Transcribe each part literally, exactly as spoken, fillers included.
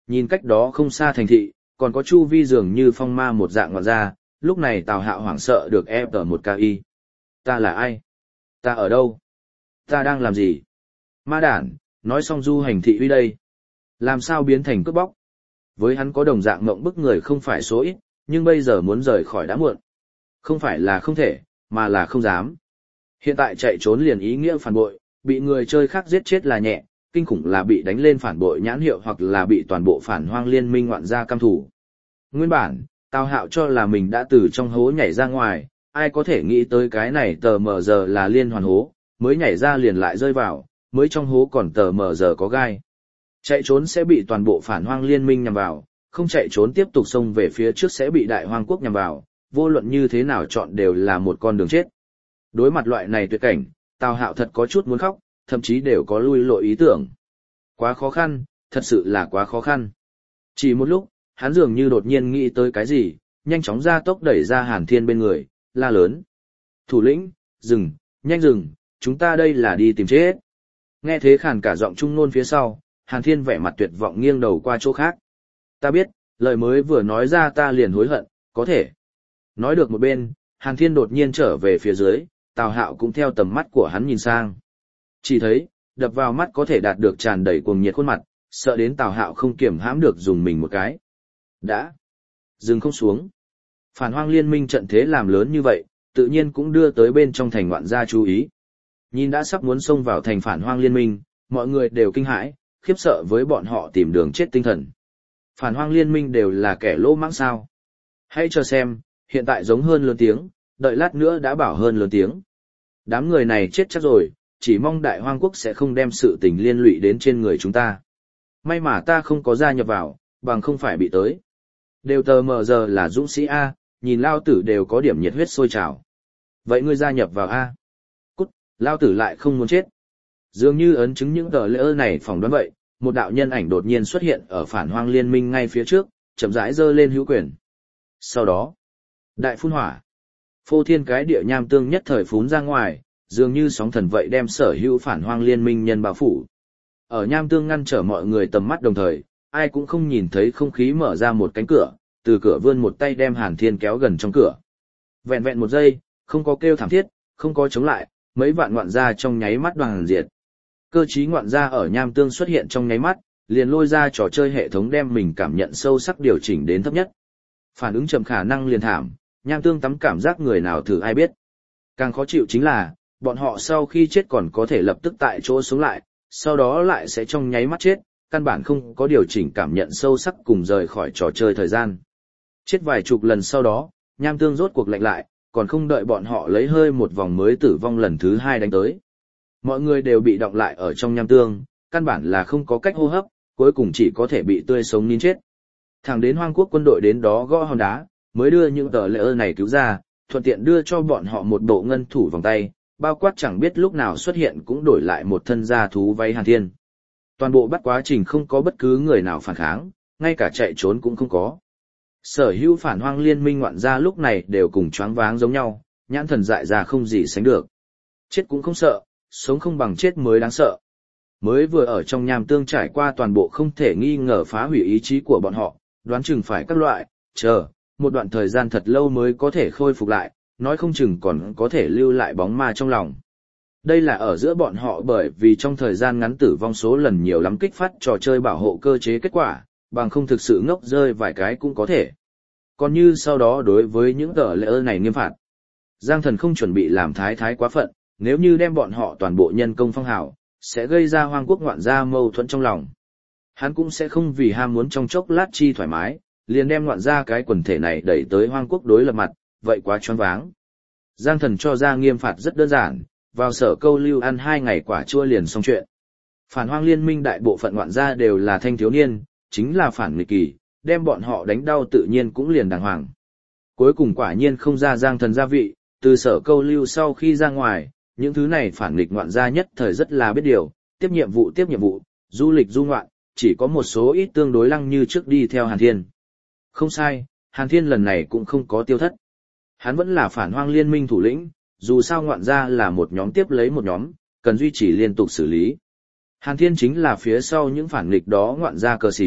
Nhìn cách đó không xa thành thị, còn có chu vi dường như phong ma một dạng ngoạn ra, lúc này Tào Hạo hoảng sợ được ép ở một ca y. Ta là ai? Ta ở đâu? Ta đang làm gì? Ma đản, nói xong du hành thị uy đây. Làm sao biến thành cướp bóc? Với hắn có đồng dạng mộng bức người không phải số ít, nhưng bây giờ muốn rời khỏi đã muộn. Không phải là không thể, mà là không dám. Hiện tại chạy trốn liền ý nghĩa phản bội, bị người chơi khác giết chết là nhẹ, kinh khủng là bị đánh lên phản bội nhãn hiệu hoặc là bị toàn bộ phản hoang liên minh ngoạn gia căm thủ. Nguyên bản, Tào Hạo cho là mình đã từ trong hố nhảy ra ngoài, ai có thể nghĩ tới cái này tờ mờ giờ là liên hoàn hố, mới nhảy ra liền lại rơi vào, mới trong hố còn tờ mờ giờ có gai. Chạy trốn sẽ bị toàn bộ phản hoang liên minh nhằm vào, không chạy trốn tiếp tục xông về phía trước sẽ bị đại hoang quốc nhằm vào, vô luận như thế nào chọn đều là một con đường chết. Đối mặt loại này tuyệt cảnh, Tào Hạo thật có chút muốn khóc, thậm chí đều có lui lội ý tưởng. Quá khó khăn, thật sự là quá khó khăn. Chỉ một lúc, hắn dường như đột nhiên nghĩ tới cái gì, nhanh chóng ra tốc đẩy ra Hàn Thiên bên người, la lớn. Thủ lĩnh, dừng, nhanh dừng, chúng ta đây là đi tìm chết. Nghe thế khàn cả giọng trung nôn phía sau, Hàn Thiên vẻ mặt tuyệt vọng nghiêng đầu qua chỗ khác. Ta biết, lời mới vừa nói ra ta liền hối hận, có thể. Nói được một bên, Hàn Thiên đột nhiên trở về phía dưới, Tào Hạo cũng theo tầm mắt của hắn nhìn sang. Chỉ thấy, đập vào mắt có thể đạt được tràn đầy cuồng nhiệt khuôn mặt, sợ đến Tào Hạo không kiểm hãm được dùng mình một cái. Đã. Dừng không xuống. Phản hoang liên minh trận thế làm lớn như vậy, tự nhiên cũng đưa tới bên trong thành ngoạn gia chú ý. Nhìn đã sắp muốn xông vào thành phản hoang liên minh, mọi người đều kinh hãi, khiếp sợ với bọn họ tìm đường chết tinh thần. Phản hoang liên minh đều là kẻ lỗ mãng sao. Hãy chờ xem, hiện tại giống hơn lớn tiếng, đợi lát nữa đã bảo hơn lớn tiếng. Đám người này chết chắc rồi, chỉ mong đại hoang quốc sẽ không đem sự tình liên lụy đến trên người chúng ta. May mà ta không có gia nhập vào, bằng không phải bị tới. Đều tờ mờ giờ là dũng sĩ A, nhìn lao tử đều có điểm nhiệt huyết sôi trào. Vậy ngươi gia nhập vào A. Cút, lao tử lại không muốn chết. Dường như ấn chứng những tờ lễ này phỏng đoán vậy, một đạo nhân ảnh đột nhiên xuất hiện ở phản hoang liên minh ngay phía trước, chậm rãi giơ lên hữu quyền. Sau đó, đại phun hỏa. Phô thiên cái địa nham tương nhất thời phún ra ngoài, dường như sóng thần vậy đem sở hữu phản hoang liên minh nhân bao phủ. Ở nham tương ngăn trở mọi người tầm mắt đồng thời, ai cũng không nhìn thấy không khí mở ra một cánh cửa, từ cửa vươn một tay đem Hàn Thiên kéo gần trong cửa. Vẹn vẹn một giây, không có kêu thảm thiết, không có chống lại, mấy vạn ngoạn gia trong nháy mắt đoàn diệt. Cơ trí ngoạn gia ở nham tương xuất hiện trong nháy mắt, liền lôi ra trò chơi hệ thống đem mình cảm nhận sâu sắc điều chỉnh đến thấp nhất. Phản ứng chậm khả năng liền thảm, nham tương tắm cảm giác người nào thử ai biết. Càng khó chịu chính là, bọn họ sau khi chết còn có thể lập tức tại chỗ sống lại, sau đó lại sẽ trong nháy mắt chết, căn bản không có điều chỉnh cảm nhận sâu sắc cùng rời khỏi trò chơi thời gian. Chết vài chục lần sau đó, nham tương rốt cuộc lạnh lại, còn không đợi bọn họ lấy hơi một vòng mới tử vong lần thứ hai đánh tới. Mọi người đều bị đọng lại ở trong nham tương, căn bản là không có cách hô hấp, cuối cùng chỉ có thể bị tươi sống nín chết. Thẳng đến Hoang quốc quân đội đến đó gõ hòn đá, mới đưa những tờ lễ này cứu ra, thuận tiện đưa cho bọn họ một bộ ngân thủ vòng tay, bao quát chẳng biết lúc nào xuất hiện cũng đổi lại một thân gia thú váy Hàn Thiên. Toàn bộ bắt quá trình không có bất cứ người nào phản kháng, ngay cả chạy trốn cũng không có. Sở hữu phản hoang liên minh ngoạn gia lúc này đều cùng choáng váng giống nhau, nhãn thần dại ra không gì sánh được. Chết cũng không sợ, sống không bằng chết mới đáng sợ. Mới vừa ở trong nham tương trải qua toàn bộ không thể nghi ngờ phá hủy ý chí của bọn họ, đoán chừng phải các loại, chờ, một đoạn thời gian thật lâu mới có thể khôi phục lại, nói không chừng còn có thể lưu lại bóng ma trong lòng. Đây là ở giữa bọn họ bởi vì trong thời gian ngắn tử vong số lần nhiều lắm kích phát trò chơi bảo hộ cơ chế kết quả, bằng không thực sự ngốc rơi vài cái cũng có thể. Còn như sau đó đối với những tờ lễ này nghiêm phạt, Giang Thần không chuẩn bị làm thái thái quá phận, nếu như đem bọn họ toàn bộ nhân công phong hào, sẽ gây ra hoang quốc ngoạn gia mâu thuẫn trong lòng. Hắn cũng sẽ không vì ham muốn trong chốc lát chi thoải mái, liền đem ngoạn gia cái quần thể này đẩy tới hoang quốc đối lập mặt, vậy quá choáng váng. Giang Thần cho ra nghiêm phạt rất đơn giản, vào sở câu lưu ăn hai ngày quả chua liền xong chuyện. Phản hoang liên minh đại bộ phận ngoạn gia đều là thanh thiếu niên, chính là phản nghịch kỳ, đem bọn họ đánh đau tự nhiên cũng liền đàng hoàng. Cuối cùng quả nhiên không ra Giang Thần gia vị, từ sở câu lưu sau khi ra ngoài, những thứ này phản nghịch ngoạn gia nhất thời rất là biết điều, tiếp nhiệm vụ tiếp nhiệm vụ, du lịch du ngoạn, chỉ có một số ít tương đối lăng như trước đi theo Hàn Thiên. Không sai, Hàn Thiên lần này cũng không có tiêu thất. Hắn vẫn là phản hoang liên minh thủ lĩnh, dù sao ngoạn gia là một nhóm tiếp lấy một nhóm, cần duy trì liên tục xử lý. Hàn Thiên chính là phía sau những phản nghịch đó ngoạn gia cờ sĩ,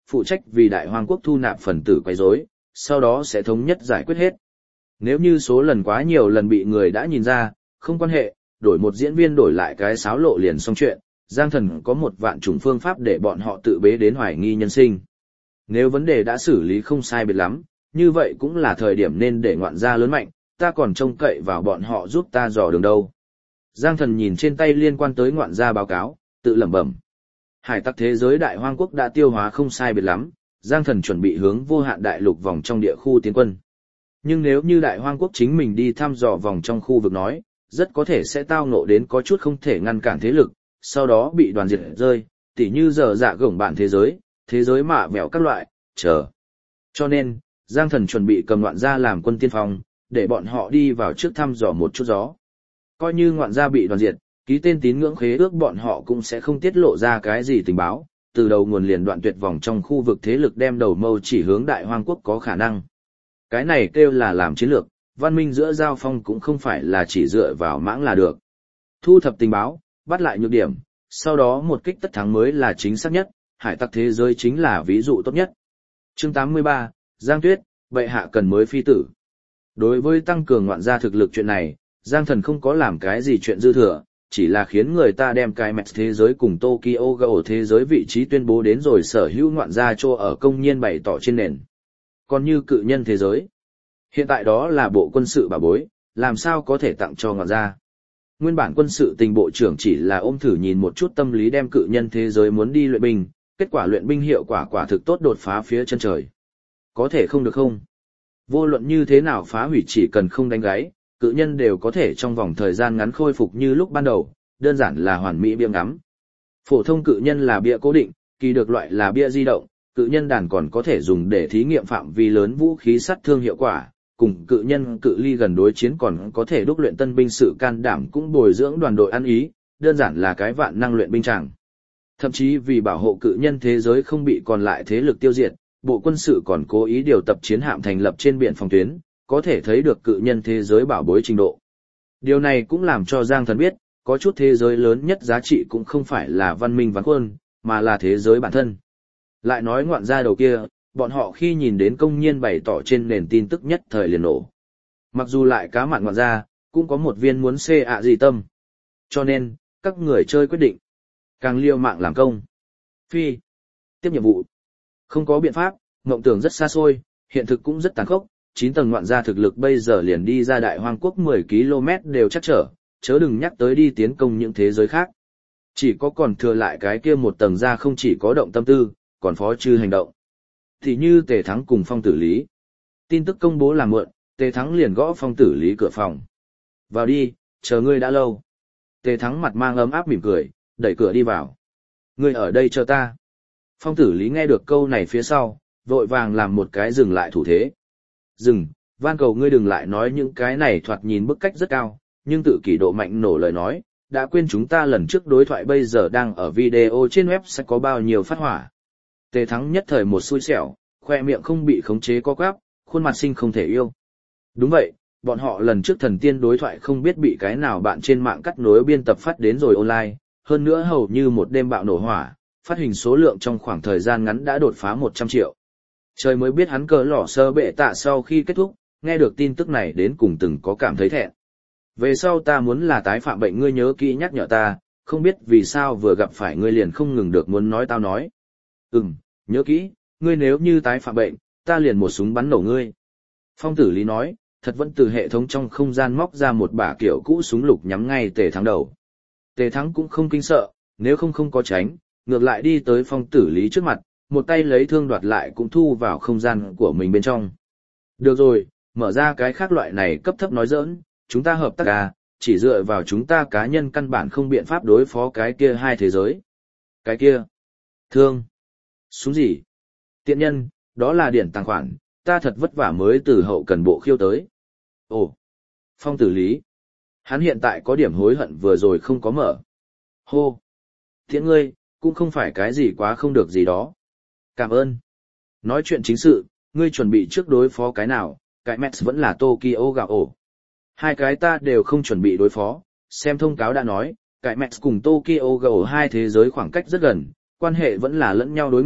phụ trách vì Đại Hoang quốc thu nạp phần tử quấy rối, sau đó sẽ thống nhất giải quyết hết. Nếu như số lần quá nhiều lần bị người đã nhìn ra, không quan hệ, đổi một diễn viên đổi lại cái sáo lộ liền xong chuyện, Giang Thần có một vạn chủng phương pháp để bọn họ tự bế đến hoài nghi nhân sinh. Nếu vấn đề đã xử lý không sai biệt lắm, như vậy cũng là thời điểm nên để ngoạn gia lớn mạnh, ta còn trông cậy vào bọn họ giúp ta dò đường đâu. Giang Thần nhìn trên tay liên quan tới ngoạn gia báo cáo, tự lẩm bẩm. Hải tặc thế giới Đại Hoang quốc đã tiêu hóa không sai biệt lắm, Giang Thần chuẩn bị hướng vô hạn đại lục vòng trong địa khu tiến quân. Nhưng nếu như Đại Hoang quốc chính mình đi thăm dò vòng trong khu vực nói, rất có thể sẽ tao ngộ đến có chút không thể ngăn cản thế lực, sau đó bị đoàn diệt rơi, tỉ như giờ dạ gổng bản thế giới, thế giới mạ vẹo các loại, chờ. Cho nên, Giang Thần chuẩn bị cầm ngoạn gia làm quân tiên phong, để bọn họ đi vào trước thăm dò một chút gió. Coi như ngoạn gia bị đoàn diệt, ký tên tín ngưỡng khế ước bọn họ cũng sẽ không tiết lộ ra cái gì tình báo, từ đầu nguồn liền đoạn tuyệt vòng trong khu vực thế lực đem đầu mâu chỉ hướng Đại Hoang quốc có khả năng. Cái này kêu là làm chiến lược, văn minh giữa giao phong cũng không phải là chỉ dựa vào mãng là được. Thu thập tình báo, bắt lại nhược điểm, sau đó một kích tất thắng mới là chính xác nhất, hải tặc thế giới chính là ví dụ tốt nhất. Chương tám mươi ba, Giang Tuyết, bệ hạ cần mới phi tử. Đối với tăng cường ngoạn gia thực lực chuyện này, Giang Thần không có làm cái gì chuyện dư thừa, chỉ là khiến người ta đem cái mẹt thế giới cùng Tokyo Gao thế giới vị trí tuyên bố đến rồi sở hữu ngoạn gia cho ở công nhiên bày tỏ trên nền. Còn như cự nhân thế giới, hiện tại đó là bộ quân sự bảo bối, làm sao có thể tặng cho ngoạn gia. Nguyên bản quân sự tình bộ trưởng chỉ là ôm thử nhìn một chút tâm lý đem cự nhân thế giới muốn đi luyện binh, kết quả luyện binh hiệu quả quả thực tốt đột phá phía chân trời. Có thể không được không? Vô luận như thế nào phá hủy chỉ cần không đánh gáy, cự nhân đều có thể trong vòng thời gian ngắn khôi phục như lúc ban đầu, đơn giản là hoàn mỹ bia ngắm. Phổ thông cự nhân là bia cố định, kỳ được loại là bia di động, cự nhân đàn còn có thể dùng để thí nghiệm phạm vi lớn vũ khí sát thương hiệu quả, cùng cự nhân cự ly gần đối chiến còn có thể đúc luyện tân binh sự can đảm cũng bồi dưỡng đoàn đội ăn ý, đơn giản là cái vạn năng luyện binh tràng. Thậm chí vì bảo hộ cự nhân thế giới không bị còn lại thế lực tiêu diệt, bộ quân sự còn cố ý điều tập chiến hạm thành lập trên biển phòng tuyến, có thể thấy được cự nhân thế giới bảo bối trình độ. Điều này cũng làm cho Giang Thần biết, có chút thế giới lớn nhất giá trị cũng không phải là văn minh ván quân, mà là thế giới bản thân. Lại nói ngoạn gia đầu kia, bọn họ khi nhìn đến công nhiên bày tỏ trên nền tin tức nhất thời liền nổ. Mặc dù lại cá mặn ngoạn gia, cũng có một viên muốn xê ạ gì tâm. Cho nên, các người chơi quyết định. Càng liều mạng làm công. Phi. Tiếp nhiệm vụ. Không có biện pháp, mộng tưởng rất xa xôi, hiện thực cũng rất tàn khốc. chín tầng ngoạn gia thực lực bây giờ liền đi ra Đại Hoang quốc mười ki lô mét đều chắc trở, chớ đừng nhắc tới đi tiến công những thế giới khác. Chỉ có còn thừa lại cái kia một tầng ra không chỉ có động tâm tư, còn phó chư hành động. Thì như Tề Thắng cùng Phong Tử Lý. Tin tức công bố làm mượn, Tề Thắng liền gõ Phong Tử Lý cửa phòng. Vào đi, chờ ngươi đã lâu. Tề Thắng mặt mang ấm áp mỉm cười, đẩy cửa đi vào. Ngươi ở đây chờ ta. Phong Tử Lý nghe được câu này phía sau, vội vàng làm một cái dừng lại thủ thế. Dừng, van cầu ngươi đừng lại nói những cái này thoạt nhìn bức cách rất cao, nhưng tự kỷ độ mạnh nổ lời nói, đã quên chúng ta lần trước đối thoại bây giờ đang ở video trên web sẽ có bao nhiêu phát hỏa. Tề Thắng nhất thời một xui xẻo, khoe miệng không bị khống chế co quắp, khuôn mặt xinh không thể yêu. Đúng vậy, bọn họ lần trước thần tiên đối thoại không biết bị cái nào bạn trên mạng cắt nối biên tập phát đến rồi online, hơn nữa hầu như một đêm bạo nổ hỏa, phát hình số lượng trong khoảng thời gian ngắn đã đột phá một trăm triệu. Trời mới biết hắn cờ lỏ sơ bệ tạ sau khi kết thúc, nghe được tin tức này đến cùng từng có cảm thấy thẹn. Về sau ta muốn là tái phạm bệnh ngươi nhớ kỹ nhắc nhở ta, không biết vì sao vừa gặp phải ngươi liền không ngừng được muốn nói tao nói. Ừm, nhớ kỹ, ngươi nếu như tái phạm bệnh, ta liền một súng bắn nổ ngươi. Phong Tử Lý nói, thật vẫn từ hệ thống trong không gian móc ra một bả kiểu cũ súng lục nhắm ngay Tề Thắng đầu. Tề Thắng cũng không kinh sợ, nếu không không có tránh, ngược lại đi tới Phong Tử Lý trước mặt, một tay lấy thương đoạt lại cũng thu vào không gian của mình bên trong. Được rồi, mở ra cái khác loại này cấp thấp nói giỡn, chúng ta hợp tác à, chỉ dựa vào chúng ta cá nhân căn bản không biện pháp đối phó cái kia hai thế giới. Cái kia? Thương? Súng gì? Tiện nhân, đó là điển tàng khoản, ta thật vất vả mới từ hậu cần bộ khiêu tới. Ồ! Phong Tử Lý. Hắn hiện tại có điểm hối hận vừa rồi không có mở. Hô! Thiện ngươi, cũng không phải cái gì quá không được gì đó. Cảm ơn. Nói chuyện chính sự, ngươi chuẩn bị trước đối phó cái nào, cái Mets vẫn là Tokyo gạo ổ. Hai cái ta đều không chuẩn bị đối phó, xem thông cáo đã nói, cái Mets cùng Tokyo gạo hai thế giới khoảng cách rất gần, quan hệ vẫn là lẫn nhau đối nghịch,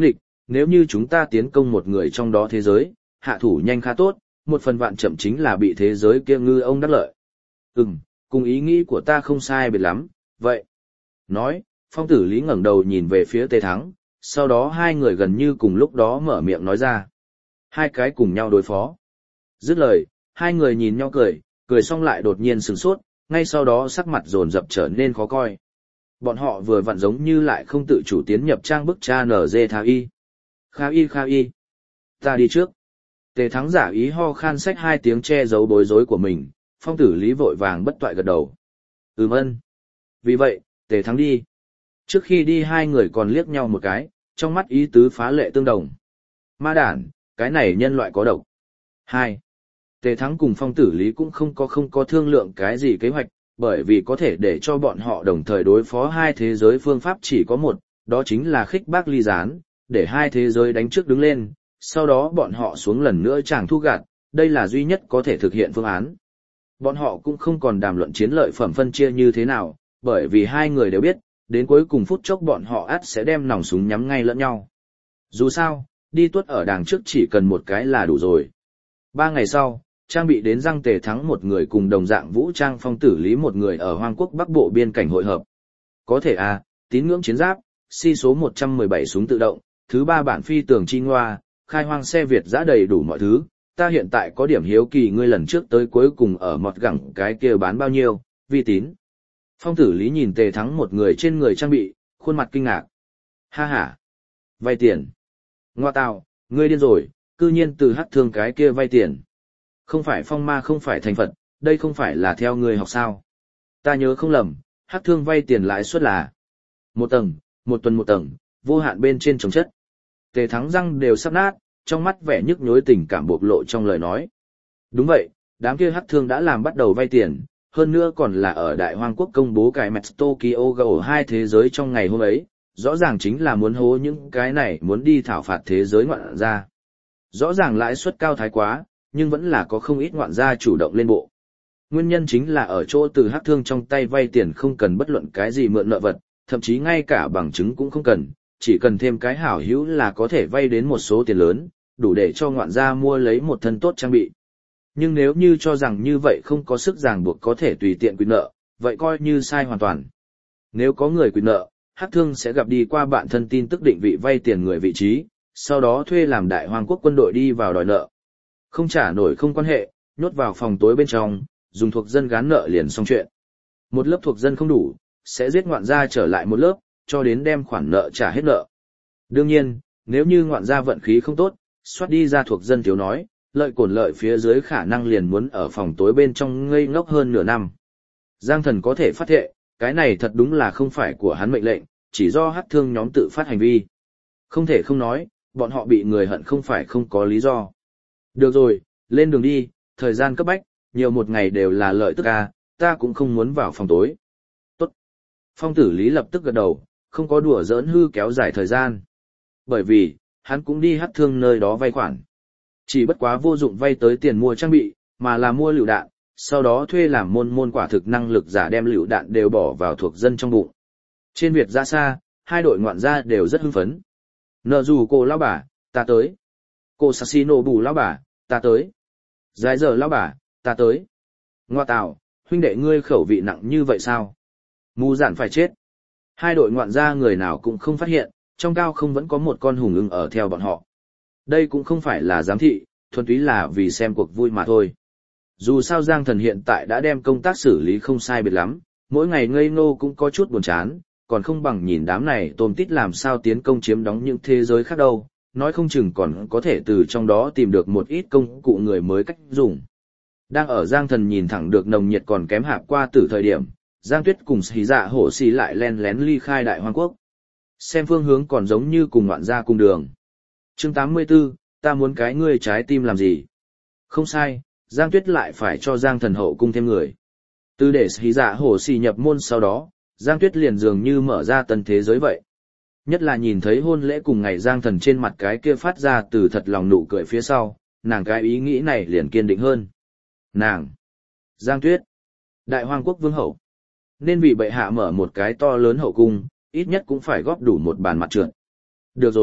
nếu như chúng ta tiến công một người trong đó thế giới, hạ thủ nhanh khá tốt, một phần vạn chậm chính là bị thế giới kia ngư ông đắc lợi. Ừm, cùng ý nghĩ của ta không sai biệt lắm, vậy. Nói, Phong Tử Lý ngẩng đầu nhìn về phía Tề Thắng, sau đó hai người gần như cùng lúc đó mở miệng nói ra. Hai cái cùng nhau đối phó. Dứt lời, hai người nhìn nhau cười, cười xong lại đột nhiên sửng sốt, ngay sau đó sắc mặt dồn dập trở nên khó coi. Bọn họ vừa vặn giống như lại không tự chủ tiến nhập trang bức cha nở dê thà y. Kha y kha y. Ta đi trước. Tề Thắng giả ý ho khan xách hai tiếng che giấu bối rối của mình, Phong Tử Lý vội vàng bất toại gật đầu. Ừm ân. Vì vậy, Tề Thắng đi. Trước khi đi hai người còn liếc nhau một cái, trong mắt ý tứ phá lệ tương đồng. Ma đản, cái này nhân loại có độc. Hai. Tề Thắng cùng Phong Tử Lý cũng không có không có thương lượng cái gì kế hoạch, bởi vì có thể để cho bọn họ đồng thời đối phó hai thế giới phương pháp chỉ có một, đó chính là khích bác ly gián, để hai thế giới đánh trước đứng lên, sau đó bọn họ xuống lần nữa chẳng thu gạt, đây là duy nhất có thể thực hiện phương án. Bọn họ cũng không còn đàm luận chiến lợi phẩm phân chia như thế nào, bởi vì hai người đều biết, đến cuối cùng phút chốc bọn họ ắt sẽ đem nòng súng nhắm ngay lẫn nhau. Dù sao, đi tuốt ở đằng trước chỉ cần một cái là đủ rồi. Ba ngày sau, trang bị đến răng Tề Thắng một người cùng đồng dạng vũ trang Phong Tử Lý một người ở Hoang Quốc Bắc Bộ biên cảnh hội hợp. Có thể à, tín ngưỡng chiến giáp, si số một trăm mười bảy súng tự động, thứ ba bản phi tường chi ngoa, khai hoang xe Việt giã đầy đủ mọi thứ. Ta hiện tại có điểm hiếu kỳ ngươi lần trước tới cuối cùng ở mọt gẳng cái kia bán bao nhiêu, Vi Tín. Phong Tử Lý nhìn Tề Thắng một người trên người trang bị, khuôn mặt kinh ngạc. Ha ha, vay tiền. Ngoa tào, ngươi điên rồi, cư nhiên từ hắc thương cái kia vay tiền. Không phải phong ma không phải thành Phật, đây không phải là theo ngươi học sao. Ta nhớ không lầm, hắc thương vay tiền lãi suất là một tầng, một tuần một tầng, vô hạn bên trên trồng chất. Tề Thắng răng đều sắp nát, trong mắt vẻ nhức nhối tình cảm bộc lộ trong lời nói. Đúng vậy, đám kia hắc thương đã làm bắt đầu vay tiền, hơn nữa còn là ở Đại Hoang Quốc công bố cái Mets Tokyo Go hai thế giới trong ngày hôm ấy, rõ ràng chính là muốn hố những cái này muốn đi thảo phạt thế giới ngoạn gia. Rõ ràng lãi suất cao thái quá, nhưng vẫn là có không ít ngoạn gia chủ động lên bộ. Nguyên nhân chính là ở chỗ từ hắc thương trong tay vay tiền không cần bất luận cái gì mượn nợ vật, thậm chí ngay cả bằng chứng cũng không cần, chỉ cần thêm cái hảo hữu là có thể vay đến một số tiền lớn, đủ để cho ngoạn gia mua lấy một thân tốt trang bị. Nhưng nếu như cho rằng như vậy không có sức ràng buộc có thể tùy tiện quy nợ, vậy coi như sai hoàn toàn. Nếu có người quy nợ, hắc thương sẽ gặp đi qua bạn thân tin tức định vị vay tiền người vị trí, sau đó thuê làm Đại Hoang Quốc quân đội đi vào đòi nợ. Không trả nổi không quan hệ, nhốt vào phòng tối bên trong, dùng thuộc dân gán nợ liền xong chuyện. Một lớp thuộc dân không đủ, sẽ giết ngoạn gia trở lại một lớp, cho đến đem khoản nợ trả hết nợ. Đương nhiên, nếu như ngoạn gia vận khí không tốt, xoát đi ra thuộc dân thiếu nói, lợi cổn lợi phía dưới khả năng liền muốn ở phòng tối bên trong ngây ngốc hơn nửa năm. Giang Thần có thể phát thệ, cái này thật đúng là không phải của hắn mệnh lệnh, chỉ do hắc thương nhóm tự phát hành vi. Không thể không nói, bọn họ bị người hận không phải không có lý do. Được rồi, lên đường đi, thời gian cấp bách, nhiều một ngày đều là lợi tức à, ta cũng không muốn vào phòng tối. Tốt. Phong Tử Lý lập tức gật đầu, không có đùa giỡn hư kéo dài thời gian. Bởi vì, hắn cũng đi hắc thương nơi đó vay khoản. Chỉ bất quá vô dụng vay tới tiền mua trang bị, mà là mua lựu đạn, sau đó thuê làm môn môn quả thực năng lực giả đem lựu đạn đều bỏ vào thuộc dân trong bụng. Trên Việt ra xa, hai đội ngoạn gia đều rất hưng phấn. Nợ dù cô lão bà, ta tới. Cô Sassino bù lão bà, ta tới. Dài giờ lão bà, ta tới. Ngoa tào, huynh đệ ngươi khẩu vị nặng như vậy sao? Mù giản phải chết. Hai đội ngoạn gia người nào cũng không phát hiện, trong cao không vẫn có một con hùng ưng ở theo bọn họ. Đây cũng không phải là giám thị, thuần túy là vì xem cuộc vui mà thôi. Dù sao Giang Thần hiện tại đã đem công tác xử lý không sai biệt lắm, mỗi ngày ngây ngô cũng có chút buồn chán, còn không bằng nhìn đám này tôm tít làm sao tiến công chiếm đóng những thế giới khác đâu, nói không chừng còn có thể từ trong đó tìm được một ít công cụ người mới cách dùng. Đang ở Giang Thần nhìn thẳng được nồng nhiệt còn kém hạp qua từ thời điểm, Giang Tuyết cùng Xí Dạ Hổ Xí lại len lén ly khai Đại Hoang Quốc. Xem phương hướng còn giống như cùng ngoạn gia cùng đường. Chương tám mươi tư, ta muốn cái ngươi trái tim làm gì? Không sai, Giang Tuyết lại phải cho Giang Thần hậu cung thêm người. Từ để Xí Dạ Hổ Xí nhập môn sau đó, Giang Tuyết liền dường như mở ra tân thế giới vậy. Nhất là nhìn thấy hôn lễ cùng ngày Giang Thần trên mặt cái kia phát ra từ thật lòng nụ cười phía sau, nàng cái ý nghĩ này liền kiên định hơn. Nàng, Giang Tuyết, Đại Hoang Quốc vương hậu, nên vì bệ hạ mở một cái to lớn hậu cung, ít nhất cũng phải góp đủ một bàn mặt trượt. Được rồi,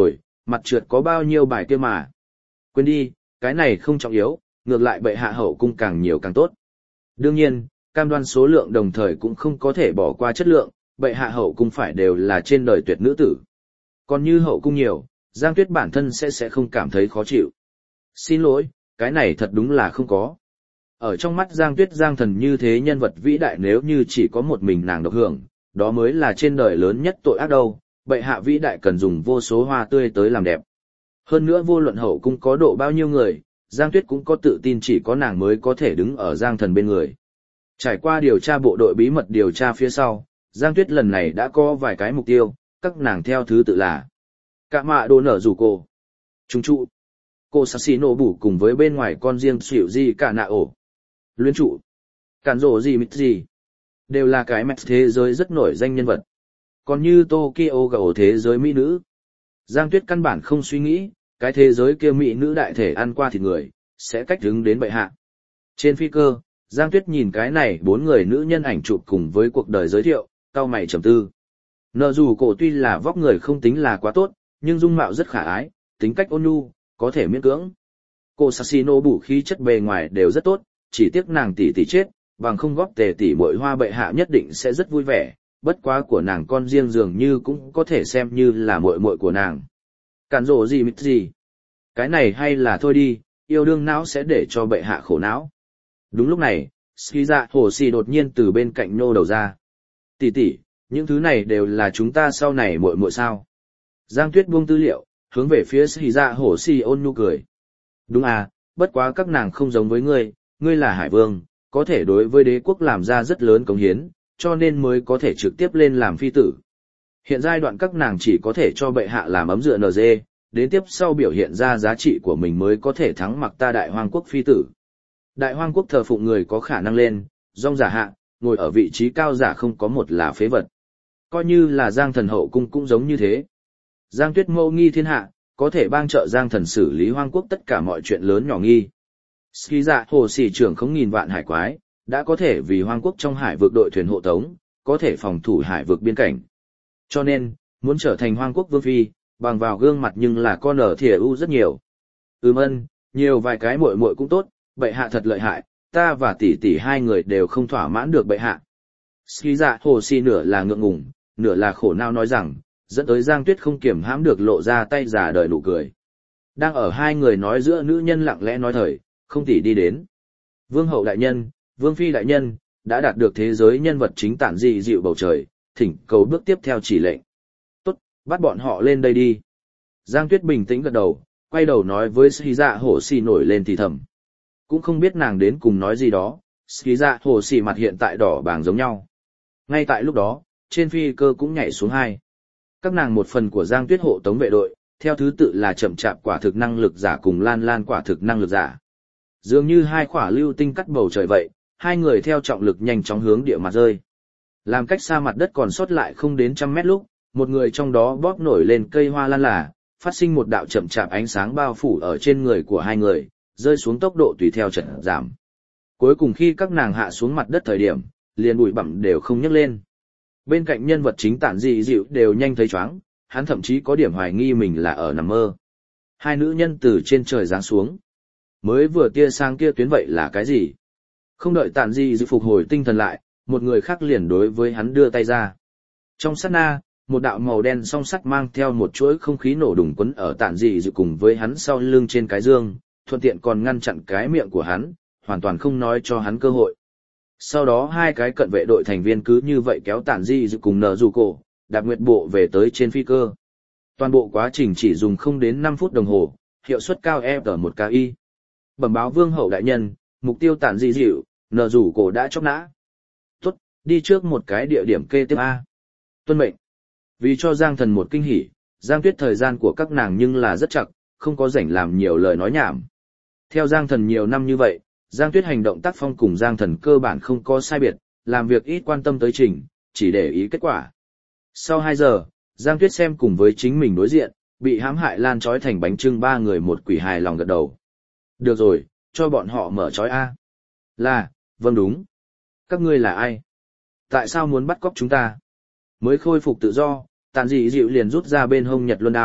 Mặt trượt có bao nhiêu bài kia mà. Quên đi, cái này không trọng yếu, ngược lại bệ hạ hậu cung càng nhiều càng tốt. Đương nhiên, cam đoan số lượng đồng thời cũng không có thể bỏ qua chất lượng, bệ hạ hậu cung phải đều là trên đời tuyệt nữ tử. Còn như hậu cung nhiều, Giang Tuyết bản thân sẽ sẽ không cảm thấy khó chịu. Xin lỗi, cái này thật đúng là không có. Ở trong mắt Giang Tuyết Giang Thần như thế nhân vật vĩ đại nếu như chỉ có một mình nàng độc hưởng, đó mới là trên đời lớn nhất tội ác đâu, bệ hạ vĩ đại cần dùng vô số hoa tươi tới làm đẹp. Hơn nữa vô luận hậu cung có độ bao nhiêu người, Giang Tuyết cũng có tự tin chỉ có nàng mới có thể đứng ở Giang Thần bên người. Trải qua điều tra bộ đội bí mật điều tra phía sau, Giang Tuyết lần này đã có vài cái mục tiêu, các nàng theo thứ tự là Cạ Mạ Đồ Nở Rủ Cổ, Trung Trụ, Cô Sasino Bủ cùng với bên ngoài con riêng xỉu gì cả nạ ổ, Luyến Trụ, Cản Rổ gì mít gì, đều là cái mẹ thế giới rất nổi danh nhân vật. Còn như Tokyo gầu thế giới mỹ nữ, Giang Tuyết căn bản không suy nghĩ, cái thế giới kia mỹ nữ đại thể ăn qua thịt người, sẽ cách đứng đến bệ hạ. Trên phi cơ, Giang Tuyết nhìn cái này bốn người nữ nhân ảnh chụp cùng với cuộc đời giới thiệu, cau mày trầm tư. Nợ dù cổ tuy là vóc người không tính là quá tốt, nhưng dung mạo rất khả ái, tính cách ôn nhu, có thể miễn cưỡng. Cô Sasino bù khí chất bề ngoài đều rất tốt, chỉ tiếc nàng tỷ tỷ chết, bằng không góp tề tỷ muội hoa bệ hạ nhất định sẽ rất vui vẻ, bất quá của nàng con riêng dường như cũng có thể xem như là muội muội của nàng. Cản rổ gì mít gì. Cái này hay là thôi đi, yêu đương não sẽ để cho bệ hạ khổ não. Đúng lúc này, Ski Dạ Hồ Xì đột nhiên từ bên cạnh nô đầu ra. Tỷ tỷ, những thứ này đều là chúng ta sau này muội muội sao? Giang Tuyết buông tư liệu, hướng về phía Ski Dạ Hồ Xì ôn nhu cười. Đúng à, bất quá các nàng không giống với ngươi, ngươi là hải vương, có thể đối với đế quốc làm ra rất lớn cống hiến, cho nên mới có thể trực tiếp lên làm phi tử. Hiện giai đoạn các nàng chỉ có thể cho bệ hạ làm ấm dựa en giê, đến tiếp sau biểu hiện ra giá trị của mình mới có thể thắng mặc ta đại hoang quốc phi tử. Đại hoang quốc thờ phụng người có khả năng lên, rong giả hạ, ngồi ở vị trí cao giả không có một là phế vật. Coi như là Giang Thần hậu cung cũng giống như thế. Giang Tuyết mâu nghi thiên hạ, có thể bang trợ Giang Thần xử lý hoang quốc tất cả mọi chuyện lớn nhỏ nghi. Ski Dạ Hồ Xì trưởng không nghìn vạn hải quái, đã có thể vì hoang quốc trong hải vực đội thuyền hộ tống, có thể phòng thủ hải vực biên cảnh. Cho nên, muốn trở thành hoang quốc vương phi, bằng vào gương mặt nhưng là con ở thìa u rất nhiều. Ừm ân, nhiều vài cái muội muội cũng tốt, bệ hạ thật lợi hại, ta và tỷ tỷ hai người đều không thỏa mãn được bệ hạ. Ski Dạ Hồ Xì nửa là ngượng ngùng, nửa là khổ não nói rằng, dẫn tới Giang Tuyết không kiểm hãm được lộ ra tay giả đời nụ cười. Đang ở hai người nói giữa nữ nhân lặng lẽ nói thời, không tỷ đi đến. Vương hậu đại nhân, vương phi đại nhân, đã đạt được thế giới nhân vật chính tản dị dịu bầu trời, thỉnh cầu bước tiếp theo chỉ lệnh. Tốt, bắt bọn họ lên đây đi. Giang Tuyết bình tĩnh gật đầu, quay đầu nói với Ski Dạ Hồ Xì nổi lên thì thầm. Cũng không biết nàng đến cùng nói gì đó, Ski Dạ Hồ Xì mặt hiện tại đỏ bàng giống nhau. Ngay tại lúc đó, trên phi cơ cũng nhảy xuống hai. Các nàng một phần của Giang Tuyết hộ tống vệ đội, theo thứ tự là chậm chạp quả thực năng lực giả cùng Lan Lan quả thực năng lực giả. Dường như hai quả lưu tinh cắt bầu trời vậy, hai người theo trọng lực nhanh chóng hướng địa mặt rơi. Làm cách xa mặt đất còn sót lại không đến trăm mét lúc, một người trong đó bóp nổi lên cây hoa lan là, phát sinh một đạo chậm chạp ánh sáng bao phủ ở trên người của hai người, rơi xuống tốc độ tùy theo chậm giảm. Cuối cùng khi các nàng hạ xuống mặt đất thời điểm, liền bụi bặm đều không nhấc lên. Bên cạnh nhân vật chính tản dị dịu đều nhanh thấy choáng, hắn thậm chí có điểm hoài nghi mình là ở nằm mơ. Hai nữ nhân từ trên trời giáng xuống. Mới vừa tia sang kia tuyến vậy là cái gì? Không đợi tản dị dịu phục hồi tinh thần lại, một người khác liền đối với hắn đưa tay ra. Trong sát na, một đạo màu đen song sắt mang theo một chuỗi không khí nổ đùng quấn ở tản dị dịu cùng với hắn sau lưng trên cái dương, thuận tiện còn ngăn chặn cái miệng của hắn, hoàn toàn không nói cho hắn cơ hội. Sau đó hai cái cận vệ đội thành viên cứ như vậy kéo tản dị dịu cùng nở rủ cổ, đạp nguyệt bộ về tới trên phi cơ. Toàn bộ quá trình chỉ dùng không đến năm phút đồng hồ, hiệu suất cao e ở một ki. Bẩm báo vương hậu đại nhân, mục tiêu tản dị dịu, nở rủ cổ đã chóc nã. Tốt, đi trước một cái địa điểm kê tiếp A. Tuân mệnh. Vì cho Giang Thần một kinh hỉ, Giang Tuyết thời gian của các nàng nhưng là rất chặt, không có rảnh làm nhiều lời nói nhảm. Theo Giang Thần nhiều năm như vậy, Giang Tuyết hành động tác phong cùng Giang Thần cơ bản không có sai biệt, làm việc ít quan tâm tới trình, chỉ để ý kết quả. Sau hai giờ, Giang Tuyết xem cùng với chính mình đối diện, bị hãm hại lan trói thành bánh trưng ba người một quỷ hài lòng gật đầu. Được rồi, cho bọn họ mở trói A. Là, vâng đúng. Các ngươi là ai? Tại sao muốn bắt cóc chúng ta? Mới khôi phục tự do, tàn dị dịu liền rút ra bên hông Nhật Luân đao,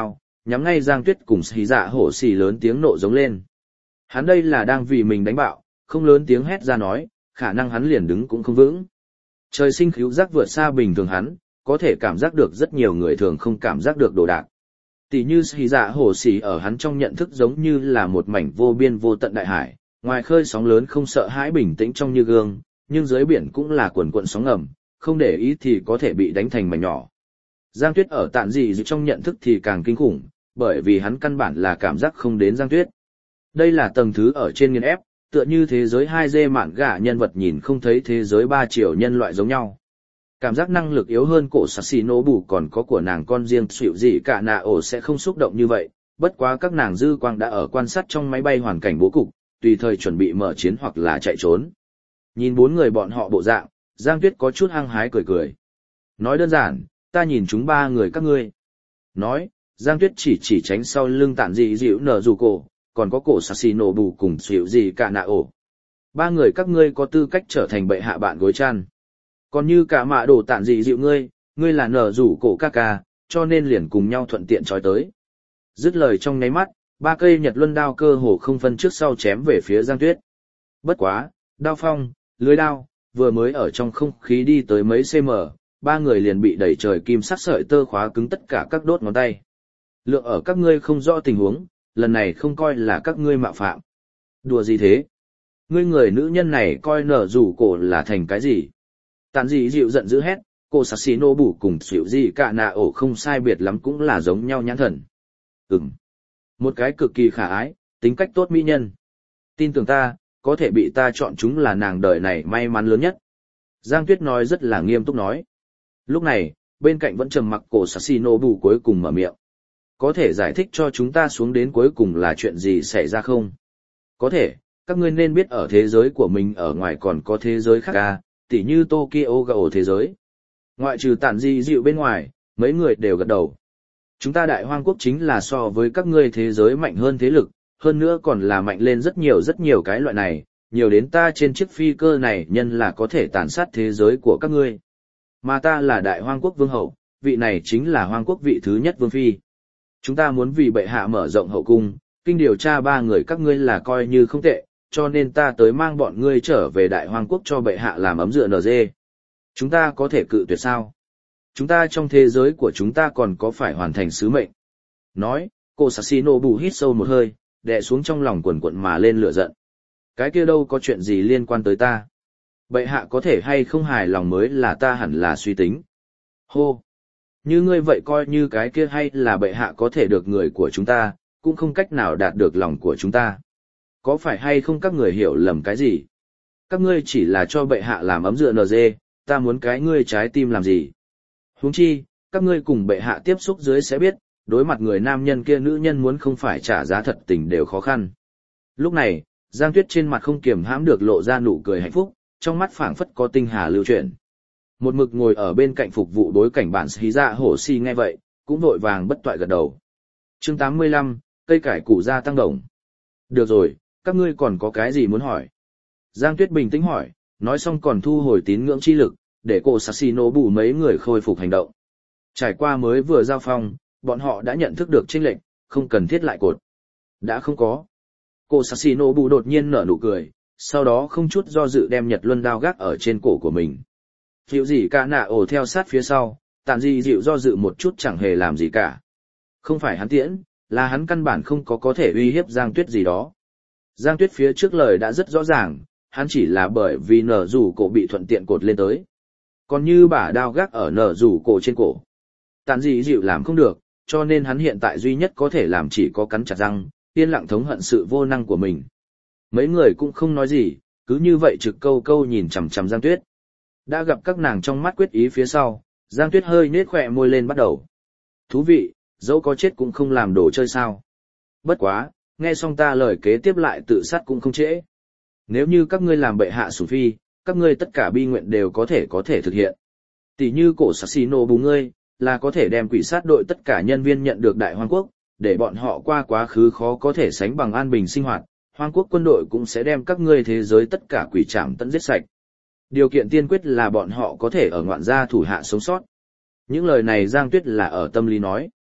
nhắm ngay Giang Tuyết cùng xì dạ hổ xì lớn tiếng nộ giống lên. Hắn đây là đang vì mình đánh bạo, không lớn tiếng hét ra nói, khả năng hắn liền đứng cũng không vững. Trời sinh khứu giác vượt xa bình thường hắn, có thể cảm giác được rất nhiều người thường không cảm giác được đồ đạc. Tỷ như xì dạ hổ xì ở hắn trong nhận thức giống như là một mảnh vô biên vô tận đại hải, ngoài khơi sóng lớn không sợ hãi bình tĩnh trong như gương, nhưng dưới biển cũng là quần quận sóng ngầm, không để ý thì có thể bị đánh thành mảnh nhỏ. Giang Tuyết ở tạn dị dị trong nhận thức thì càng kinh khủng, bởi vì hắn căn bản là cảm giác không đến Giang Tuyết. Đây là tầng thứ ở trên nghiền ép, tựa như thế giới hai D mạn gạ nhân vật nhìn không thấy thế giới ba chiều nhân loại giống nhau. Cảm giác năng lực yếu hơn cổ Sasinobu còn có của nàng con riêng xịu gì cả nạ ổ sẽ không xúc động như vậy, bất quá các nàng dư quang đã ở quan sát trong máy bay hoàn cảnh bố cục, tùy thời chuẩn bị mở chiến hoặc là chạy trốn. Nhìn bốn người bọn họ bộ dạng, Giang Tuyết có chút hăng hái cười cười. Nói đơn giản, ta nhìn chúng ba người các ngươi. Nói, Giang Tuyết chỉ chỉ tránh sau lưng tản dị dịu nở dù cổ, còn có cổ Sasinobu cùng xịu gì cả nạ ổ. Ba người các ngươi có tư cách trở thành bệ hạ bạn gối chăn. Còn như cả mạ đồ tản dị dịu ngươi, ngươi là nở rủ cổ ca ca, cho nên liền cùng nhau thuận tiện trói tới. Dứt lời trong nháy mắt, ba cây nhật luân đao cơ hồ không phân trước sau chém về phía Giang Tuyết. Bất quá, đao phong, lưới đao, vừa mới ở trong không khí đi tới mấy cm, ba người liền bị đẩy trời kim sắc sợi tơ khóa cứng tất cả các đốt ngón tay. Lượng ở các ngươi không rõ tình huống, lần này không coi là các ngươi mạo phạm. Đùa gì thế? Ngươi người nữ nhân này coi nở rủ cổ là thành cái gì? Tàn dị dịu giận dữ hét, cô Sasinobu cùng xỉu gì cả nạ ổ không sai biệt lắm cũng là giống nhau nhãn thần. Ừm. Một cái cực kỳ khả ái, tính cách tốt mỹ nhân. Tin tưởng ta, có thể bị ta chọn chúng là nàng đời này may mắn lớn nhất. Giang Tuyết nói rất là nghiêm túc nói. Lúc này, bên cạnh vẫn trầm mặc cổ Sasinobu cuối cùng mở miệng. Có thể giải thích cho chúng ta xuống đến cuối cùng là chuyện gì xảy ra không? Có thể, các ngươi nên biết ở thế giới của mình ở ngoài còn có thế giới khác à, tỉ như Tokyo Gao thế giới. Ngoại trừ tản dị dịu bên ngoài, mấy người đều gật đầu. Chúng ta đại hoang quốc chính là so với các ngươi thế giới mạnh hơn thế lực, hơn nữa còn là mạnh lên rất nhiều rất nhiều cái loại này, nhiều đến ta trên chiếc phi cơ này nhân là có thể tàn sát thế giới của các ngươi. Mà ta là đại hoang quốc vương hậu, vị này chính là hoang quốc vị thứ nhất vương phi. Chúng ta muốn vì bệ hạ mở rộng hậu cung, kinh điều tra ba người các ngươi là coi như không tệ, cho nên ta tới mang bọn ngươi trở về đại hoang quốc cho bệ hạ làm ấm dựa en giê. Chúng ta có thể cự tuyệt sao? Chúng ta trong thế giới của chúng ta còn có phải hoàn thành sứ mệnh. Nói, cô Sasinobu hít sâu một hơi, đè xuống trong lòng quần quận mà lên lửa giận. Cái kia đâu có chuyện gì liên quan tới ta. Bệ hạ có thể hay không hài lòng mới là ta hẳn là suy tính. Hô! Như ngươi vậy coi như cái kia hay là bệ hạ có thể được người của chúng ta, cũng không cách nào đạt được lòng của chúng ta. Có phải hay không các người hiểu lầm cái gì? Các ngươi chỉ là cho bệ hạ làm ấm dựa en giê, ta muốn cái ngươi trái tim làm gì? Huống chi, các ngươi cùng bệ hạ tiếp xúc dưới sẽ biết, đối mặt người nam nhân kia nữ nhân muốn không phải trả giá thật tình đều khó khăn. Lúc này, Giang Tuyết trên mặt không kiềm hãm được lộ ra nụ cười hạnh phúc, trong mắt phảng phất có tinh hà lưu chuyển. Một mực ngồi ở bên cạnh phục vụ đối cảnh bản xí dạ hổ xì nghe vậy, cũng vội vàng bất toại gật đầu. Chương tám mươi lăm, cây cải củ gia tăng đồng. Được rồi, các ngươi còn có cái gì muốn hỏi? Giang Tuyết bình tĩnh hỏi, nói xong còn thu hồi tín ngưỡng chi lực, để cô Sasinobu mấy người khôi phục hành động. Trải qua mới vừa giao phong, bọn họ đã nhận thức được chênh lệnh, không cần thiết lại cột. Đã không có. Cô Sasinobu đột nhiên nở nụ cười, sau đó không chút do dự đem nhật luân đao gác ở trên cổ của mình. Phiêu gì cả nạ ổ theo sát phía sau, tạm gì dịu do dự một chút chẳng hề làm gì cả. Không phải hắn tiễn, là hắn căn bản không có có thể uy hiếp Giang Tuyết gì đó. Giang Tuyết phía trước lời đã rất rõ ràng, hắn chỉ là bởi vì nở rủ cổ bị thuận tiện cột lên tới. Còn như bả đao gác ở nở rủ cổ trên cổ. Tạm gì dịu làm không được, cho nên hắn hiện tại duy nhất có thể làm chỉ có cắn chặt răng, yên lặng thống hận sự vô năng của mình. Mấy người cũng không nói gì, cứ như vậy trực câu câu nhìn chằm chằm Giang Tuyết. Đã gặp các nàng trong mắt quyết ý phía sau, Giang Tuyết hơi nết khỏe môi lên bắt đầu. Thú vị, dẫu có chết cũng không làm đồ chơi sao. Bất quá, nghe xong ta lời kế tiếp lại tự sát cũng không trễ. Nếu như các ngươi làm bệ hạ sủng phi, các ngươi tất cả bi nguyện đều có thể có thể thực hiện. Tỷ như cổ Sasinobu ngươi, là có thể đem quỷ sát đội tất cả nhân viên nhận được đại hoang quốc, để bọn họ qua quá khứ khó có thể sánh bằng an bình sinh hoạt, hoang quốc quân đội cũng sẽ đem các ngươi thế giới tất cả quỷ trảm tận giết sạch. Điều kiện tiên quyết là bọn họ có thể ở ngoạn gia thủ hạ sống sót. Những lời này Giang Tuyết là ở tâm lý nói.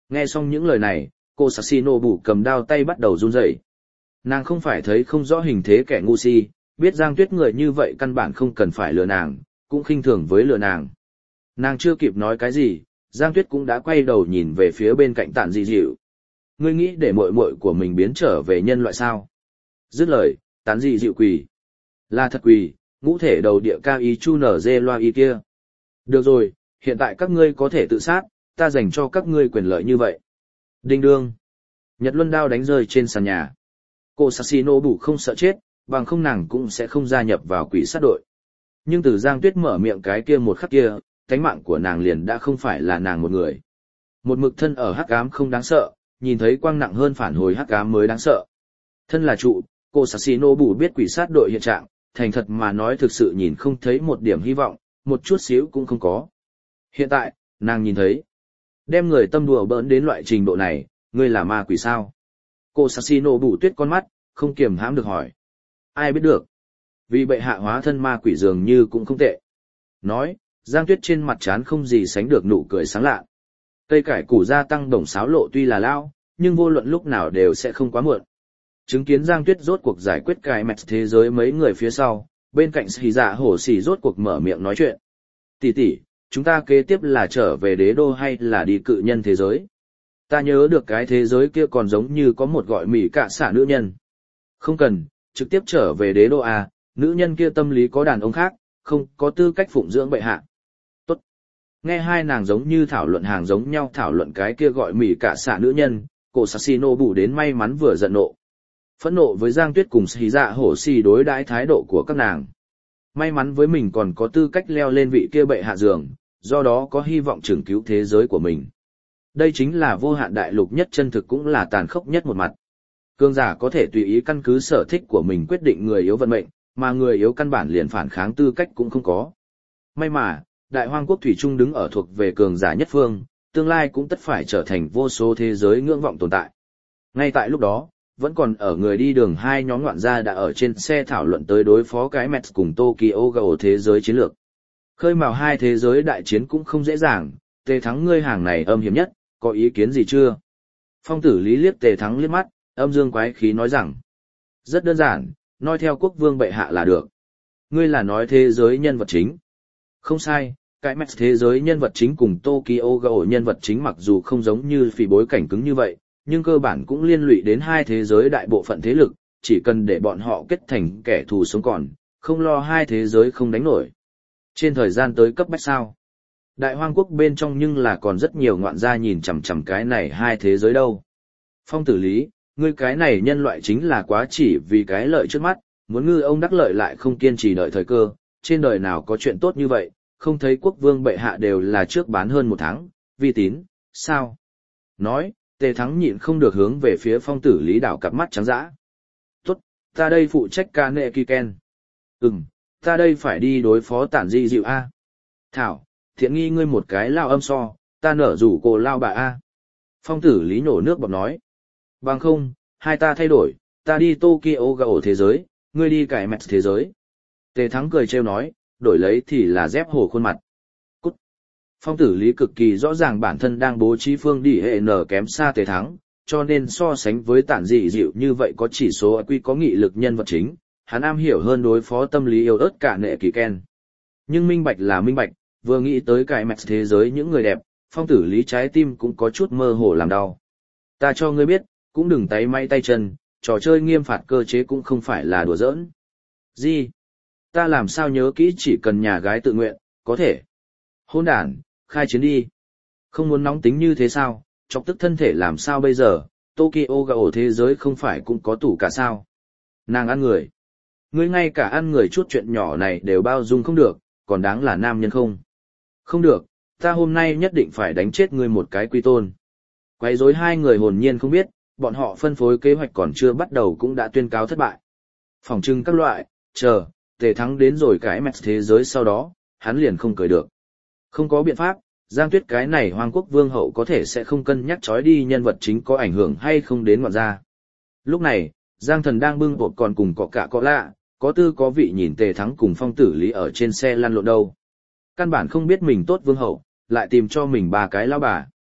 Nghe xong những lời này, cô Sashinobu cầm đao tay bắt đầu run rẩy. Nàng không phải thấy không rõ hình thế kẻ ngu si, biết Giang Tuyết người như vậy căn bản không cần phải lừa nàng, cũng khinh thường với lừa nàng. Nàng chưa kịp nói cái gì, Giang Tuyết cũng đã quay đầu nhìn về phía bên cạnh Tản Dị Dịu. Ngươi nghĩ để muội muội của mình biến trở về nhân loại sao? Dứt lời, Tản Dị Dịu quỳ. Là thật quỳ, ngũ thể đầu địa cao y chu nở dê loa y kia. Được rồi, hiện tại các ngươi có thể tự sát, ta dành cho các ngươi quyền lợi như vậy. Đinh đương. Nhật luân đao đánh rơi trên sàn nhà. Cô Sashinobu không sợ chết, bằng không nàng cũng sẽ không gia nhập vào quỷ sát đội. Nhưng từ Giang Tuyết mở miệng cái kia một khắc kia, cánh mạng của nàng liền đã không phải là nàng một người. Một mực thân ở hắc ám không đáng sợ, nhìn thấy quang nặng hơn phản hồi hắc ám mới đáng sợ. Thân là trụ, cô Sashinobu biết quỷ sát đội hiện trạng, thành thật mà nói thực sự nhìn không thấy một điểm hy vọng, một chút xíu cũng không có. Hiện tại, nàng nhìn thấy. Đem người tâm đùa bỡn đến loại trình độ này, ngươi là ma quỷ sao? Cô Sashinobu tuyết con mắt, không kiềm hãm được hỏi. Ai biết được? Vì bệ hạ hóa thân ma quỷ dường như cũng không tệ. Nói, Giang Tuyết trên mặt trán không gì sánh được nụ cười sáng lạ. Cây cải củ gia tăng đồng sáo lộ tuy là lao, nhưng vô luận lúc nào đều sẽ không quá muộn. Chứng kiến Giang Tuyết rốt cuộc giải quyết cái mẹt thế giới mấy người phía sau, bên cạnh Sĩ Dạ Hổ Sĩ rốt cuộc mở miệng nói chuyện. Tỷ tỷ, chúng ta kế tiếp là trở về đế đô hay là đi cự nhân thế giới? Ta nhớ được cái thế giới kia còn giống như có một gọi mỉ cạ xả nữ nhân. Không cần, trực tiếp trở về đế đô à, nữ nhân kia tâm lý có đàn ông khác, không có tư cách phụng dưỡng bệ hạ. Tốt. Nghe hai nàng giống như thảo luận hàng giống nhau thảo luận cái kia gọi mỉ cạ xả nữ nhân, cổ Sashinobu đến may mắn vừa giận nộ. Phẫn nộ với Giang Tuyết cùng Sĩ Dạ Hổ Sĩ đối đãi thái độ của các nàng. May mắn với mình còn có tư cách leo lên vị kia bệ hạ giường, do đó có hy vọng trưởng cứu thế giới của mình. Đây chính là vô hạn đại lục nhất chân thực cũng là tàn khốc nhất một mặt. Cường giả có thể tùy ý căn cứ sở thích của mình quyết định người yếu vận mệnh, mà người yếu căn bản liền phản kháng tư cách cũng không có. May mà, đại hoang quốc thủy chung đứng ở thuộc về cường giả nhất phương, tương lai cũng tất phải trở thành vô số thế giới ngưỡng vọng tồn tại. Ngay tại lúc đó, vẫn còn ở người đi đường hai nhóm ngoạn gia đã ở trên xe thảo luận tới đối phó cái mẹt cùng Tokyo Gao thế giới chiến lược. Khơi mào hai thế giới đại chiến cũng không dễ dàng, Tề Thắng ngươi hàng này âm hiểm nhất, có ý kiến gì chưa? Phong tử Lý liếc Tề Thắng liếc mắt, âm dương quái khí nói rằng, rất đơn giản, nói theo quốc vương bệ hạ là được. Ngươi là nói thế giới nhân vật chính. Không sai, cái mẹt thế giới nhân vật chính cùng Tokyo Gao nhân vật chính mặc dù không giống như phỉ bối cảnh cứng như vậy, nhưng cơ bản cũng liên lụy đến hai thế giới đại bộ phận thế lực, chỉ cần để bọn họ kết thành kẻ thù sống còn, không lo hai thế giới không đánh nổi. Trên thời gian tới cấp bách sao? Đại hoang quốc bên trong nhưng là còn rất nhiều ngoạn gia nhìn chằm chằm cái này hai thế giới đâu. Phong tử Lý, ngươi cái này nhân loại chính là quá chỉ vì cái lợi trước mắt, muốn ngư ông đắc lợi lại không kiên trì đợi thời cơ, trên đời nào có chuyện tốt như vậy, không thấy quốc vương bệ hạ đều là trước bán hơn một tháng, vi tín, sao? Nói, Tề Thắng nhịn không được hướng về phía phong tử Lý đảo cặp mắt trắng dã. Tốt, ta đây phụ trách ca nệ kỳ ken. Ừm, ta đây phải đi đối phó Tản Dị Dịu A. Thảo, thiện nghi ngươi một cái lao âm so, ta nở rủ cổ lao bà A. Phong tử Lý nổ nước bọt nói. Bằng không, hai ta thay đổi, ta đi Tokyo Gao thế giới, ngươi đi cải mẹt thế giới. Tề Thắng cười trêu nói, đổi lấy thì là dép hổ khuôn mặt. Cút. Phong tử Lý cực kỳ rõ ràng bản thân đang bố trí phương đi hệ nở kém xa Tề Thắng, cho nên so sánh với Tản Dị Dịu như vậy có chỉ số i kiu có nghị lực nhân vật chính, hắn am hiểu hơn đối phó tâm lý yếu ớt cả nệ kỳ ken. Nhưng minh bạch là minh bạch, vừa nghĩ tới cái mẹt thế giới những người đẹp, phong tử Lý trái tim cũng có chút mơ hồ làm đau. Ta cho ngươi biết, cũng đừng tay may tay chân, trò chơi nghiêm phạt cơ chế cũng không phải là đùa giỡn. Gì? Ta làm sao nhớ kỹ chỉ cần nhà gái tự nguyện, có thể. Hôn đàn, khai chiến đi. Không muốn nóng tính như thế sao, chọc tức thân thể làm sao bây giờ, Tokyo Gao thế giới không phải cũng có tủ cả sao. Nàng ăn người. Ngươi ngay cả ăn người chút chuyện nhỏ này đều bao dung không được, còn đáng là nam nhân không? Không được, ta hôm nay nhất định phải đánh chết ngươi một cái quy tôn. Quấy rối hai người hồn nhiên không biết, bọn họ phân phối kế hoạch còn chưa bắt đầu cũng đã tuyên cáo thất bại. Phòng trưng các loại, chờ, Tề Thắng đến rồi cái mẹt thế giới sau đó, hắn liền không cười được. Không có biện pháp, Giang Tuyết cái này Hoang Quốc Vương hậu có thể sẽ không cân nhắc trói đi nhân vật chính có ảnh hưởng hay không đến ngoạn gia. Lúc này, Giang Thần đang bưng bột còn cùng cọ cả cọ lạ, có tư có vị nhìn Tề Thắng cùng phong tử Lý ở trên xe lăn lộn đâu. Căn bản không biết mình tốt vương hậu, lại tìm cho mình ba cái lão bà.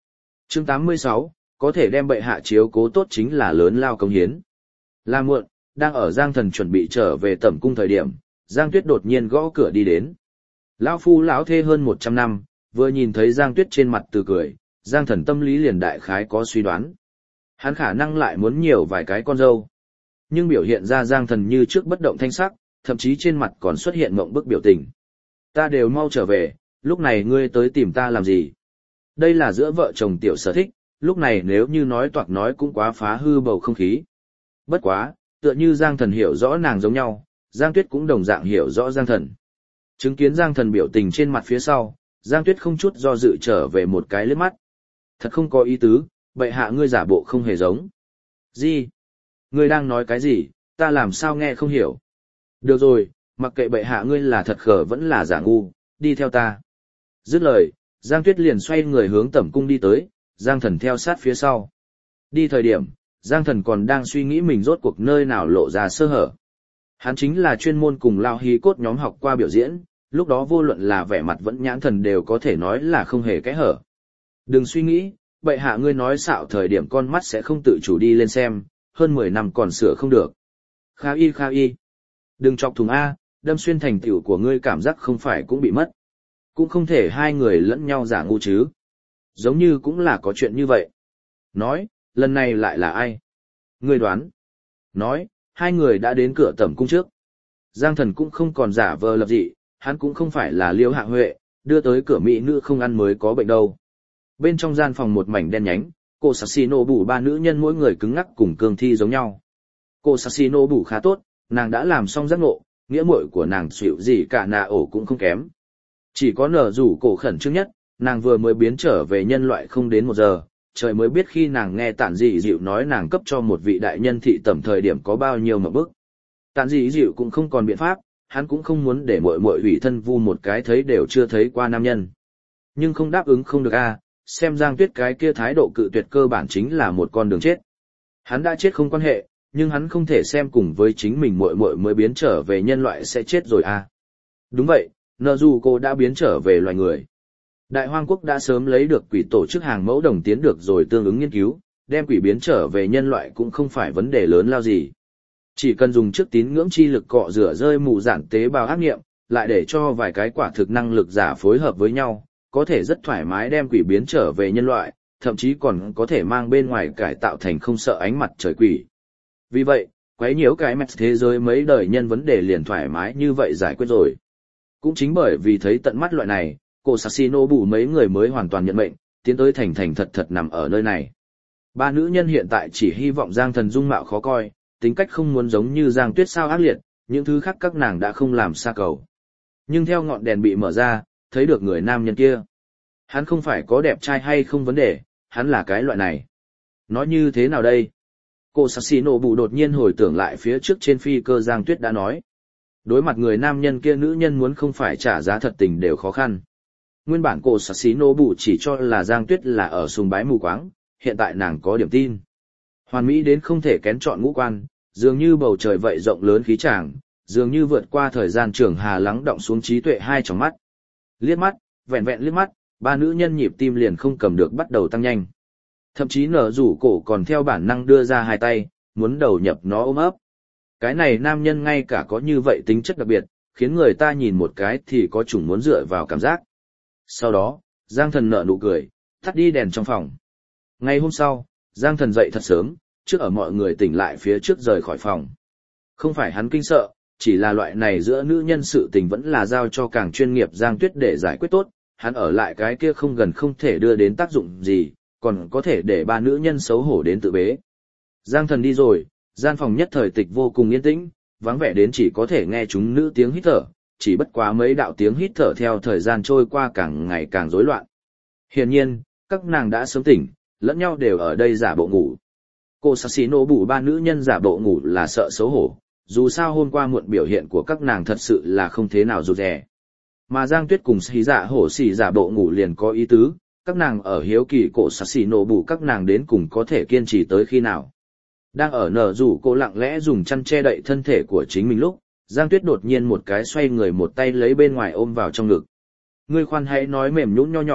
Chương tám mươi sáu, có thể đem bệ hạ chiếu cố tốt chính là lớn lao công hiến. Là muộn, đang ở Giang Thần chuẩn bị trở về tẩm cung thời điểm, Giang Tuyết đột nhiên gõ cửa đi đến. Lão phu lão thê hơn một trăm năm, vừa nhìn thấy Giang Tuyết trên mặt từ cười, Giang Thần tâm lý liền đại khái có suy đoán. Hắn khả năng lại muốn nhiều vài cái con dâu. Nhưng biểu hiện ra Giang Thần như trước bất động thanh sắc, thậm chí trên mặt còn xuất hiện mộng bức biểu tình. Ta đều mau trở về, lúc này ngươi tới tìm ta làm gì? Đây là giữa vợ chồng tiểu sở thích, lúc này nếu như nói toạc nói cũng quá phá hư bầu không khí. Bất quá, tựa như Giang Thần hiểu rõ nàng giống nhau, Giang Tuyết cũng đồng dạng hiểu rõ Giang Thần. Chứng kiến Giang Thần biểu tình trên mặt phía sau, Giang Tuyết không chút do dự trở về một cái liếc mắt. Thật không có ý tứ, bệ hạ ngươi giả bộ không hề giống. Gì? Ngươi đang nói cái gì, ta làm sao nghe không hiểu. Được rồi, mặc kệ bệ hạ ngươi là thật khờ vẫn là giả ngu, đi theo ta. Dứt lời, Giang Tuyết liền xoay người hướng tẩm cung đi tới, Giang Thần theo sát phía sau. Đi thời điểm, Giang Thần còn đang suy nghĩ mình rốt cuộc nơi nào lộ ra sơ hở. Hắn chính là chuyên môn cùng lao hí cốt nhóm học qua biểu diễn, lúc đó vô luận là vẻ mặt vẫn nhãn thần đều có thể nói là không hề kẽ hở. Đừng suy nghĩ, bệ hạ ngươi nói xạo thời điểm con mắt sẽ không tự chủ đi lên xem, hơn mười năm còn sửa không được. Kha y kha y. Đừng chọc thùng A, đâm xuyên thành tựu của ngươi cảm giác không phải cũng bị mất. Cũng không thể hai người lẫn nhau giả ngu chứ. Giống như cũng là có chuyện như vậy. Nói, lần này lại là ai? Ngươi đoán. Nói, hai người đã đến cửa tẩm cung trước. Giang Thần cũng không còn giả vờ lập dị, hắn cũng không phải là Liêu Hạ Huệ, đưa tới cửa mỹ nữ không ăn mới có bệnh đâu. Bên trong gian phòng một mảnh đen nhánh, cô Sasino bủ ba nữ nhân mỗi người cứng ngắc cùng cương thi giống nhau. Cô Sasino bủ khá tốt, nàng đã làm xong giác ngộ, nghĩa muội của nàng xỉu gì cả nà ổ cũng không kém. Chỉ có nở rủ cổ khẩn trương nhất, nàng vừa mới biến trở về nhân loại không đến một giờ, trời mới biết khi nàng nghe tản dị dịu nói nàng cấp cho một vị đại nhân thị tẩm thời điểm có bao nhiêu mà bức. Tản dị dịu cũng không còn biện pháp, hắn cũng không muốn để muội muội hủy thân vu một cái thấy đều chưa thấy qua nam nhân. Nhưng không đáp ứng không được a, xem Giang Tuyết cái kia thái độ cự tuyệt cơ bản chính là một con đường chết. Hắn đã chết không quan hệ, nhưng hắn không thể xem cùng với chính mình muội muội mới biến trở về nhân loại sẽ chết rồi a. Đúng vậy, nợ dù cô đã biến trở về loài người. Đại Hoang Quốc đã sớm lấy được quỷ tổ chức hàng mẫu đồng tiến được rồi tương ứng nghiên cứu, đem quỷ biến trở về nhân loại cũng không phải vấn đề lớn lao gì. Chỉ cần dùng trước tín ngưỡng chi lực cọ rửa rơi mù giản tế bào ác nghiệm, lại để cho vài cái quả thực năng lực giả phối hợp với nhau, có thể rất thoải mái đem quỷ biến trở về nhân loại, thậm chí còn có thể mang bên ngoài cải tạo thành không sợ ánh mặt trời quỷ. Vì vậy, quấy nhiễu cái mẹt thế giới mấy đời nhân vấn đề liền thoải mái như vậy giải quyết rồi. Cũng chính bởi vì thấy tận mắt loại này, cô Sasino bù mấy người mới hoàn toàn nhận mệnh, tiến tới thành thành thật thật nằm ở nơi này. Ba nữ nhân hiện tại chỉ hy vọng Giang Thần dung mạo khó coi, tính cách không muốn giống như Giang Tuyết sao ác liệt, những thứ khác các nàng đã không làm xa cầu. Nhưng theo ngọn đèn bị mở ra, thấy được người nam nhân kia. Hắn không phải có đẹp trai hay không vấn đề, hắn là cái loại này. Nói như thế nào đây? Cô Sasino bù đột nhiên hồi tưởng lại phía trước trên phi cơ Giang Tuyết đã nói. Đối mặt người nam nhân kia nữ nhân muốn không phải trả giá thật tình đều khó khăn. Nguyên bản cô Sasino bù chỉ cho là Giang Tuyết là ở sùng bái mù quáng, hiện tại nàng có điểm tin. Hoàn mỹ đến không thể kén chọn ngũ quan, dường như bầu trời vậy rộng lớn khí tràng, dường như vượt qua thời gian trường hà lắng động xuống trí tuệ hai tròng mắt. Liếc mắt, vẹn vẹn liếc mắt, ba nữ nhân nhịp tim liền không cầm được bắt đầu tăng nhanh. Thậm chí nở rủ cổ còn theo bản năng đưa ra hai tay, muốn đầu nhập nó ôm ấp. Cái này nam nhân ngay cả có như vậy tính chất đặc biệt, khiến người ta nhìn một cái thì có chủng muốn dựa vào cảm giác. Sau đó, Giang Thần nở nụ cười, tắt đi đèn trong phòng. Ngày hôm sau, Giang Thần dậy thật sớm, trước ở mọi người tỉnh lại phía trước rời khỏi phòng. Không phải hắn kinh sợ, chỉ là loại này giữa nữ nhân sự tình vẫn là giao cho càng chuyên nghiệp Giang Tuyết để giải quyết tốt, hắn ở lại cái kia không gần không thể đưa đến tác dụng gì, còn có thể để ba nữ nhân xấu hổ đến tự bế. Giang Thần đi rồi, gian phòng nhất thời tịch vô cùng yên tĩnh, vắng vẻ đến chỉ có thể nghe chúng nữ tiếng hít thở, chỉ bất quá mấy đạo tiếng hít thở theo thời gian trôi qua càng ngày càng rối loạn. Hiển nhiên, các nàng đã sớm tỉnh, lẫn nhau đều ở đây giả bộ ngủ. Cô Sasino bù ba nữ nhân giả bộ ngủ là sợ xấu hổ, dù sao hôm qua muộn biểu hiện của các nàng thật sự là không thế nào rụt rè. Mà Giang Tuyết cùng xí dạ hổ xỉ giả bộ ngủ liền có ý tứ, các nàng ở hiếu kỳ cổ Sasino bù các nàng đến cùng có thể kiên trì tới khi nào. Đang ở nở rủ cô lặng lẽ dùng chăn che đậy thân thể của chính mình lúc, Giang Tuyết đột nhiên một cái xoay người một tay lấy bên ngoài ôm vào trong ngực. Ngươi khoan hãy nói mềm nhũn nho nhỏ,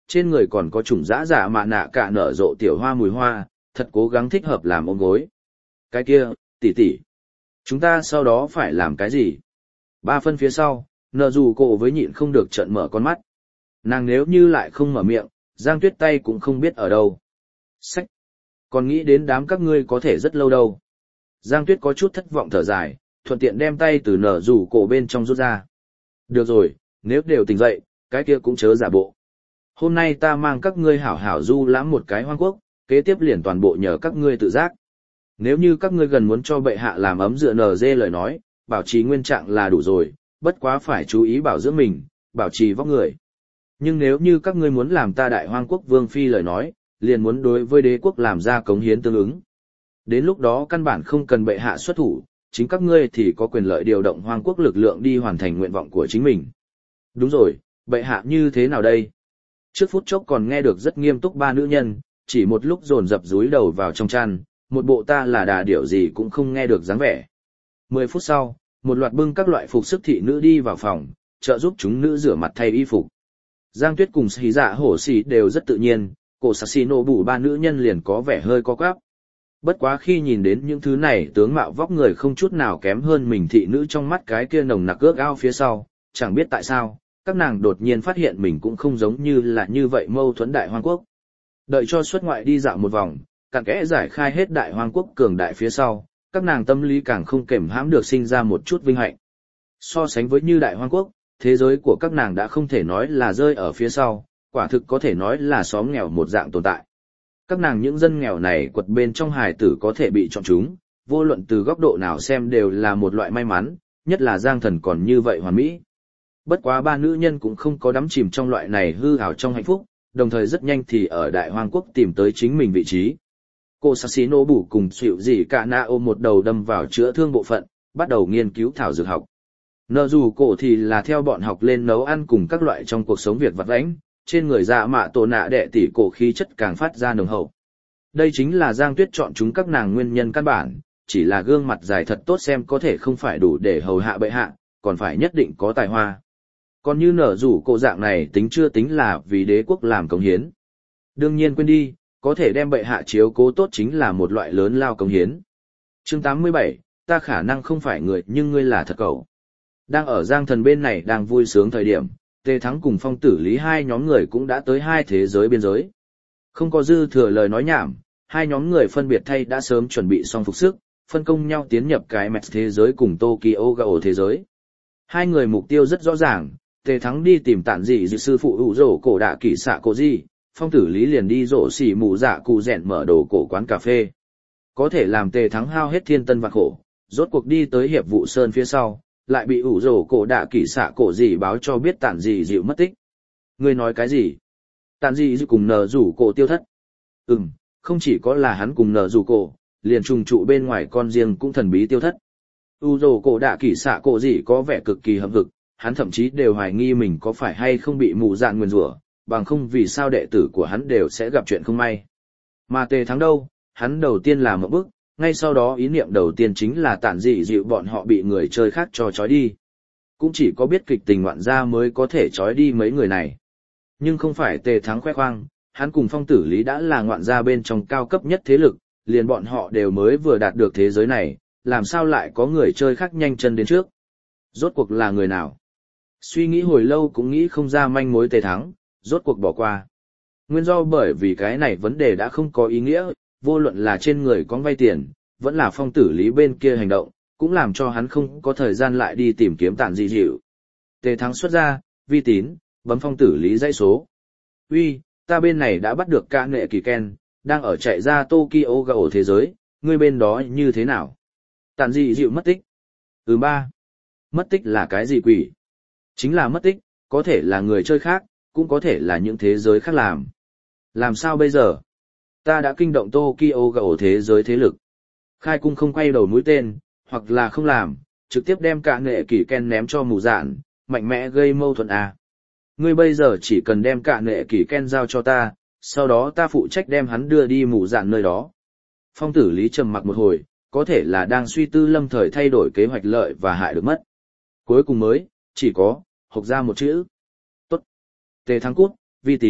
trên người còn có chủng dã giả mạ nạ cả nở rộ tiểu hoa mùi hoa, thật cố gắng thích hợp làm ôm gối. Cái kia, tỷ tỷ, chúng ta sau đó phải làm cái gì? Ba phân phía sau, nở dù cổ với nhịn không được trợn mở con mắt. Nàng nếu như lại không mở miệng, Giang Tuyết tay cũng không biết ở đâu. Sách! Còn nghĩ đến đám các ngươi có thể rất lâu đâu. Giang Tuyết có chút thất vọng thở dài, thuận tiện đem tay từ nở rủ cổ bên trong rút ra. Được rồi, nếu đều tỉnh dậy, cái kia cũng chớ giả bộ. Hôm nay ta mang các ngươi hảo hảo du lãm một cái hoang quốc, kế tiếp liền toàn bộ nhờ các ngươi tự giác. Nếu như các ngươi gần muốn cho bệ hạ làm ấm dựa nờ dê lời nói, bảo trì nguyên trạng là đủ rồi, bất quá phải chú ý bảo dưỡng mình, bảo trì vóc người. Nhưng nếu như các ngươi muốn làm ta đại hoang quốc vương phi lời nói, liền muốn đối với đế quốc làm ra cống hiến tương ứng. Đến lúc đó căn bản không cần bệ hạ xuất thủ, chính các ngươi thì có quyền lợi điều động hoang quốc lực lượng đi hoàn thành nguyện vọng của chính mình. Đúng rồi, bệ hạ như thế nào đây? Trước phút chốc còn nghe được rất nghiêm túc ba nữ nhân, chỉ một lúc dồn dập rúi đầu vào trong chăn, một bộ ta là đà điểu gì cũng không nghe được dáng vẻ. Mười phút sau, một loạt bưng các loại phục sức thị nữ đi vào phòng, trợ giúp chúng nữ rửa mặt thay y phục. Giang Tuyết cùng Sĩ Dạ Hổ Sĩ đều rất tự nhiên, cổ Sasino bù ba nữ nhân liền có vẻ hơi co quắp. Bất quá khi nhìn đến những thứ này tướng mạo vóc người không chút nào kém hơn mình thị nữ trong mắt cái kia nồng nặc ước ao phía sau, chẳng biết tại sao, các nàng đột nhiên phát hiện mình cũng không giống như là như vậy mâu thuẫn đại hoang quốc. Đợi cho xuất ngoại đi dạo một vòng, cặn kẽ giải khai hết đại hoang quốc cường đại phía sau, các nàng tâm lý càng không kềm hãm được sinh ra một chút vinh hạnh. So sánh với như đại hoang quốc, thế giới của các nàng đã không thể nói là rơi ở phía sau, quả thực có thể nói là xóm nghèo một dạng tồn tại. Các nàng những dân nghèo này quật bên trong hài tử có thể bị chọn chúng, vô luận từ góc độ nào xem đều là một loại may mắn, nhất là Giang Thần còn như vậy hoàn mỹ. Bất quá ba nữ nhân cũng không có đắm chìm trong loại này hư ảo trong hạnh phúc, đồng thời rất nhanh thì ở Đại Hoang Quốc tìm tới chính mình vị trí. Cô Sasino bù cùng xịu gì cả na ôm một đầu đâm vào chữa thương bộ phận, bắt đầu nghiên cứu thảo dược học. Nợ dù cổ thì là theo bọn học lên nấu ăn cùng các loại trong cuộc sống việc vặt vãnh, trên người dạ mạ tổ nạ đệ tỷ cổ khí chất càng phát ra nồng hậu. Đây chính là Giang Tuyết chọn chúng các nàng nguyên nhân căn bản, chỉ là gương mặt dài thật tốt xem có thể không phải đủ để hầu hạ bệ hạ, còn phải nhất định có tài hoa. Còn như nở rủ cổ dạng này tính chưa tính là vì đế quốc làm cống hiến. Đương nhiên quên đi, có thể đem bệ hạ chiếu cố tốt chính là một loại lớn lao cống hiến. Chương tám mươi bảy, ta khả năng không phải người nhưng ngươi là thật cậu. Đang ở Giang Thần bên này đang vui sướng thời điểm, Tề Thắng cùng Phong Tử Lý hai nhóm người cũng đã tới hai thế giới biên giới. Không có dư thừa lời nói nhảm, hai nhóm người phân biệt thay đã sớm chuẩn bị xong phục sức, phân công nhau tiến nhập cái mẹt thế giới cùng Tokyo Gao thế giới. Hai người mục tiêu rất rõ ràng, Tề Thắng đi tìm tản dị dự sư phụ ủ rổ cổ đạ kỷ xạ cổ gì, Phong Tử Lý liền đi rổ xỉ mù dạ cụ rèn mở đồ cổ quán cà phê. Có thể làm Tề Thắng hao hết thiên tân vạn khổ, rốt cuộc đi tới hiệp vụ sơn phía sau, lại bị ủ rổ cổ đạ kỷ xạ cổ gì báo cho biết tản dị dịu mất tích. Ngươi nói cái gì? Tản dị dịu cùng nở rủ cổ tiêu thất. Ừm, không chỉ có là hắn cùng nở rủ cổ, liền trùng trụ bên ngoài con riêng cũng thần bí tiêu thất. ủ rổ cổ đạ kỷ xạ cổ gì có vẻ cực kỳ hậm hực, hắn thậm chí đều hoài nghi mình có phải hay không bị mù dạn nguyền rủa, bằng không vì sao đệ tử của hắn đều sẽ gặp chuyện không may. Mà Tề Thắng đâu, hắn đầu tiên là một bước, ngay sau đó ý niệm đầu tiên chính là tản dị dịu bọn họ bị người chơi khác cho trói đi. Cũng chỉ có biết kịch tình ngoạn gia mới có thể trói đi mấy người này. Nhưng không phải Tề Thắng khoe khoang, hắn cùng Phong Tử Lý đã là ngoạn gia bên trong cao cấp nhất thế lực, liền bọn họ đều mới vừa đạt được thế giới này, làm sao lại có người chơi khác nhanh chân đến trước. Rốt cuộc là người nào? Suy nghĩ hồi lâu cũng nghĩ không ra manh mối. Tề Thắng rốt cuộc bỏ qua. Nguyên do bởi vì cái này vấn đề đã không có ý nghĩa, vô luận là trên người con vay tiền, vẫn là Phong Tử Lý bên kia hành động, cũng làm cho hắn không có thời gian lại đi tìm kiếm tản dị dịu. Tề Thắng xuất ra, vi tín, bấm Phong Tử Lý dãy số. Uy, ta bên này đã bắt được ca nghệ kỳ Ken, đang ở chạy ra Tokyo Gao thế giới, ngươi bên đó như thế nào? Tản dị dịu mất tích. Ừ ba. Mất tích là cái gì quỷ? Chính là mất tích, có thể là người chơi khác, cũng có thể là những thế giới khác làm. Làm sao bây giờ? Ta đã kinh động Tokyo Gao thế giới thế lực. Khai cung không quay đầu mũi tên, hoặc là không làm, trực tiếp đem cả nghệ kỷ Ken ném cho mù dạn, mạnh mẽ gây mâu thuẫn à. Ngươi bây giờ chỉ cần đem cả nghệ kỷ Ken giao cho ta, sau đó ta phụ trách đem hắn đưa đi mù dạn nơi đó. Phong Tử Lý trầm mặc một hồi, có thể là đang suy tư lâm thời thay đổi kế hoạch lợi và hại được mất. Cuối cùng mới, chỉ có, hộc ra một chữ. Tốt. Tề Thắng cút, vi tín,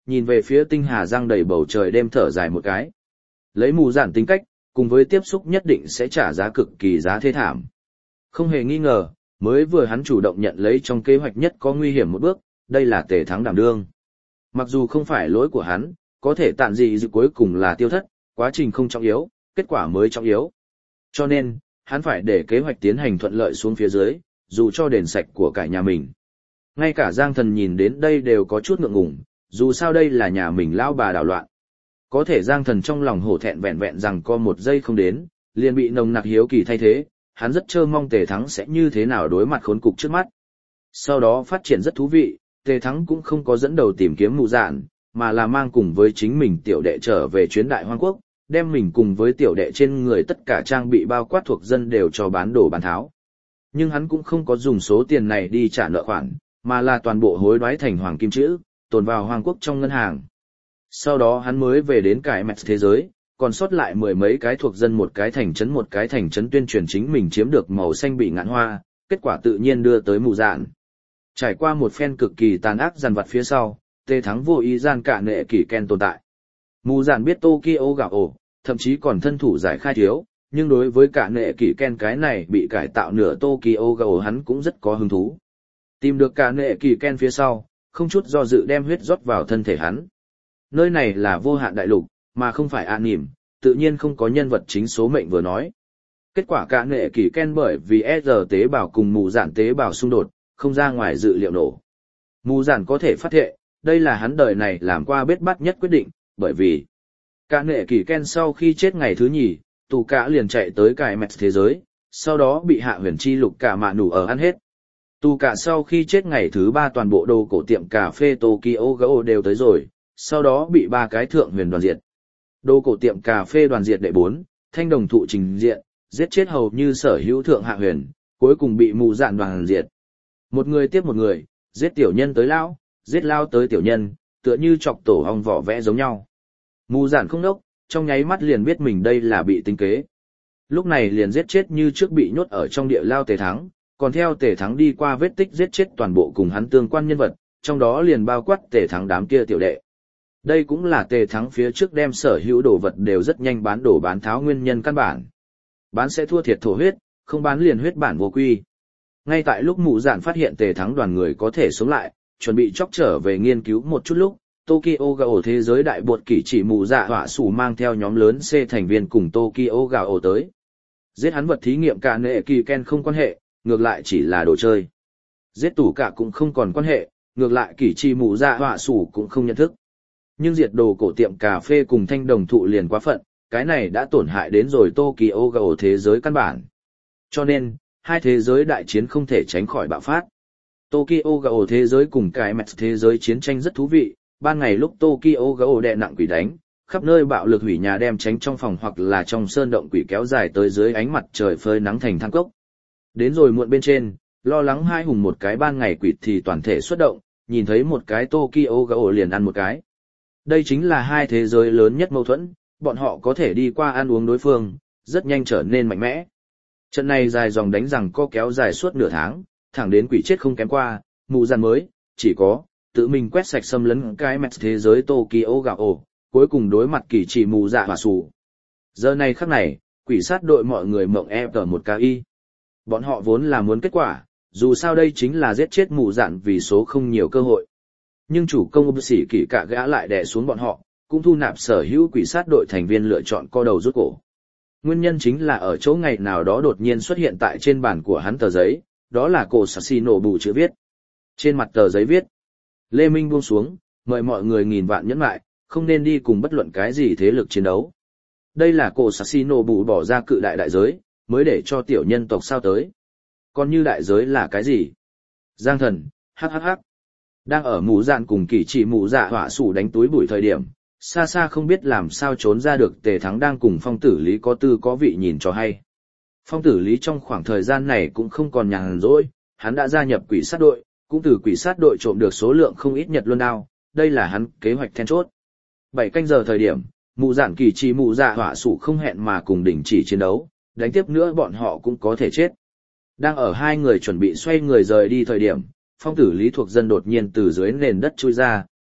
nhìn về phía tinh hà giăng đầy bầu trời đêm thở dài một cái. Lấy mù dạn tính cách, cùng với tiếp xúc nhất định sẽ trả giá cực kỳ giá thê thảm. Không hề nghi ngờ, mới vừa hắn chủ động nhận lấy trong kế hoạch nhất có nguy hiểm một bước, đây là Tề Thắng đảm đương. Mặc dù không phải lỗi của hắn, có thể tạn dị dự cuối cùng là tiêu thất, quá trình không trọng yếu, kết quả mới trọng yếu. Cho nên, hắn phải để kế hoạch tiến hành thuận lợi xuống phía dưới, dù cho đền sạch của cả nhà mình. Ngay cả Giang Thần nhìn đến đây đều có chút ngượng ngùng, dù sao đây là nhà mình lão bà đảo loạn. Có thể Giang Thần trong lòng hổ thẹn vẹn vẹn rằng có một giây không đến, liền bị nồng nặc hiếu kỳ thay thế, hắn rất trơ mong Tề Thắng sẽ như thế nào đối mặt khốn cục trước mắt. Sau đó phát triển rất thú vị, Tề Thắng cũng không có dẫn đầu tìm kiếm mụ dạn, mà là mang cùng với chính mình tiểu đệ trở về chuyến đại hoang quốc, đem mình cùng với tiểu đệ trên người tất cả trang bị bao quát thuộc dân đều cho bán đổ bán tháo. Nhưng hắn cũng không có dùng số tiền này đi trả nợ khoản, mà là toàn bộ hối đoái thành hoàng kim chữ, tồn vào hoàng quốc trong ngân hàng. Sau đó hắn mới về đến cải mẹt thế giới, còn sót lại mười mấy cái thuộc dân một cái thành trấn một cái thành trấn tuyên truyền chính mình chiếm được màu xanh bị ngạn hoa, kết quả tự nhiên đưa tới mù dạn. Trải qua một phen cực kỳ tàn ác dằn vặt phía sau, Tề Thắng vô ý gian cả nệ kỷ Ken tồn tại. Mù dạn biết Tokyo gạo ổ, thậm chí còn thân thủ giải khai thiếu, nhưng đối với cả nệ kỷ Ken cái này bị cải tạo nửa Tokyo gạo ổ hắn cũng rất có hứng thú. Tìm được cả nệ kỷ Ken phía sau, không chút do dự đem huyết rót vào thân thể hắn. Nơi này là vô hạn đại lục, mà không phải an nỉm, tự nhiên không có nhân vật chính số mệnh vừa nói. Kết quả cả nệ kỷ Ken bởi vì e rờ tế bào cùng mù dạn tế bào xung đột, không ra ngoài dự liệu nổ. Mù dạn có thể phát thệ, đây là hắn đời này làm qua bết bát nhất quyết định, bởi vì cả nệ kỷ Ken sau khi chết ngày thứ nhì, tù cả liền chạy tới cải mẹt thế giới, sau đó bị hạ huyền chi lục cả mạ nủ ở ăn hết. Tù cả sau khi chết ngày thứ ba toàn bộ đồ cổ tiệm cà phê Tokyo Gao đều tới rồi, sau đó bị ba cái thượng huyền đoàn diệt. Đồ cổ tiệm cà phê đoàn diệt đệ bốn, thanh đồng thụ trình diện, giết chết hầu như sở hữu thượng hạ huyền, cuối cùng bị mù dạn đoàn diệt. Một người tiếp một người, giết tiểu nhân tới lão, giết lao tới tiểu nhân, tựa như chọc tổ ong vỏ vẽ giống nhau. Mù dạn không đốc, trong nháy mắt liền biết mình đây là bị tính kế. Lúc này liền giết chết như trước bị nhốt ở trong địa lao Tề Thắng, còn theo Tề Thắng đi qua vết tích giết chết toàn bộ cùng hắn tương quan nhân vật, trong đó liền bao quát Tề Thắng đám kia tiểu đệ. Đây cũng là Tề Thắng phía trước đem sở hữu đồ vật đều rất nhanh bán đổ bán tháo nguyên nhân căn bản. Bán sẽ thua thiệt thổ huyết, không bán liền huyết bản vô quy. Ngay tại lúc mụ dạn phát hiện Tề Thắng đoàn người có thể sống lại, chuẩn bị chóc trở về nghiên cứu một chút lúc, Tokyo Gao thế giới đại bột kỷ chỉ mù dạ họa sủ mang theo nhóm lớn C thành viên cùng Tokyo Gao tới. Giết hắn vật thí nghiệm cả nệ kỳ Ken không quan hệ, ngược lại chỉ là đồ chơi. Giết tủ cả cũng không còn quan hệ, ngược lại kỷ chỉ mù dạ họa sủ cũng không nhận thức. Nhưng diệt đồ cổ tiệm cà phê cùng thanh đồng thụ liền quá phận, cái này đã tổn hại đến rồi Tokyo Gao thế giới căn bản. Cho nên, hai thế giới đại chiến không thể tránh khỏi bạo phát. Tokyo Gao thế giới cùng cái mẹt thế giới chiến tranh rất thú vị, ban ngày lúc Tokyo Gao đè nặng quỷ đánh, khắp nơi bạo lực hủy nhà đem tránh trong phòng hoặc là trong sơn động quỷ kéo dài tới dưới ánh mặt trời phơi nắng thành than cốc. Đến rồi muộn bên trên, lo lắng hai hùng một cái ban ngày quỷ thì toàn thể xuất động, nhìn thấy một cái Tokyo Gao liền ăn một cái. Đây chính là hai thế giới lớn nhất mâu thuẫn, bọn họ có thể đi qua ăn uống đối phương, rất nhanh trở nên mạnh mẽ. Trận này dài dòng đánh rằng co kéo dài suốt nửa tháng, thẳng đến quỷ chết không kém qua, mù dạn mới, chỉ có, tự mình quét sạch xâm lấn cái mẹt thế giới Tokyo Gao, cuối cùng đối mặt kỳ chỉ mù dạ hỏa sủ. Giờ này khắc này, quỷ sát đội mọi người mộng ép ở một ki. Bọn họ vốn là muốn kết quả, dù sao đây chính là giết chết mù dạn vì số không nhiều cơ hội. Nhưng chủ công ôm sĩ kỷ cả gã lại đè xuống bọn họ, cũng thu nạp sở hữu quỷ sát đội thành viên lựa chọn co đầu rút cổ. Nguyên nhân chính là ở chỗ ngày nào đó đột nhiên xuất hiện tại trên bàn của hắn tờ giấy, đó là cổ Sasino bù chữ viết. Trên mặt tờ giấy viết, Lê Minh buông xuống, mời mọi người nghìn vạn nhẫn lại, không nên đi cùng bất luận cái gì thế lực chiến đấu. Đây là cổ Sasino bù bỏ ra cự đại đại giới, mới để cho tiểu nhân tộc sao tới. Còn như đại giới là cái gì? Giang thần, hắc hắc hắc. Đang ở mù dạn cùng kỳ chỉ mù dạ hỏa sủ đánh túi bụi thời điểm, xa xa không biết làm sao trốn ra được Tề Thắng đang cùng phong tử lý có tư có vị nhìn cho hay. Phong tử lý trong khoảng thời gian này cũng không còn nhàn rỗi, hắn đã gia nhập quỷ sát đội, cũng từ quỷ sát đội trộm được số lượng không ít nhật luân đao, đây là hắn kế hoạch then chốt. Bảy canh giờ thời điểm, mù dạn kỳ chỉ mù dạ hỏa sủ không hẹn mà cùng đình chỉ chiến đấu, đánh tiếp nữa bọn họ cũng có thể chết. Đang ở hai người chuẩn bị xoay người rời đi thời điểm, phong tử lý thuộc dân đột nhiên từ dưới nền đất chui ra,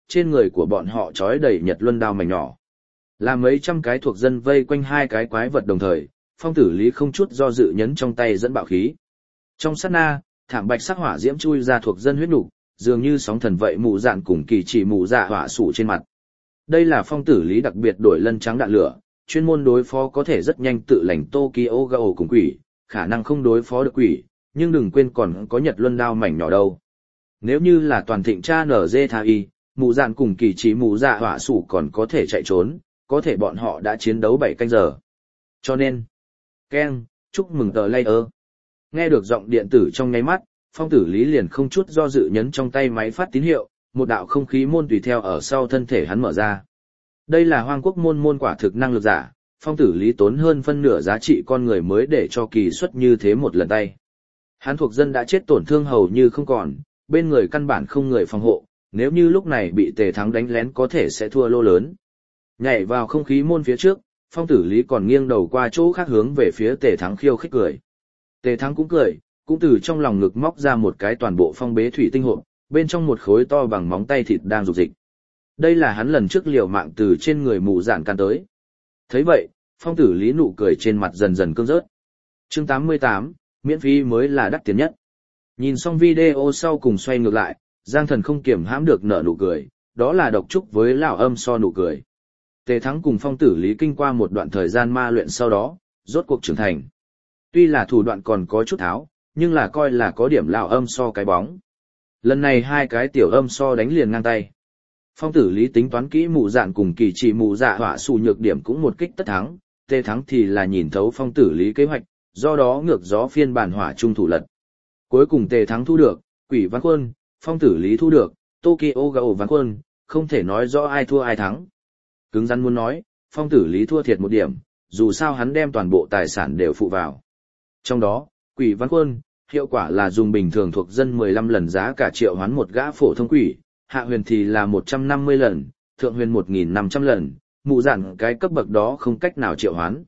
trên người của bọn họ trói đầy nhật luân đao mảnh nhỏ. Là mấy trăm cái thuộc dân vây quanh hai cái quái vật đồng thời, Phong Tử Lý không chút do dự nhấn trong tay dẫn bạo khí. Trong sát na, thảm bạch sắc hỏa diễm chui ra thuộc dân huyết nục, dường như sóng thần vậy mù dạn cùng kỳ chỉ mù dạ hỏa sủ trên mặt. Đây là Phong Tử Lý đặc biệt đổi lân trắng đạn lửa, chuyên môn đối phó có thể rất nhanh tự lành Tokyo Gao cùng quỷ, khả năng không đối phó được quỷ, nhưng đừng quên còn có nhật luân đao mảnh nhỏ đâu. Nếu như là toàn thịnh cha nở dê tha y, mù dạn cùng kỳ chỉ mù dạ hỏa sủ còn có thể chạy trốn, có thể bọn họ đã chiến đấu bảy canh giờ. Cho nên, Ken, chúc mừng tờ layer. Nghe được giọng điện tử trong nháy mắt, Phong Tử Lý liền không chút do dự nhấn trong tay máy phát tín hiệu, một đạo không khí môn tùy theo ở sau thân thể hắn mở ra. Đây là hoang quốc môn môn quả thực năng lực giả, Phong Tử Lý tốn hơn phân nửa giá trị con người mới để cho kỳ xuất như thế một lần tay. Hắn thuộc dân đã chết tổn thương hầu như không còn, bên người căn bản không người phòng hộ, nếu như lúc này bị Tề Thắng đánh lén có thể sẽ thua lô lớn. Nhảy vào không khí môn phía trước, Phong Tử Lý còn nghiêng đầu qua chỗ khác hướng về phía Tề Thắng khiêu khích cười. Tề Thắng cũng cười, cũng từ trong lòng ngực móc ra một cái toàn bộ phong bế thủy tinh hộp, bên trong một khối to bằng móng tay thịt đang rục dịch. Đây là hắn lần trước liều mạng từ trên người mù dạn can tới. Thấy vậy, Phong Tử Lý nụ cười trên mặt dần dần cương rớt. Chương tám mươi tám, miễn phí mới là đắt tiền nhất. Nhìn xong video sau cùng xoay ngược lại, Giang Thần không kiềm hãm được nở nụ cười, đó là độc trúc với lão âm so nụ cười. Tề Thắng cùng Phong Tử Lý kinh qua một đoạn thời gian ma luyện sau đó, rốt cuộc trưởng thành. Tuy là thủ đoạn còn có chút tháo, nhưng là coi là có điểm lão âm so cái bóng. Lần này hai cái tiểu âm so đánh liền ngang tay. Phong Tử Lý tính toán kỹ mụ dạn cùng kỳ chỉ mụ dạ hỏa xù nhược điểm cũng một kích tất thắng, Tề Thắng thì là nhìn thấu Phong Tử Lý kế hoạch, do đó ngược gió phiên bản hỏa trung thủ lật. Cuối cùng Tề Thắng thu được, Quỷ Văn Quân, Phong Tử Lý thu được, Tokyo Gao Văn Quân, không thể nói rõ ai thua ai thắng. Cứng rắn muốn nói, Phong Tử Lý thua thiệt một điểm, dù sao hắn đem toàn bộ tài sản đều phụ vào. Trong đó, Quỷ Văn Quân, hiệu quả là dùng bình thường thuộc dân mười lăm lần giá cả triệu hoán một gã phổ thông quỷ, hạ huyền thì là một trăm năm mươi lần, thượng huyền một nghìn năm trăm lần, mụ dặn cái cấp bậc đó không cách nào triệu hoán.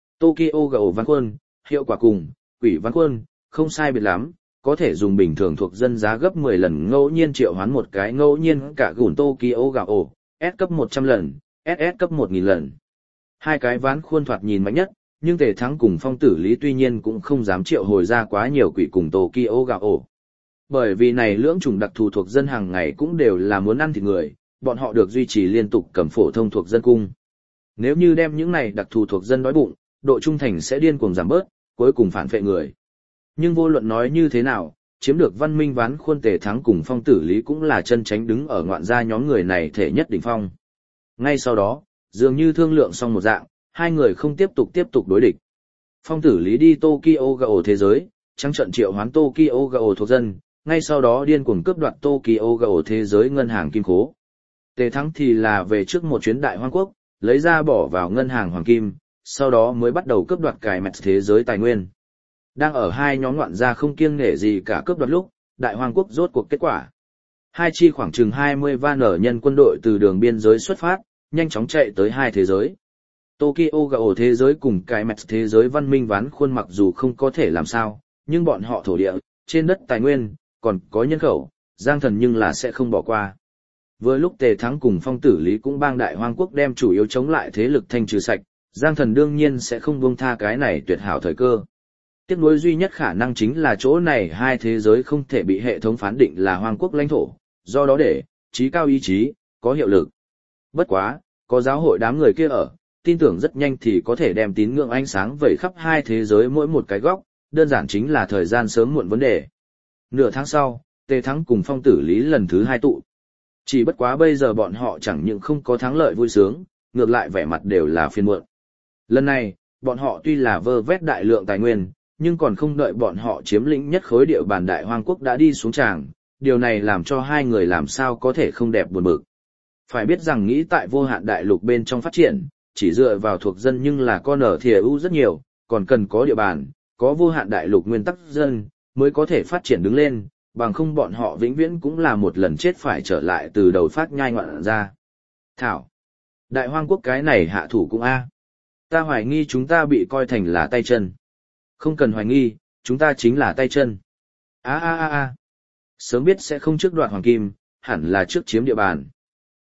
Tokyo Gao Văn Quân, hiệu quả cùng, Quỷ Văn Quân, không sai biệt lắm, có thể dùng bình thường thuộc dân giá gấp mười lần ngẫu nhiên triệu hoán một cái ngẫu nhiên cả gùn Tokyo Gao, S cấp một trăm lần, ét ét cấp một nghìn lần. Hai cái ván khuôn thoạt nhìn mạnh nhất, nhưng Tề Thắng cùng Phong Tử Lý tuy nhiên cũng không dám triệu hồi ra quá nhiều quỷ cùng Tokyo Gao. Bởi vì này lưỡng chủng đặc thù thuộc dân hàng ngày cũng đều là muốn ăn thịt người, bọn họ được duy trì liên tục cầm phổ thông thuộc dân cung. Nếu như đem những này đặc thù thuộc dân đói bụng, độ trung thành sẽ điên cuồng giảm bớt, cuối cùng phản phệ người. Nhưng vô luận nói như thế nào, chiếm được văn minh ván khuôn Tề Thắng cùng Phong Tử Lý cũng là chân tránh đứng ở ngoạn gia nhóm người này thể nhất đỉnh phong. Ngay sau đó, dường như thương lượng xong một dạng, hai người không tiếp tục tiếp tục đối địch. Phong Tử Lý đi Tokyo Gao thế giới, trắng trận triệu hoán Tokyo Gao thuộc dân, ngay sau đó điên cuồng cướp đoạt Tokyo Gao thế giới ngân hàng kim khố. Tề Thắng thì là về trước một chuyến đại hoang quốc, lấy ra bỏ vào ngân hàng hoàng kim, sau đó mới bắt đầu cướp đoạt cải mẹt thế giới tài nguyên. Đang ở hai nhóm ngoạn gia không kiêng nể gì cả cướp đoạt lúc, đại hoang quốc rốt cuộc kết quả. Hai chi khoảng chừng hai mươi van ở nhân quân đội từ đường biên giới xuất phát, nhanh chóng chạy tới hai thế giới. Tokyo Gao thế giới cùng cái mẹt thế giới văn minh ván khuôn mặc dù không có thể làm sao, nhưng bọn họ thổ địa, trên đất tài nguyên, còn có nhân khẩu, Giang Thần nhưng là sẽ không bỏ qua. Vừa lúc Tề Thắng cùng Phong Tử Lý cũng bang đại hoang quốc đem chủ yếu chống lại thế lực thanh trừ sạch, Giang Thần đương nhiên sẽ không buông tha cái này tuyệt hảo thời cơ. Tiếc nuối duy nhất khả năng chính là chỗ này hai thế giới không thể bị hệ thống phán định là hoang quốc lãnh thổ, do đó để, trí cao ý chí, có hiệu lực. Bất quá, có giáo hội đám người kia ở, tin tưởng rất nhanh thì có thể đem tín ngưỡng ánh sáng vẩy khắp hai thế giới mỗi một cái góc, đơn giản chính là thời gian sớm muộn vấn đề. Nửa tháng sau, Tề Thắng cùng Phong Tử Lý lần thứ hai tụ. Chỉ bất quá bây giờ bọn họ chẳng những không có thắng lợi vui sướng, ngược lại vẻ mặt đều là phiền muộn. Lần này, bọn họ tuy là vơ vét đại lượng tài nguyên, nhưng còn không đợi bọn họ chiếm lĩnh nhất khối địa bàn đại hoang quốc đã đi xuống tràng, điều này làm cho hai người làm sao có thể không đẹp buồn bực. Phải biết rằng nghĩ tại vô hạn đại lục bên trong phát triển, chỉ dựa vào thuộc dân nhưng là con ở thìa ưu rất nhiều, còn cần có địa bàn, có vô hạn đại lục nguyên tắc dân, mới có thể phát triển đứng lên, bằng không bọn họ vĩnh viễn cũng là một lần chết phải trở lại từ đầu phát nhai ngoạn ra. Thảo, đại hoang quốc cái này hạ thủ cũng a. Ta hoài nghi chúng ta bị coi thành là tay chân. Không cần hoài nghi, chúng ta chính là tay chân. A a a a. Sớm biết sẽ không trước đoạt hoàng kim, hẳn là trước chiếm địa bàn.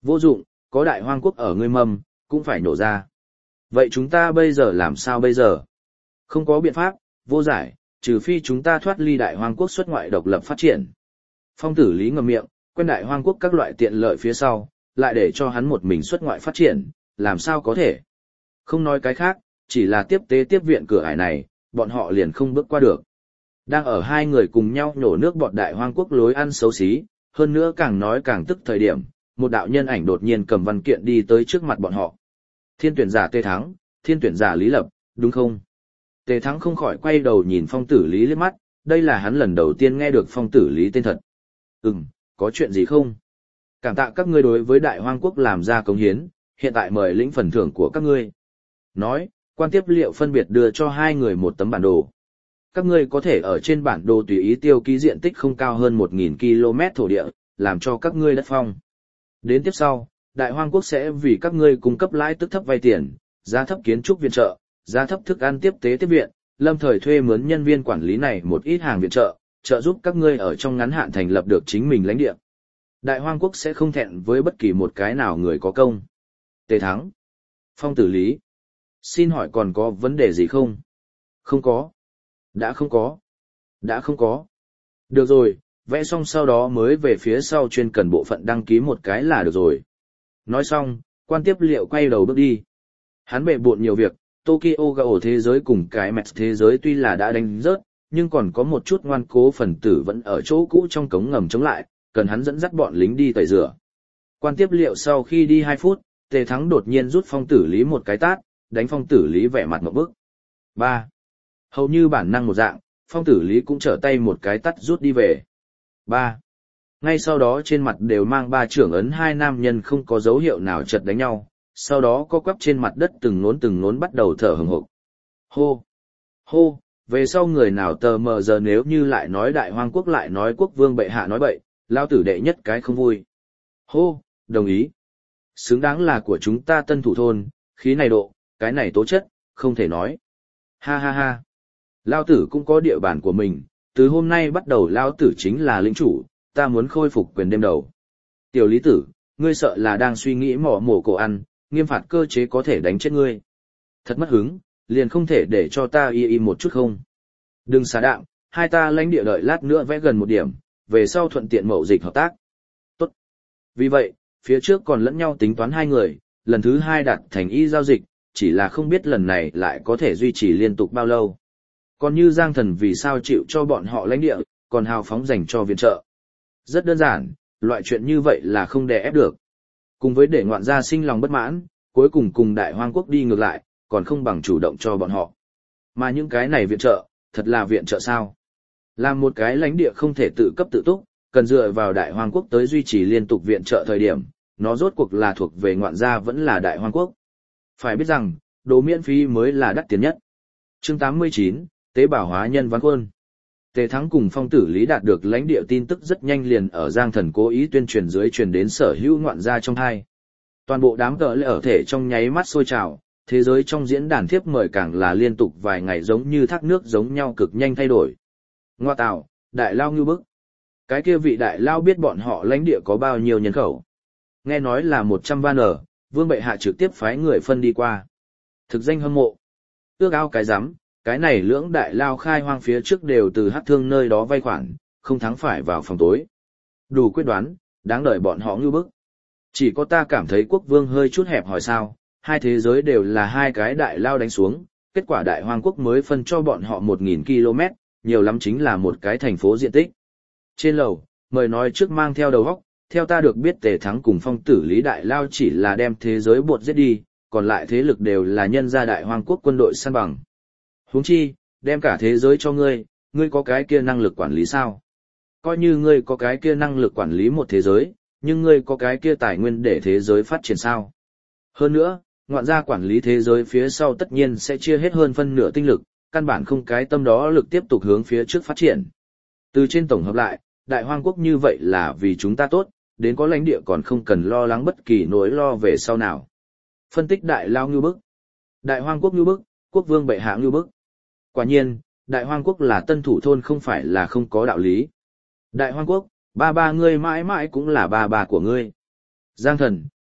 Vô dụng, có đại hoang quốc ở ngươi mâm, cũng phải nổ ra. Vậy chúng ta bây giờ làm sao bây giờ? Không có biện pháp, vô giải, trừ phi chúng ta thoát ly đại hoang quốc xuất ngoại độc lập phát triển. Phong tử Lý ngậm miệng, quen đại hoang quốc các loại tiện lợi phía sau, lại để cho hắn một mình xuất ngoại phát triển, làm sao có thể? Không nói cái khác, chỉ là tiếp tế tiếp viện cửa ải này, bọn họ liền không bước qua được. Đang ở hai người cùng nhau nhổ nước bọt đại hoang quốc lối ăn xấu xí, hơn nữa càng nói càng tức thời điểm, một đạo nhân ảnh đột nhiên cầm văn kiện đi tới trước mặt bọn họ. Thiên tuyển giả Tề Thắng, thiên tuyển giả Lý Lập, đúng không? Tề Thắng không khỏi quay đầu nhìn Phong tử Lý liếc mắt, đây là hắn lần đầu tiên nghe được Phong tử Lý tên thật. Ừm, có chuyện gì không? Cảm tạ các ngươi đối với đại hoang quốc làm ra cống hiến, hiện tại mời lĩnh phần thưởng của các ngươi. Nói, quan tiếp liệu phân biệt đưa cho hai người một tấm bản đồ. Các ngươi có thể ở trên bản đồ tùy ý tiêu ký diện tích không cao hơn một nghìn ki lô mét thổ địa, làm cho các ngươi đất phong. Đến tiếp sau, đại hoang quốc sẽ vì các ngươi cung cấp lãi tức thấp vay tiền, giá thấp kiến trúc viện trợ, giá thấp thức ăn tiếp tế tiếp viện, lâm thời thuê mướn nhân viên quản lý này một ít hàng viện trợ, trợ giúp các ngươi ở trong ngắn hạn thành lập được chính mình lãnh địa. Đại hoang quốc sẽ không thẹn với bất kỳ một cái nào người có công. Tề Thắng. Phong tử Lý. Xin hỏi còn có vấn đề gì không? Không có. Đã không có. Đã không có. Được rồi, vẽ xong sau đó mới về phía sau chuyên cần bộ phận đăng ký một cái là được rồi. Nói xong, quan tiếp liệu quay đầu bước đi. Hắn bệ bộn nhiều việc, Tokyo Gao thế giới cùng cái mẹt thế giới tuy là đã đánh rớt, nhưng còn có một chút ngoan cố phần tử vẫn ở chỗ cũ trong cống ngầm chống lại, cần hắn dẫn dắt bọn lính đi tẩy rửa. Quan tiếp liệu sau khi đi hai phút, Tề Thắng đột nhiên rút Phong tử Lý một cái tát, đánh Phong tử Lý vẻ mặt ngộp bức. ba. Hầu như bản năng một dạng, Phong tử Lý cũng trở tay một cái tát rút đi về. ba. Ngay sau đó trên mặt đều mang ba trưởng ấn hai nam nhân không có dấu hiệu nào chật đánh nhau, sau đó co quắp trên mặt đất từng nốn từng nốn bắt đầu thở hừng hực. Hô! Hô! Về sau người nào tờ mờ giờ nếu như lại nói đại hoang quốc lại nói quốc vương bệ hạ nói bậy, lao tử đệ nhất cái không vui. Hô! Đồng ý. Xứng đáng là của chúng ta tân thủ thôn, khí này độ, cái này tố chất, không thể nói. Ha ha ha! Lao tử cũng có địa bàn của mình, từ hôm nay bắt đầu lao tử chính là lĩnh chủ, ta muốn khôi phục quyền đêm đầu. Tiểu Lý tử, ngươi sợ là đang suy nghĩ mỏ mổ cổ ăn, nghiêm phạt cơ chế có thể đánh chết ngươi. Thật mất hứng, liền không thể để cho ta y y một chút không. Đừng xả đạm, hai ta lãnh địa đợi lát nữa vẽ gần một điểm, về sau thuận tiện mậu dịch hợp tác. Tốt. Vì vậy, phía trước còn lẫn nhau tính toán hai người, lần thứ hai đạt thành y giao dịch, chỉ là không biết lần này lại có thể duy trì liên tục bao lâu. Còn như Giang Thần vì sao chịu cho bọn họ lãnh địa, còn hào phóng dành cho viện trợ. Rất đơn giản, loại chuyện như vậy là không đè ép được. Cùng với để ngoạn gia sinh lòng bất mãn, cuối cùng cùng đại hoang quốc đi ngược lại, còn không bằng chủ động cho bọn họ. Mà những cái này viện trợ, thật là viện trợ sao? Làm một cái lãnh địa không thể tự cấp tự túc, cần dựa vào đại hoang quốc tới duy trì liên tục viện trợ thời điểm, nó rốt cuộc là thuộc về ngoạn gia vẫn là đại hoang quốc. Phải biết rằng, đồ miễn phí mới là đắt tiền nhất. Chương tám mươi chín, tế bào hóa nhân văn quân. Tề Thắng cùng Phong tử Lý đạt được lãnh địa tin tức rất nhanh liền ở Giang Thần cố ý tuyên truyền dưới truyền đến sở hữu ngoạn gia trong hai. Toàn bộ đám cỡ lệ ở thể trong nháy mắt sôi trào, thế giới trong diễn đàn thiếp mời càng là liên tục vài ngày giống như thác nước giống nhau cực nhanh thay đổi. Ngoa tạo, đại lao ngư bức. Cái kia vị đại lao biết bọn họ lãnh địa có bao nhiêu nhân khẩu. Nghe nói là một trăm van ở, vương bệ hạ trực tiếp phái người phân đi qua. Thực danh hâm mộ. Ước ao cái rắm cái này lưỡng đại lao khai hoang phía trước đều từ hát thương nơi đó vay khoản, không thắng phải vào phòng tối. Đủ quyết đoán, đáng đợi bọn họ ngư bức. Chỉ có ta cảm thấy quốc vương hơi chút hẹp hỏi sao, hai thế giới đều là hai cái đại lao đánh xuống, kết quả đại hoang quốc mới phân cho bọn họ một nghìn ki lô mét, nhiều lắm chính là một cái thành phố diện tích. Trên lầu, mời nói trước mang theo đầu óc, theo ta được biết Tề Thắng cùng Phong tử Lý đại lao chỉ là đem thế giới bột giết đi, còn lại thế lực đều là nhân gia đại hoang quốc quân đội săn bằng. Huống chi, đem cả thế giới cho ngươi, ngươi có cái kia năng lực quản lý sao? Coi như ngươi có cái kia năng lực quản lý một thế giới, nhưng ngươi có cái kia tài nguyên để thế giới phát triển sao? Hơn nữa, ngoạn gia quản lý thế giới phía sau tất nhiên sẽ chia hết hơn phân nửa tinh lực, căn bản không cái tâm đó lực tiếp tục hướng phía trước phát triển. Từ trên tổng hợp lại, đại hoang quốc như vậy là vì chúng ta tốt, đến có lãnh địa còn không cần lo lắng bất kỳ nỗi lo về sau nào. Phân tích đại lao ngư bức. Đại hoang quốc ngư bức, quốc vương bệ hạ ngư bức. Quả nhiên, đại hoang quốc là tân thủ thôn không phải là không có đạo lý. Đại hoang quốc, ba ba ngươi mãi mãi cũng là ba ba của ngươi. Giang Thần,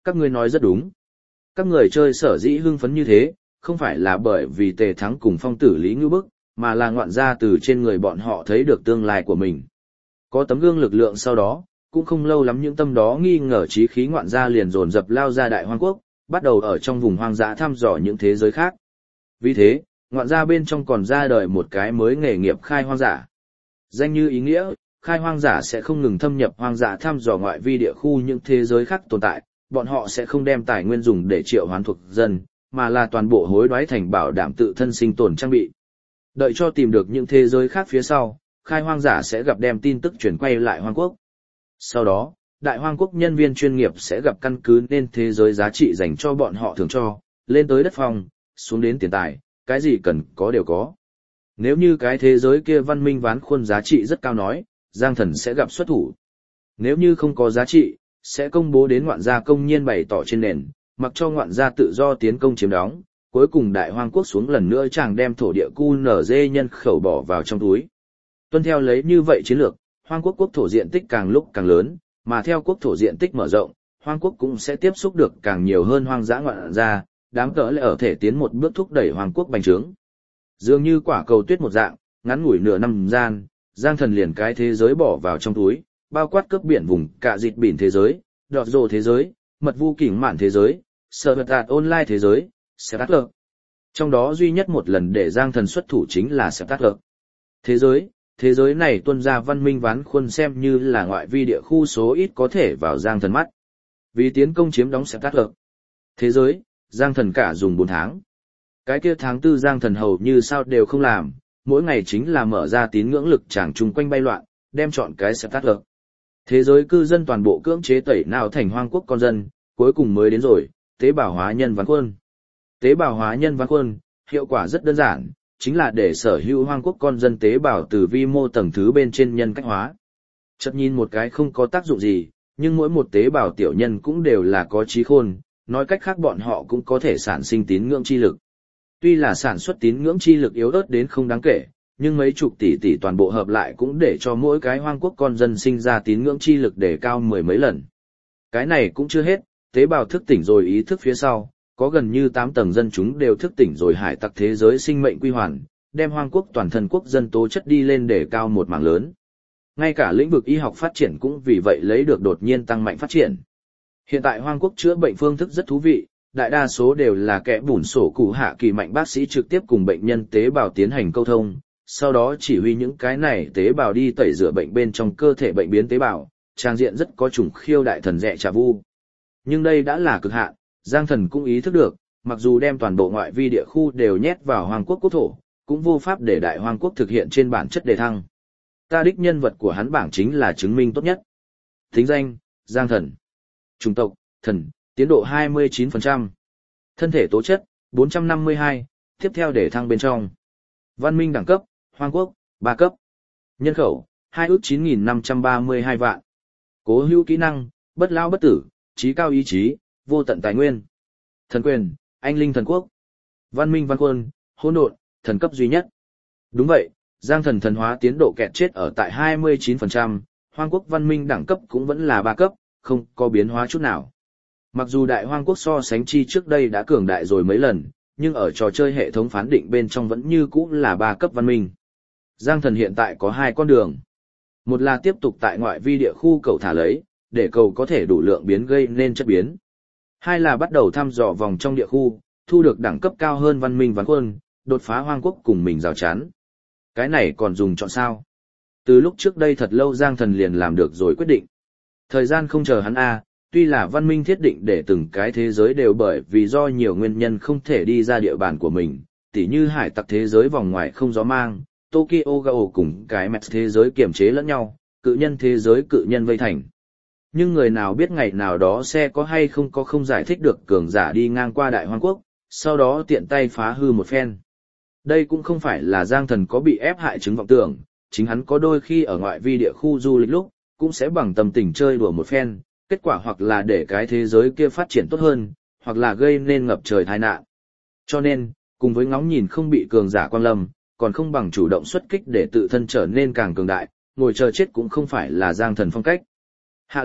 Các ngươi nói rất đúng. Các người chơi sở dĩ hưng phấn như thế, không phải là bởi vì Tề Thắng cùng Phong Tử Lý ngưu bức, mà là ngoạn ra từ trên người bọn họ thấy được tương lai của mình. Có tấm gương lực lượng sau đó, cũng không lâu lắm những tâm đó nghi ngờ chí khí ngoạn ra liền dồn dập lao ra Đại Hoang Quốc, bắt đầu ở trong vùng hoang dã thăm dò những thế giới khác. Vì thế, ngoạn ra bên trong còn ra đời một cái mới nghề nghiệp khai hoang giả. Danh như ý nghĩa, khai hoang giả sẽ không ngừng thâm nhập hoang dã thăm dò ngoại vi địa khu những thế giới khác tồn tại, bọn họ sẽ không đem tài nguyên dùng để triệu hoán thuộc dân, mà là toàn bộ hối đoái thành bảo đảm tự thân sinh tồn trang bị. Đợi cho tìm được những thế giới khác phía sau, khai hoang giả sẽ gặp đem tin tức chuyển quay lại hoang quốc. Sau đó, đại hoang quốc nhân viên chuyên nghiệp sẽ gặp căn cứ nên thế giới giá trị dành cho bọn họ thường cho, lên tới đất phong, xuống đến tiền tài, cái gì cần có đều có. Nếu như cái thế giới kia văn minh ván khuôn giá trị rất cao nói, Giang Thần sẽ gặp xuất thủ. Nếu như không có giá trị, sẽ công bố đến ngoạn gia công nhiên bày tỏ trên nền, mặc cho ngoạn gia tự do tiến công chiếm đóng, cuối cùng đại hoang quốc xuống lần nữa chàng đem thổ địa cu nở dê nhân khẩu bỏ vào trong túi. Tuân theo lấy như vậy chiến lược, hoang quốc quốc thổ diện tích càng lúc càng lớn, mà theo quốc thổ diện tích mở rộng, hoang quốc cũng sẽ tiếp xúc được càng nhiều hơn hoang dã ngoạn gia, đáng cỡ lại ở thể tiến một bước thúc đẩy hoang quốc bành trướng. Dường như quả cầu tuyết một dạng, ngắn ngủi nửa năm gian, Giang Thần liền cái thế giới bỏ vào trong túi, bao quát cướp biển vùng cả dịt biển thế giới, đọt rồ thế giới, mật vu kỉnh mạn thế giới, sở vật đạt online thế giới, Starter. Trong đó duy nhất một lần để Giang Thần xuất thủ chính là Starter. Thế giới, thế giới này tuân ra văn minh ván khuôn xem như là ngoại vi địa khu số ít có thể vào Giang Thần mắt. Vì tiến công chiếm đóng Starter. Thế giới, Giang Thần cả dùng bốn tháng. Cái kia tháng tư Giang Thần hầu như sao đều không làm, mỗi ngày chính là mở ra tín ngưỡng lực tràng chung quanh bay loạn, đem chọn cái Starter. Thế giới cư dân toàn bộ cưỡng chế tẩy nào thành hoang quốc con dân, cuối cùng mới đến rồi, tế bào hóa nhân ván khuôn. Tế bào hóa nhân ván khuôn, hiệu quả rất đơn giản, chính là để sở hữu hoang quốc con dân tế bào từ vi mô tầng thứ bên trên nhân cách hóa. Chợt nhìn một cái không có tác dụng gì, nhưng mỗi một tế bào tiểu nhân cũng đều là có trí khôn, nói cách khác bọn họ cũng có thể sản sinh tín ngưỡng chi lực. Tuy là sản xuất tín ngưỡng chi lực yếu ớt đến không đáng kể, nhưng mấy chục tỷ tỷ toàn bộ hợp lại cũng để cho mỗi cái hoang quốc con dân sinh ra tín ngưỡng chi lực để cao mười mấy lần. Cái này cũng chưa hết, tế bào thức tỉnh rồi ý thức phía sau, có gần như tám tầng dân chúng đều thức tỉnh rồi hải tặc thế giới sinh mệnh quy hoàn, đem hoang quốc toàn thân quốc dân tố chất đi lên để cao một mảng lớn. Ngay cả lĩnh vực y học phát triển cũng vì vậy lấy được đột nhiên tăng mạnh phát triển. Hiện tại hoang quốc chữa bệnh phương thức rất thú vị, đại đa số đều là kẻ bùn sổ cụ hạ kỳ mạnh bác sĩ trực tiếp cùng bệnh nhân tế bào tiến hành câu thông, sau đó chỉ huy những cái này tế bào đi tẩy rửa bệnh bên trong cơ thể bệnh biến tế bào, trang diện rất có chủng khiêu đại thần rẻ trà vu. Nhưng đây đã là cực hạn, Giang Thần cũng ý thức được, mặc dù đem toàn bộ ngoại vi địa khu đều nhét vào Hoàng quốc quốc thổ, cũng vô pháp để đại Hoàng quốc thực hiện trên bản chất đề thăng. Ta đích nhân vật của hắn bảng chính là chứng minh tốt nhất. Thính danh, Giang Thần. Chủng tộc, thần, tiến độ hai mươi chín phần trăm. Thân thể tố chất, bốn trăm năm mươi hai, tiếp theo để thăng bên trong. Văn minh đẳng cấp, Hoàng quốc, ba cấp. Nhân khẩu, hai ước chín nghìn năm trăm ba mươi hai vạn. Cố hữu kỹ năng, bất lao bất tử, trí cao ý chí, vô tận tài nguyên. Thần quyền, anh linh thần quốc. Văn minh văn quân, hỗn độn, thần cấp duy nhất. Đúng vậy, Giang Thần thần hóa tiến độ kẹt chết ở tại hai mươi chín phần trăm, Hoang quốc văn minh đẳng cấp cũng vẫn là ba cấp, không có biến hóa chút nào. Mặc dù đại Hoang quốc so sánh chi trước đây đã cường đại rồi mấy lần, nhưng ở trò chơi hệ thống phán định bên trong vẫn như cũ là ba cấp văn minh. Giang Thần hiện tại có hai con đường. Một là tiếp tục tại ngoại vi địa khu cầu thả lấy, để cầu có thể đủ lượng biến gây nên chất biến. Hai là bắt đầu thăm dò vòng trong địa khu, thu được đẳng cấp cao hơn văn minh ván quân, đột phá Hoang quốc cùng mình rào chắn. Cái này còn dùng chọn sao? Từ lúc trước đây thật lâu Giang Thần liền làm được rồi quyết định. Thời gian không chờ hắn a, tuy là văn minh thiết định để từng cái thế giới đều bởi vì do nhiều nguyên nhân không thể đi ra địa bàn của mình, tỉ như hải tặc thế giới vòng ngoài không gió mang, Tokyo Gao cùng cái mẹt thế giới kiểm chế lẫn nhau, cự nhân thế giới cự nhân vây thành. Nhưng người nào biết ngày nào đó xe có hay không có không giải thích được cường giả đi ngang qua đại Hoang quốc, sau đó tiện tay phá hư một phen. Đây cũng không phải là Giang Thần có bị ép hại chứng vọng tưởng, chính hắn có đôi khi ở ngoại vi địa khu du lịch lúc, cũng sẽ bằng tâm tình chơi đùa một phen, kết quả hoặc là để cái thế giới kia phát triển tốt hơn, hoặc là gây nên ngập trời tai nạn. Cho nên, cùng với ngóng nhìn không bị cường giả quang lâm, còn không bằng chủ động xuất kích để tự thân trở nên càng cường đại, ngồi chờ chết cũng không phải là Giang Thần phong cách. Hạ lệnh,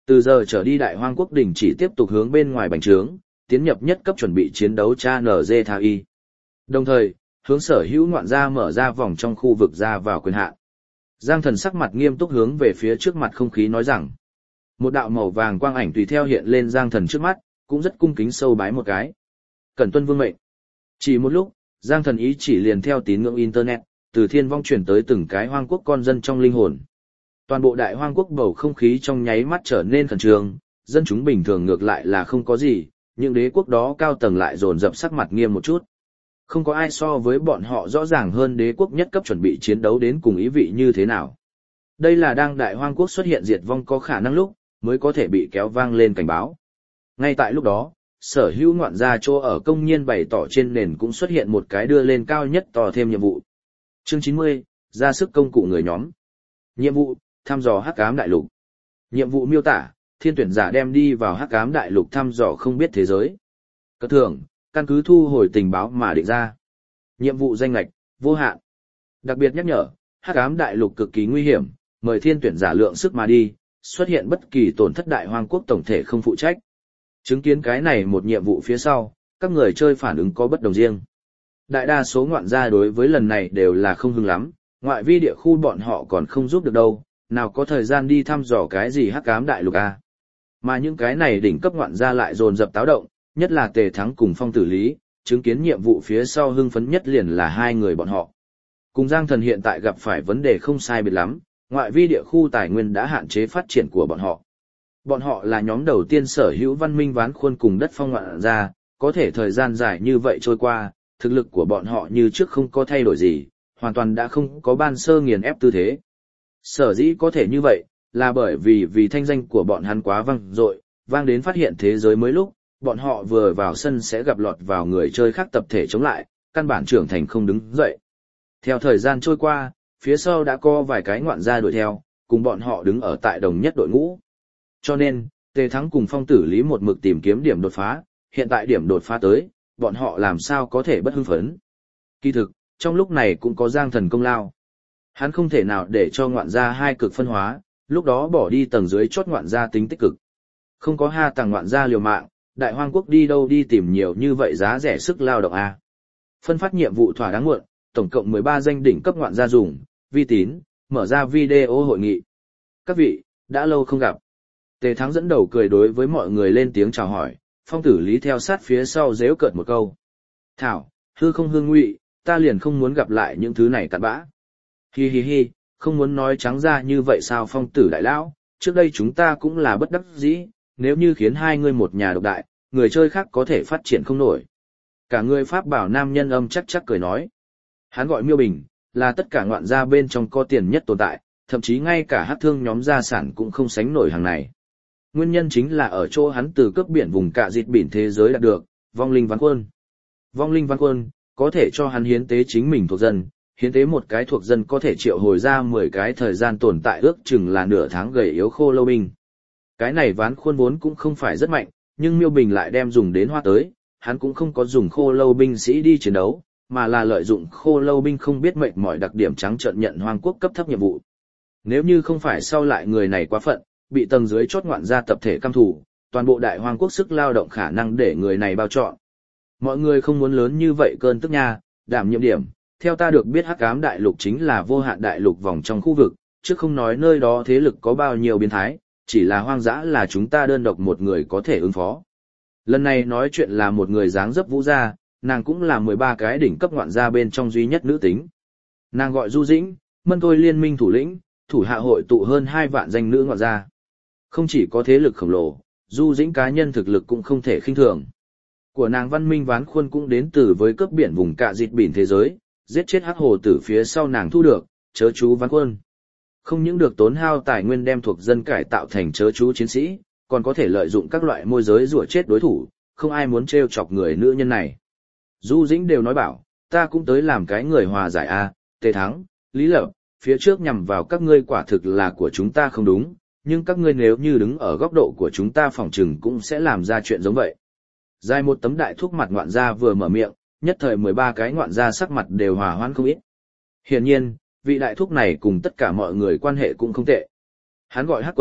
Từ giờ trở đi Đại Hoang quốc đình chỉ tiếp tục hướng bên ngoài bành trướng, tiến nhập nhất cấp chuẩn bị chiến đấu cha en giê tha i. Đồng thời, hướng sở hữu ngoạn gia mở ra vòng trong khu vực ra vào quyền hạn. Giang Thần sắc mặt nghiêm túc hướng về phía trước mặt không khí nói rằng, một đạo màu vàng quang ảnh tùy theo hiện lên Giang Thần trước mắt, cũng rất cung kính sâu bái một cái. Cẩn tuân vương mệnh. Chỉ một lúc, Giang Thần ý chỉ liền theo tín ngưỡng internet, từ thiên vong chuyển tới từng cái hoang quốc con dân trong linh hồn. Toàn bộ đại hoang quốc bầu không khí trong nháy mắt trở nên khẩn trương, dân chúng bình thường ngược lại là không có gì, những đế quốc đó cao tầng lại dồn dập sắc mặt nghiêm một chút. Không có ai so với bọn họ rõ ràng hơn đế quốc nhất cấp chuẩn bị chiến đấu đến cùng ý vị như thế nào. Đây là đang đại hoang quốc xuất hiện diệt vong có khả năng lúc, mới có thể bị kéo vang lên cảnh báo. Ngay tại lúc đó, sở hữu ngoạn gia chỗ ở công nhiên bày tỏ trên nền cũng xuất hiện một cái đưa lên cao nhất to thêm nhiệm vụ. Chương chín mươi, ra sức công cụ người nhóm. Nhiệm vụ, thăm dò hắc ám đại lục. Nhiệm vụ miêu tả, thiên tuyển giả đem đi vào hắc ám đại lục thăm dò không biết thế giới. Cất thưởng, căn cứ thu hồi tình báo mà định ra. Nhiệm vụ danh lệch, vô hạn. Đặc biệt nhắc nhở, hắc ám đại lục cực kỳ nguy hiểm, mời thiên tuyển giả lượng sức mà đi, xuất hiện bất kỳ tổn thất đại hoang quốc tổng thể không phụ trách. Chứng kiến cái này một nhiệm vụ phía sau, các người chơi phản ứng có bất đồng riêng. Đại đa số ngoạn gia đối với lần này đều là không hưng lắm, ngoại vi địa khu bọn họ còn không giúp được đâu, nào có thời gian đi thăm dò cái gì hắc ám đại lục a. Mà những cái này đỉnh cấp ngoạn gia lại dồn dập táo động, nhất là Tề Thắng cùng Phong Tử Lý, chứng kiến nhiệm vụ phía sau hưng phấn nhất liền là hai người bọn họ. Cùng Giang Thần hiện tại gặp phải vấn đề không sai biệt lắm, ngoại vi địa khu tài nguyên đã hạn chế phát triển của bọn họ. Bọn họ là nhóm đầu tiên sở hữu văn minh ván khuôn cùng đất phong ngoạn gia, có thể thời gian dài như vậy trôi qua, thực lực của bọn họ như trước không có thay đổi gì, hoàn toàn đã không có ban sơ nghiền ép tư thế. Sở dĩ có thể như vậy, là bởi vì vì thanh danh của bọn hắn quá vang dội, vang đến phát hiện thế giới mới lúc, bọn họ vừa vào sân sẽ gặp lọt vào người chơi khác tập thể chống lại, căn bản trưởng thành không đứng dậy. Theo thời gian trôi qua, phía sau đã có vài cái ngoạn gia đuổi theo, cùng bọn họ đứng ở tại đồng nhất đội ngũ. Cho nên, Tề Thắng cùng Phong Tử Lý một mực tìm kiếm điểm đột phá, hiện tại điểm đột phá tới, bọn họ làm sao có thể bất hưng phấn. Kỳ thực, trong lúc này cũng có Giang Thần công lao. Hắn không thể nào để cho ngoạn gia hai cực phân hóa, lúc đó bỏ đi tầng dưới chốt ngoạn gia tính tích cực. Không có ha tầng ngoạn gia liều mạng, đại hoang quốc đi đâu đi tìm nhiều như vậy giá rẻ sức lao động a. Phân phát nhiệm vụ thỏa đáng muộn, tổng cộng mười ba danh đỉnh cấp ngoạn gia dùng, vi tín, mở ra video hội nghị. Các vị, đã lâu không gặp. Tề Thắng dẫn đầu cười đối với mọi người lên tiếng chào hỏi, Phong Tử Lý theo sát phía sau giễu cợt một câu. Thảo, hư không hương ngụy, ta liền không muốn gặp lại những thứ này cặn bã. Hi hi hi, không muốn nói trắng ra như vậy sao Phong Tử đại lão, trước đây chúng ta cũng là bất đắc dĩ, nếu như khiến hai người một nhà độc đại, người chơi khác có thể phát triển không nổi. Cả người Pháp bảo nam nhân âm chắc chắc cười nói. Hắn gọi Miêu Bình, là tất cả ngoạn gia bên trong có tiền nhất tồn tại, thậm chí ngay cả hát thương nhóm gia sản cũng không sánh nổi hàng này. Nguyên nhân chính là ở chỗ hắn từ cướp biển vùng cạ dịt biển thế giới đạt được, vong linh ván quân. Vong linh ván quân, có thể cho hắn hiến tế chính mình thuộc dân, hiến tế một cái thuộc dân có thể triệu hồi ra mười cái thời gian tồn tại ước chừng là nửa tháng gầy yếu khô lâu binh. Cái này ván khuôn vốn cũng không phải rất mạnh, nhưng Miêu Bình lại đem dùng đến hoa tới, hắn cũng không có dùng khô lâu binh sĩ đi chiến đấu, mà là lợi dụng khô lâu binh không biết mệnh mọi đặc điểm trắng trợn nhận hoang quốc cấp thấp nhiệm vụ. Nếu như không phải sau lại người này quá phận, bị tầng dưới chốt ngoạn gia tập thể căm thủ, toàn bộ đại hoang quốc sức lao động khả năng để người này bao trọn. Mọi người không muốn lớn như vậy cơn tức nha, đảm nhiệm điểm, theo ta được biết hắc ám đại lục chính là vô hạn đại lục vòng trong khu vực, chứ không nói nơi đó thế lực có bao nhiêu biến thái, chỉ là hoang dã là chúng ta đơn độc một người có thể ứng phó. Lần này nói chuyện là một người dáng dấp vũ gia, nàng cũng là mười ba cái đỉnh cấp ngoạn gia bên trong duy nhất nữ tính. Nàng gọi Du Dĩnh, Mân Tôi liên minh thủ lĩnh, thủ hạ hội tụ hơn hai vạn danh nữ ngoạn gia. Không chỉ có thế lực khổng lồ, Du Dĩnh cá nhân thực lực cũng không thể khinh thường. Của nàng văn minh ván khuôn cũng đến từ với cướp biển vùng cạ dịt biển thế giới, giết chết hắc hồ tử phía sau nàng thu được, chớ chú ván khuôn. Không những được tốn hao tài nguyên đem thuộc dân cải tạo thành chớ chú chiến sĩ, còn có thể lợi dụng các loại môi giới rủa chết đối thủ, không ai muốn trêu chọc người nữ nhân này. Du Dĩnh đều nói bảo, ta cũng tới làm cái người hòa giải a, Tề Thắng, Lý Lập, phía trước nhằm vào các ngươi quả thực là của chúng ta không đúng, nhưng các ngươi nếu như đứng ở góc độ của chúng ta phỏng chừng cũng sẽ làm ra chuyện giống vậy. Dài một tấm đại thuốc mặt ngoạn gia vừa mở miệng, nhất thời mười ba cái ngoạn gia sắc mặt đều hòa hoãn không ít. Hiển nhiên, vị đại thuốc này cùng tất cả mọi người quan hệ cũng không tệ. Hắn gọi Hắc Quân,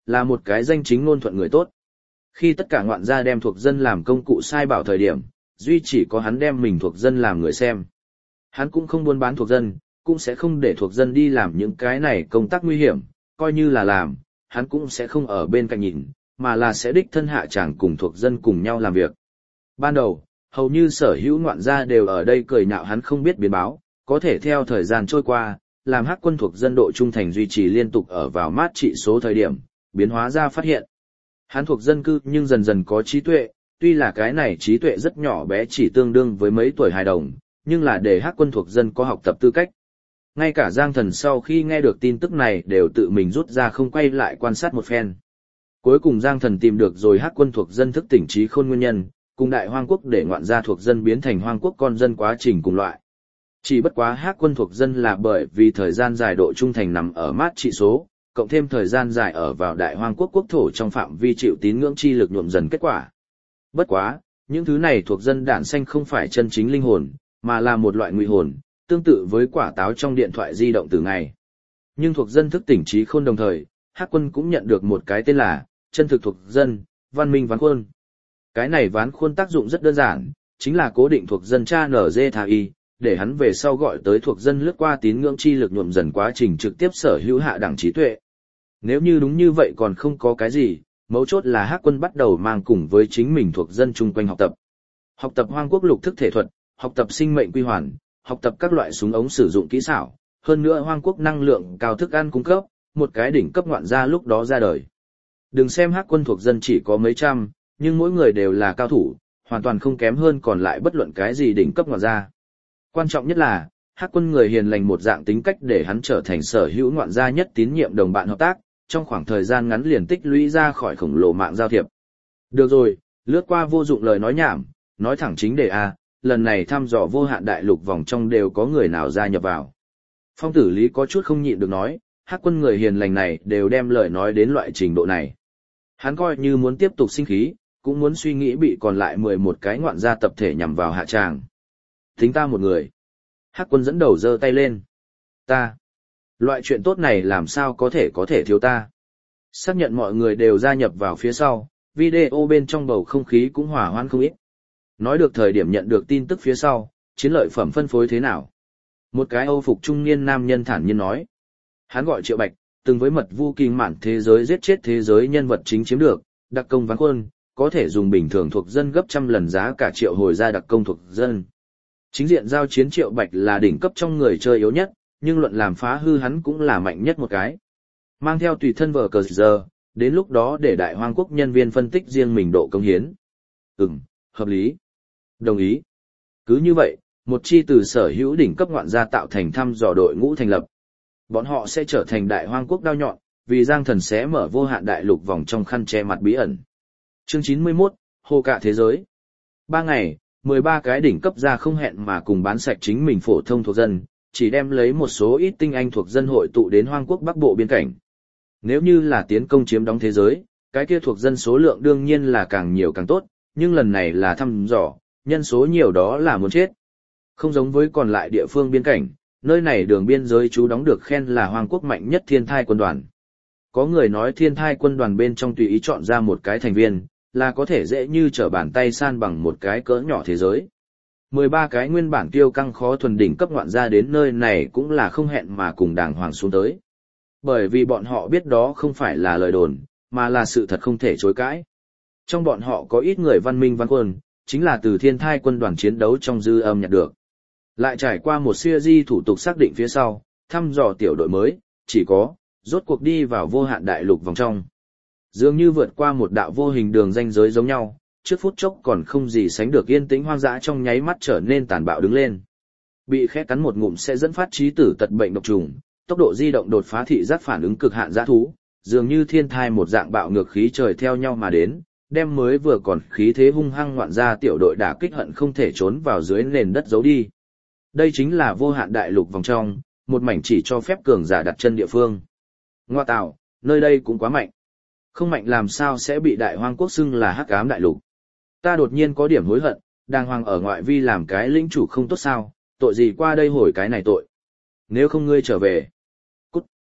là một cái danh chính ngôn thuận người tốt. Khi tất cả ngoạn gia đem thuộc dân làm công cụ sai bảo thời điểm, duy chỉ có hắn đem mình thuộc dân làm người xem. Hắn cũng không buôn bán thuộc dân, cũng sẽ không để thuộc dân đi làm những cái này công tác nguy hiểm, coi như là làm, hắn cũng sẽ không ở bên cạnh nhìn, mà là sẽ đích thân hạ tràng cùng thuộc dân cùng nhau làm việc. Ban đầu, hầu như sở hữu ngoạn gia đều ở đây cười nhạo hắn không biết biến báo, có thể theo thời gian trôi qua, làm hắc quân thuộc dân độ trung thành duy trì liên tục ở vào mát trị số thời điểm, biến hóa ra phát hiện. Hắn thuộc dân cư nhưng dần dần có trí tuệ, tuy là cái này trí tuệ rất nhỏ bé chỉ tương đương với mấy tuổi hài đồng, nhưng là để hắc quân thuộc dân có học tập tư cách. Ngay cả Giang Thần sau khi nghe được tin tức này đều tự mình rút ra không quay lại quan sát một phen. Cuối cùng Giang Thần tìm được rồi hắc quân thuộc dân thức tỉnh trí khôn nguyên nhân, cùng đại hoang quốc để ngoạn gia thuộc dân biến thành hoang quốc con dân quá trình cùng loại. Chỉ bất quá hắc quân thuộc dân là bởi vì thời gian dài độ trung thành nằm ở mát trị số, cộng thêm thời gian dài ở vào đại hoang quốc quốc thổ trong phạm vi chịu tín ngưỡng chi lực nhuộm dần kết quả. Bất quá, những thứ này thuộc dân đản sanh không phải chân chính linh hồn, mà là một loại ngụy hồn, tương tự với quả táo trong điện thoại di động từ ngày. Nhưng thuộc dân thức tỉnh trí khôn đồng thời, hắc quân cũng nhận được một cái tên là chân thực thuộc dân, văn minh ván khuôn. Cái này ván khuôn tác dụng rất đơn giản, chính là cố định thuộc dân cha nở dê thà y, để hắn về sau gọi tới thuộc dân lướt qua tín ngưỡng chi lực nhuộm dần quá trình trực tiếp sở hữu hạ đẳng trí tuệ. Nếu như đúng như vậy còn không có cái gì, mấu chốt là hắc quân bắt đầu mang cùng với chính mình thuộc dân chung quanh học tập. Học tập hoang quốc lục thức thể thuật, học tập sinh mệnh quy hoàn, học tập các loại súng ống sử dụng kỹ xảo, hơn nữa hoang quốc năng lượng cao thức ăn cung cấp, một cái đỉnh cấp ngoạn gia lúc đó ra đời. Đừng xem hắc quân thuộc dân chỉ có mấy trăm, nhưng mỗi người đều là cao thủ, hoàn toàn không kém hơn còn lại bất luận cái gì đỉnh cấp ngoạn gia. Quan trọng nhất là, hắc quân người hiền lành một dạng tính cách để hắn trở thành sở hữu ngoạn gia nhất tín nhiệm đồng bạn hợp tác, trong khoảng thời gian ngắn liền tích lũy ra khỏi khổng lồ mạng giao thiệp. Được rồi, lướt qua vô dụng lời nói nhảm, nói thẳng chính đề A, lần này thăm dò vô hạn đại lục vòng trong đều có người nào gia nhập vào. Phong Tử Lý có chút không nhịn được nói, hắc quân người hiền lành này đều đem lời nói đến loại trình độ này. Hắn coi như muốn tiếp tục sinh khí, cũng muốn suy nghĩ bị còn lại mười một cái ngoạn gia tập thể nhằm vào hạ tràng. Tính ta một người. Hắc quân dẫn đầu giơ tay lên. Ta. Loại chuyện tốt này làm sao có thể có thể thiếu ta. Xác nhận mọi người đều gia nhập vào phía sau, video bên trong bầu không khí cũng hòa hoãn không ít. Nói được thời điểm nhận được tin tức phía sau, chiến lợi phẩm phân phối thế nào. Một cái Âu phục trung niên nam nhân thản nhiên nói. Hắn gọi Triệu Bạch, từng với mật vu kinh mạn thế giới giết chết thế giới nhân vật chính chiếm được, đặc công ván khuôn, có thể dùng bình thường thuộc dân gấp trăm lần giá cả triệu hồi ra đặc công thuộc dân. Chính diện giao chiến Triệu Bạch là đỉnh cấp trong người chơi yếu nhất, nhưng luận làm phá hư hắn cũng là mạnh nhất một cái. Mang theo tùy thân vở cờ giờ, đến lúc đó để đại hoang quốc nhân viên phân tích riêng mình độ công hiến. Ừm, hợp lý. Đồng ý. Cứ như vậy, một chi từ sở hữu đỉnh cấp ngoạn gia tạo thành thăm dò đội ngũ thành lập. Bọn họ sẽ trở thành đại hoang quốc đao nhọn, vì Giang Thần sẽ mở vô hạn đại lục vòng trong khăn che mặt bí ẩn. Chương chín mươi mốt, Hồ Cạ Thế Giới. Ba ngày, mười ba cái đỉnh cấp ra không hẹn mà cùng bán sạch chính mình phổ thông thuộc dân, chỉ đem lấy một số ít tinh anh thuộc dân hội tụ đến hoang quốc bắc bộ biên cảnh. Nếu như là tiến công chiếm đóng thế giới, cái kia thuộc dân số lượng đương nhiên là càng nhiều càng tốt, nhưng lần này là thăm dò, nhân số nhiều đó là muốn chết. Không giống với còn lại địa phương biên cảnh, nơi này đường biên giới trú đóng được khen là hoang quốc mạnh nhất thiên thai quân đoàn. Có người nói thiên thai quân đoàn bên trong tùy ý chọn ra một cái thành viên, là có thể dễ như trở bàn tay san bằng một cái cỡ nhỏ thế giới. mười ba cái nguyên bản tiêu căng khó thuần đỉnh cấp ngoạn gia đến nơi này cũng là không hẹn mà cùng đàng hoàng xuống tới. Bởi vì bọn họ biết đó không phải là lời đồn, mà là sự thật không thể chối cãi. Trong bọn họ có ít người văn minh văn quân, chính là từ thiên thai quân đoàn chiến đấu trong dư âm nhặt được. Lại trải qua một series thủ tục xác định phía sau, thăm dò tiểu đội mới, chỉ có, rốt cuộc đi vào vô hạn đại lục vòng trong. Dường như vượt qua một đạo vô hình đường ranh giới giống nhau, trước phút chốc còn không gì sánh được yên tĩnh hoang dã trong nháy mắt trở nên tàn bạo đứng lên. Bị khẽ cắn một ngụm sẽ dẫn phát trí tử tật bệnh độc trùng, tốc độ di động đột phá thị giác phản ứng cực hạn dã thú, dường như thiên thai một dạng bạo ngược khí trời theo nhau mà đến, đem mới vừa còn khí thế hung hăng ngoạn ra tiểu đội đả kích hận không thể trốn vào dưới nền đất giấu đi. Đây chính là vô hạn đại lục vòng trong, một mảnh chỉ cho phép cường giả đặt chân địa phương. Ngoa tạo, nơi đây cũng quá mạnh. Không mạnh làm sao sẽ bị đại hoang quốc xưng là hắc ám đại lục. Ta đột nhiên có điểm hối hận, đàng hoàng ở ngoại vi làm cái lĩnh chủ không tốt sao, tội gì qua đây hồi cái này tội. Nếu không ngươi trở về. Cút.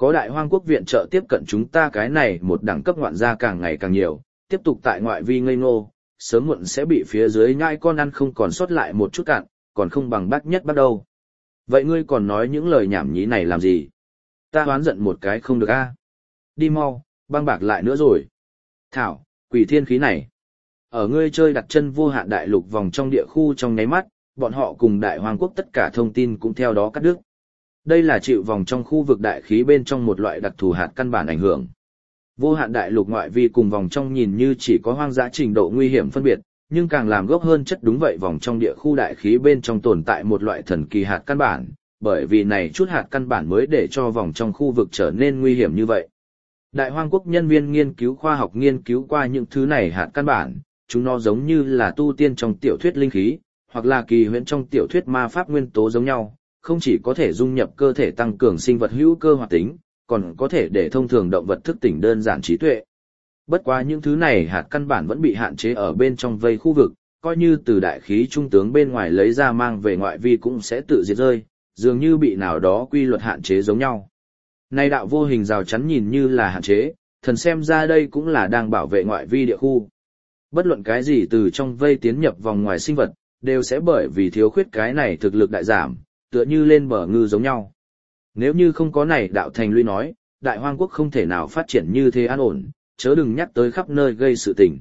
Có đại hoang quốc viện trợ tiếp cận chúng ta cái này một đẳng cấp ngoạn gia càng ngày càng nhiều, tiếp tục tại ngoại vi ngây ngô, sớm muộn sẽ bị phía dưới nhai con ăn không còn sót lại một chút cạn, còn không bằng bác nhất bắt đầu. Vậy ngươi còn nói những lời nhảm nhí này làm gì? Ta hoán giận một cái không được a. Đi mau, băng bạc lại nữa rồi. Thảo, quỷ thiên khí này. Ở ngươi chơi đặt chân vô hạn đại lục vòng trong địa khu trong nháy mắt, bọn họ cùng đại hoàng quốc tất cả thông tin cũng theo đó cắt đứt. Đây là chịu vòng trong khu vực đại khí bên trong một loại đặc thù hạt căn bản ảnh hưởng. Vô hạn đại lục ngoại vi cùng vòng trong nhìn như chỉ có hoang dã trình độ nguy hiểm phân biệt, nhưng càng làm gốc hơn chất đúng vậy vòng trong địa khu đại khí bên trong tồn tại một loại thần kỳ hạt căn bản, bởi vì này chút hạt căn bản mới để cho vòng trong khu vực trở nên nguy hiểm như vậy. Đại hoang quốc nhân viên nghiên cứu khoa học nghiên cứu qua những thứ này hạt căn bản, chúng nó giống như là tu tiên trong tiểu thuyết linh khí, hoặc là kỳ huyễn trong tiểu thuyết ma pháp nguyên tố giống nhau, không chỉ có thể dung nhập cơ thể tăng cường sinh vật hữu cơ hoạt tính, còn có thể để thông thường động vật thức tỉnh đơn giản trí tuệ. Bất quá những thứ này hạt căn bản vẫn bị hạn chế ở bên trong vây khu vực, coi như từ đại khí trung tướng bên ngoài lấy ra mang về ngoại vi cũng sẽ tự diệt rơi, dường như bị nào đó quy luật hạn chế giống nhau. Này đạo vô hình rào chắn nhìn như là hạn chế, thần xem ra đây cũng là đang bảo vệ ngoại vi địa khu. Bất luận cái gì từ trong vây tiến nhập vòng ngoài sinh vật, đều sẽ bởi vì thiếu khuyết cái này thực lực đại giảm, tựa như lên bờ ngư giống nhau. Nếu như không có này đạo thành lũy nói, đại hoang quốc không thể nào phát triển như thế an ổn, chớ đừng nhắc tới khắp nơi gây sự tình.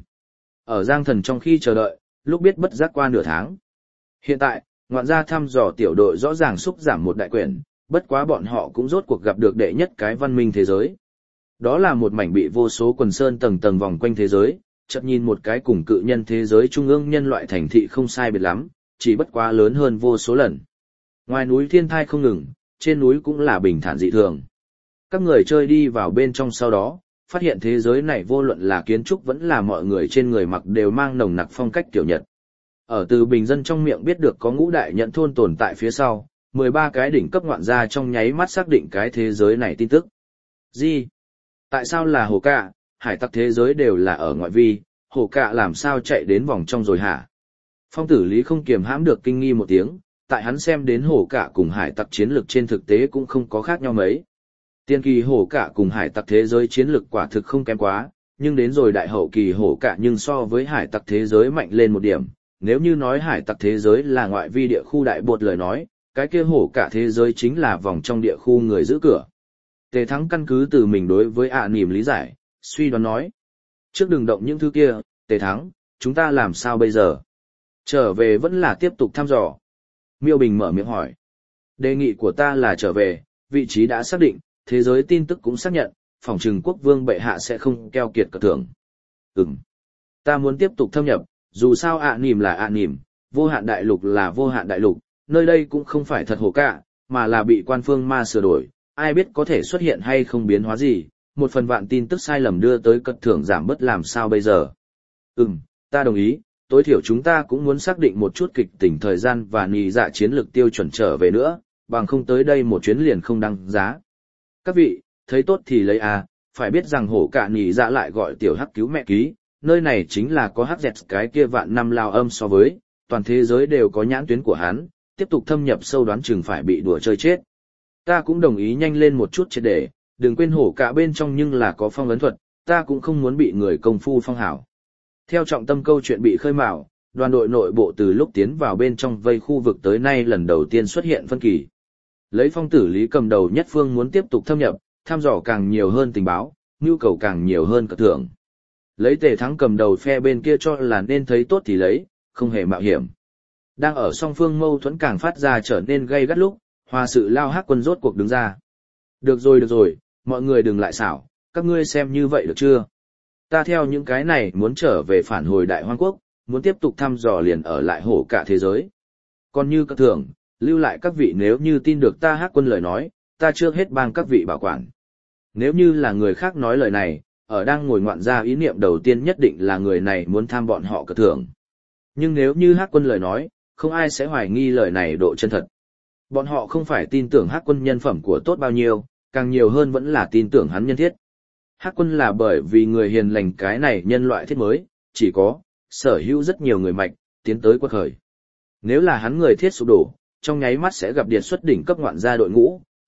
Ở Giang Thần trong khi chờ đợi, lúc biết bất giác qua nửa tháng. Hiện tại, ngoạn gia thăm dò tiểu đội rõ ràng xúc giảm một đại quyển, bất quá bọn họ cũng rốt cuộc gặp được đệ nhất cái văn minh thế giới. Đó là một mảnh bị vô số quần sơn tầng tầng vòng quanh thế giới, chợt nhìn một cái cùng cự nhân thế giới trung ương nhân loại thành thị không sai biệt lắm, chỉ bất quá lớn hơn vô số lần. Ngoài núi thiên thai không ngừng, trên núi cũng là bình thản dị thường. Các người chơi đi vào bên trong sau đó, phát hiện thế giới này vô luận là kiến trúc vẫn là mọi người trên người mặc đều mang nồng nặc phong cách kiểu Nhật. Ở từ bình dân trong miệng biết được có ngũ đại nhận thôn tồn tại phía sau, mười ba cái đỉnh cấp ngoạn gia trong nháy mắt xác định cái thế giới này tin tức. Gì? Tại sao là hồ cạ, hải tặc thế giới đều là ở ngoại vi, hồ cạ làm sao chạy đến vòng trong rồi hả? Phong tử lý không kiềm hãm được kinh nghi một tiếng, tại hắn xem đến hồ cạ cùng hải tặc chiến lược trên thực tế cũng không có khác nhau mấy. Tiên kỳ hổ cả cùng hải tặc thế giới chiến lực quả thực không kém quá, nhưng đến rồi đại hậu kỳ hổ cả nhưng so với hải tặc thế giới mạnh lên một điểm. Nếu như nói hải tặc thế giới là ngoại vi địa khu đại bột lời nói, cái kia hổ cả thế giới chính là vòng trong địa khu người giữ cửa. Tề Thắng căn cứ từ mình đối với ạ à nỉm lý giải, suy đoán nói. Trước đừng động những thứ kia, Tề Thắng, chúng ta làm sao bây giờ? Trở về vẫn là tiếp tục thăm dò. Miêu Bình mở miệng hỏi. Đề nghị của ta là trở về, vị trí đã xác định. Thế giới tin tức cũng xác nhận, phỏng trừng quốc vương bệ hạ sẽ không keo kiệt cật thưởng. Ừm. Ta muốn tiếp tục thâm nhập, dù sao ạ à nỉm là ạ à nỉm, vô hạn đại lục là vô hạn đại lục, nơi đây cũng không phải thật hồ cả, mà là bị quan phương ma sửa đổi, ai biết có thể xuất hiện hay không biến hóa gì, một phần vạn tin tức sai lầm đưa tới cật thưởng giảm bớt làm sao bây giờ. Ừm, ta đồng ý, tối thiểu chúng ta cũng muốn xác định một chút kịch tỉnh thời gian và nhì dạ chiến lược tiêu chuẩn trở về nữa, bằng không tới đây một chuyến liền không đăng giá. Các vị, thấy tốt thì lấy à, phải biết rằng hổ cả nhì dạ lại gọi tiểu hắc cứu mẹ ký, nơi này chính là có hắc dẹt cái kia vạn năm lao âm so với, toàn thế giới đều có nhãn tuyến của hắn, tiếp tục thâm nhập sâu đoán chừng phải bị đùa chơi chết. Ta cũng đồng ý nhanh lên một chút triệt để, đừng quên hổ cả bên trong nhưng là có phong ấn thuật, ta cũng không muốn bị người công phu phong hảo. Theo trọng tâm câu chuyện bị khơi mào, đoàn đội nội bộ từ lúc tiến vào bên trong vây khu vực tới nay lần đầu tiên xuất hiện phân kỳ. Lấy phong tử lý cầm đầu nhất phương muốn tiếp tục thâm nhập, thăm dò càng nhiều hơn tình báo, nhu cầu càng nhiều hơn cật thưởng. Lấy Tề Thắng cầm đầu phe bên kia cho là nên thấy tốt thì lấy, không hề mạo hiểm. Đang ở song phương mâu thuẫn càng phát ra trở nên gay gắt lúc, hòa sự lao hắc quân rốt cuộc đứng ra. Được rồi được rồi, mọi người đừng lại xảo, các ngươi xem như vậy được chưa? Ta theo những cái này muốn trở về phản hồi đại hoang quốc, muốn tiếp tục thăm dò liền ở lại hổ cả thế giới. Còn như cật thưởng, lưu lại các vị nếu như tin được ta hắc quân lời nói, ta trước hết bang các vị bảo quản. Nếu như là người khác nói lời này, ở đang ngồi ngoạn ra ý niệm đầu tiên nhất định là người này muốn tham bọn họ cật thưởng. Nhưng nếu như hắc quân lời nói, không ai sẽ hoài nghi lời này độ chân thật. Bọn họ không phải tin tưởng hắc quân nhân phẩm của tốt bao nhiêu, càng nhiều hơn vẫn là tin tưởng hắn nhân thiết. Hắc quân là bởi vì người hiền lành cái này nhân loại thiết mới, chỉ có, sở hữu rất nhiều người mạnh, tiến tới quật khởi. Nếu là hắn người thiết sụp đổ, trong nháy mắt sẽ gặp điệt xuất đỉnh cấp ngoạn gia đội ngũ,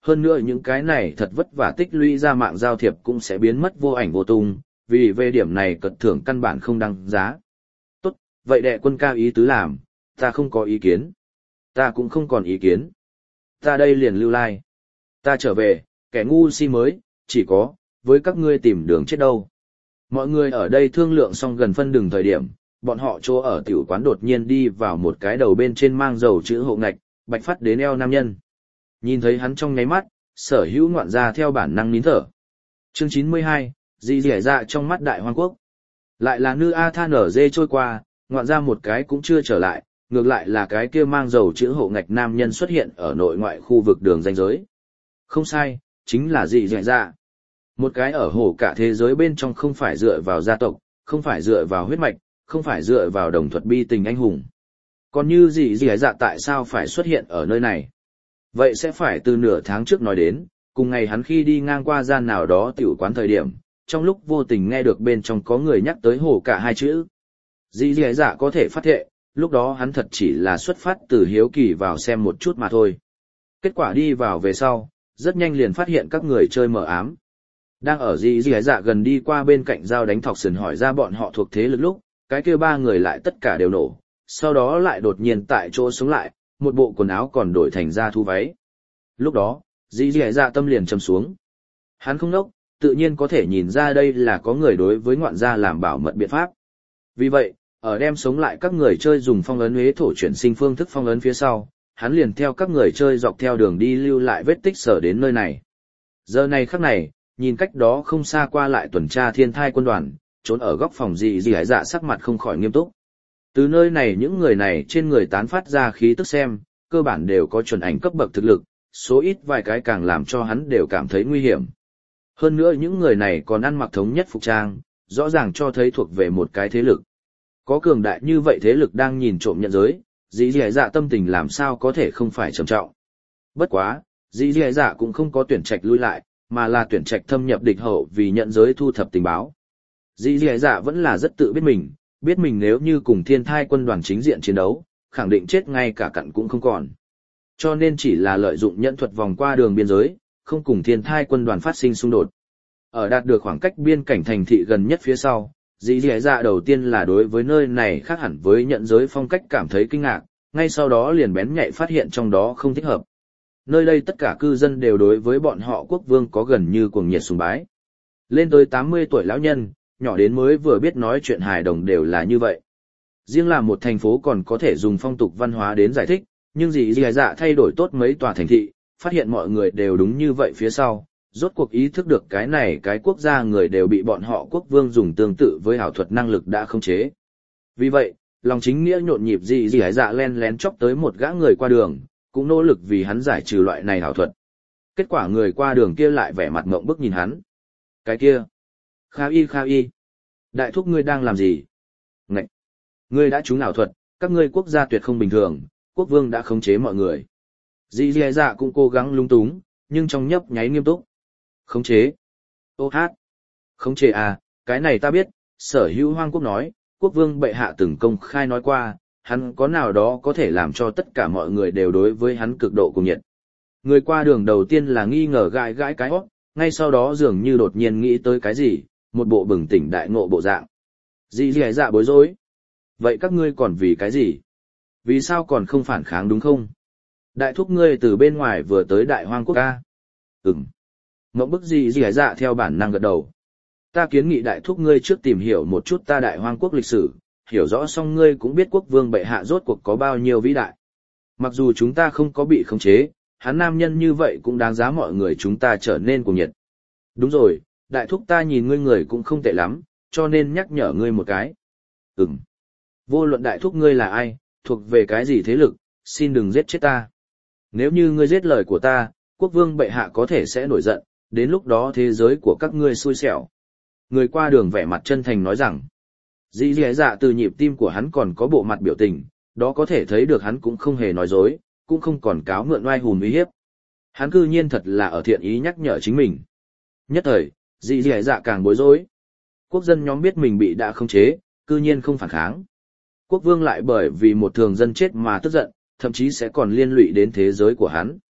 hơn nữa những cái này thật vất vả tích lũy ra mạng giao thiệp cũng sẽ biến mất vô ảnh vô tung, vì về điểm này cật thưởng căn bản không đăng giá. Tốt, vậy đệ quân cao ý tứ làm, ta không có ý kiến. Ta cũng không còn ý kiến. Ta đây liền lưu lai. Ta trở về, kẻ ngu si mới, chỉ có, với các ngươi tìm đường chết đâu. Mọi người ở đây thương lượng xong gần phân đường thời điểm, bọn họ chỗ ở tiểu quán đột nhiên đi vào một cái đầu bên trên mang dầu chữ hộ ngạch, bạch phát đến eo nam nhân. Nhìn thấy hắn trong nháy mắt, sở hữu ngoạn ra theo bản năng nín thở. Chương chín mươi hai, dị dẻ dạ trong mắt đại hoang quốc. Lại là nữ A than ở dê trôi qua, ngoạn ra một cái cũng chưa trở lại, ngược lại là cái kia mang dầu chữ hộ ngạch nam nhân xuất hiện ở nội ngoại khu vực đường ranh giới. Không sai, chính là dị dẻ dạ. Một cái ở hồ cả thế giới bên trong không phải dựa vào gia tộc, không phải dựa vào huyết mạch, không phải dựa vào đồng thuật bi tình anh hùng. Còn như dị dẻ dạ tại sao phải xuất hiện ở nơi này? Vậy sẽ phải từ nửa tháng trước nói đến, cùng ngày hắn khi đi ngang qua gian nào đó tiểu quán thời điểm, trong lúc vô tình nghe được bên trong có người nhắc tới hồ cả hai chữ. Dị dẻ dạ có thể phát thệ, lúc đó hắn thật chỉ là xuất phát từ hiếu kỳ vào xem một chút mà thôi. Kết quả đi vào về sau, rất nhanh liền phát hiện các người chơi mờ ám. Đang ở dị dẻ dạ gần đi qua bên cạnh dao đánh thọc sườn hỏi ra bọn họ thuộc thế lực lúc, cái kia ba người lại tất cả đều nổ, sau đó lại đột nhiên tại chỗ sống lại, một bộ quần áo còn đổi thành da thu váy. Lúc đó, dị dẻ dạ tâm liền trầm xuống. Hắn không nốc, tự nhiên có thể nhìn ra đây là có người đối với ngoạn gia làm bảo mật biện pháp. Vì vậy, ở đem sống lại các người chơi dùng phong ấn huế thổ chuyển sinh phương thức phong ấn phía sau, hắn liền theo các người chơi dọc theo đường đi lưu lại vết tích sở đến nơi này. Giờ này khắc này, nhìn cách đó không xa qua lại tuần tra thiên thai quân đoàn, trốn ở góc phòng dị dị hải dạ sắc mặt không khỏi nghiêm túc. Từ nơi này những người này trên người tán phát ra khí tức xem, cơ bản đều có chuẩn ảnh cấp bậc thực lực, số ít vài cái càng làm cho hắn đều cảm thấy nguy hiểm. Hơn nữa những người này còn ăn mặc thống nhất phục trang, rõ ràng cho thấy thuộc về một cái thế lực. Có cường đại như vậy thế lực đang nhìn trộm nhận giới, dị dị dạ tâm tình làm sao có thể không phải trầm trọng. Bất quá, dị dị dạ cũng không có tuyển trạch lui lại, mà là tuyển trạch thâm nhập địch hậu vì nhận giới thu thập tình báo. Dị dị dạ vẫn là rất tự biết mình, biết mình nếu như cùng thiên thai quân đoàn chính diện chiến đấu, khẳng định chết ngay cả cặn cũng không còn. Cho nên chỉ là lợi dụng nhẫn thuật vòng qua đường biên giới, không cùng thiên thai quân đoàn phát sinh xung đột. Ở đạt được khoảng cách biên cảnh thành thị gần nhất phía sau, dị dị dạ đầu tiên là đối với nơi này khác hẳn với nhận giới phong cách cảm thấy kinh ngạc, ngay sau đó liền bén nhạy phát hiện trong đó không thích hợp. Nơi đây tất cả cư dân đều đối với bọn họ quốc vương có gần như cuồng nhiệt sùng bái. Lên tới tám mươi tuổi lão nhân, nhỏ đến mới vừa biết nói chuyện hài đồng đều là như vậy. Riêng là một thành phố còn có thể dùng phong tục văn hóa đến giải thích, nhưng dị dị dạ thay đổi tốt mấy tòa thành thị, phát hiện mọi người đều đúng như vậy phía sau, rốt cuộc ý thức được cái này cái quốc gia người đều bị bọn họ quốc vương dùng tương tự với ảo thuật năng lực đã khống chế. Vì vậy, lòng chính nghĩa nhộn nhịp dị dị dạ len lén chọc tới một gã người qua đường, cũng nỗ lực vì hắn giải trừ loại này ảo thuật. Kết quả người qua đường kia lại vẻ mặt ngộng bức nhìn hắn. Cái kia, Kha y Kha y, đại thúc ngươi đang làm gì? Ngậy! Ngươi đã trúng ảo thuật, các ngươi quốc gia tuyệt không bình thường, quốc vương đã khống chế mọi người. Dị dị dạ cũng cố gắng lung túng, nhưng trong nhấp nháy nghiêm túc. Khống chế? Ô hát! Khống chế à, cái này ta biết, sở hữu hoang quốc nói, quốc vương bệ hạ từng công khai nói qua, hắn có nào đó có thể làm cho tất cả mọi người đều đối với hắn cực độ cùng nhiệt. Người qua đường đầu tiên là nghi ngờ gãi gãi cái hót, ngay sau đó dường như đột nhiên nghĩ tới cái gì, một bộ bừng tỉnh đại ngộ bộ dạng. Dị dị dạ bối rối. Vậy các ngươi còn vì cái gì? Vì sao còn không phản kháng đúng không? Đại thúc ngươi từ bên ngoài vừa tới đại hoang quốc ca. Ừm. Ngộng bức dị dị dạ theo bản năng gật đầu. Ta kiến nghị đại thúc ngươi trước tìm hiểu một chút ta đại hoang quốc lịch sử, hiểu rõ xong ngươi cũng biết quốc vương bệ hạ rốt cuộc có bao nhiêu vĩ đại. Mặc dù chúng ta không có bị khống chế, hắn nam nhân như vậy cũng đáng giá mọi người chúng ta trở nên cuồng nhiệt. Đúng rồi, đại thúc ta nhìn ngươi người cũng không tệ lắm, cho nên nhắc nhở ngươi một cái. Ừm. Vô luận đại thúc ngươi là ai, thuộc về cái gì thế lực, xin đừng giết chết ta. Nếu như ngươi giết lời của ta, quốc vương bệ hạ có thể sẽ nổi giận, đến lúc đó thế giới của các ngươi xui xẻo. Người qua đường vẻ mặt chân thành nói rằng, dị dị dạ từ nhịp tim của hắn còn có bộ mặt biểu tình, đó có thể thấy được hắn cũng không hề nói dối, cũng không còn cáo mượn oai hùm uy hiếp. Hắn cư nhiên thật là ở thiện ý nhắc nhở chính mình. Nhất thời, dị dị dạ càng bối rối. Quốc dân nhóm biết mình bị đã khống chế, cư nhiên không phản kháng. Quốc vương lại bởi vì một thường dân chết mà tức giận, thậm chí sẽ còn liên lụy đến thế giới của hắn.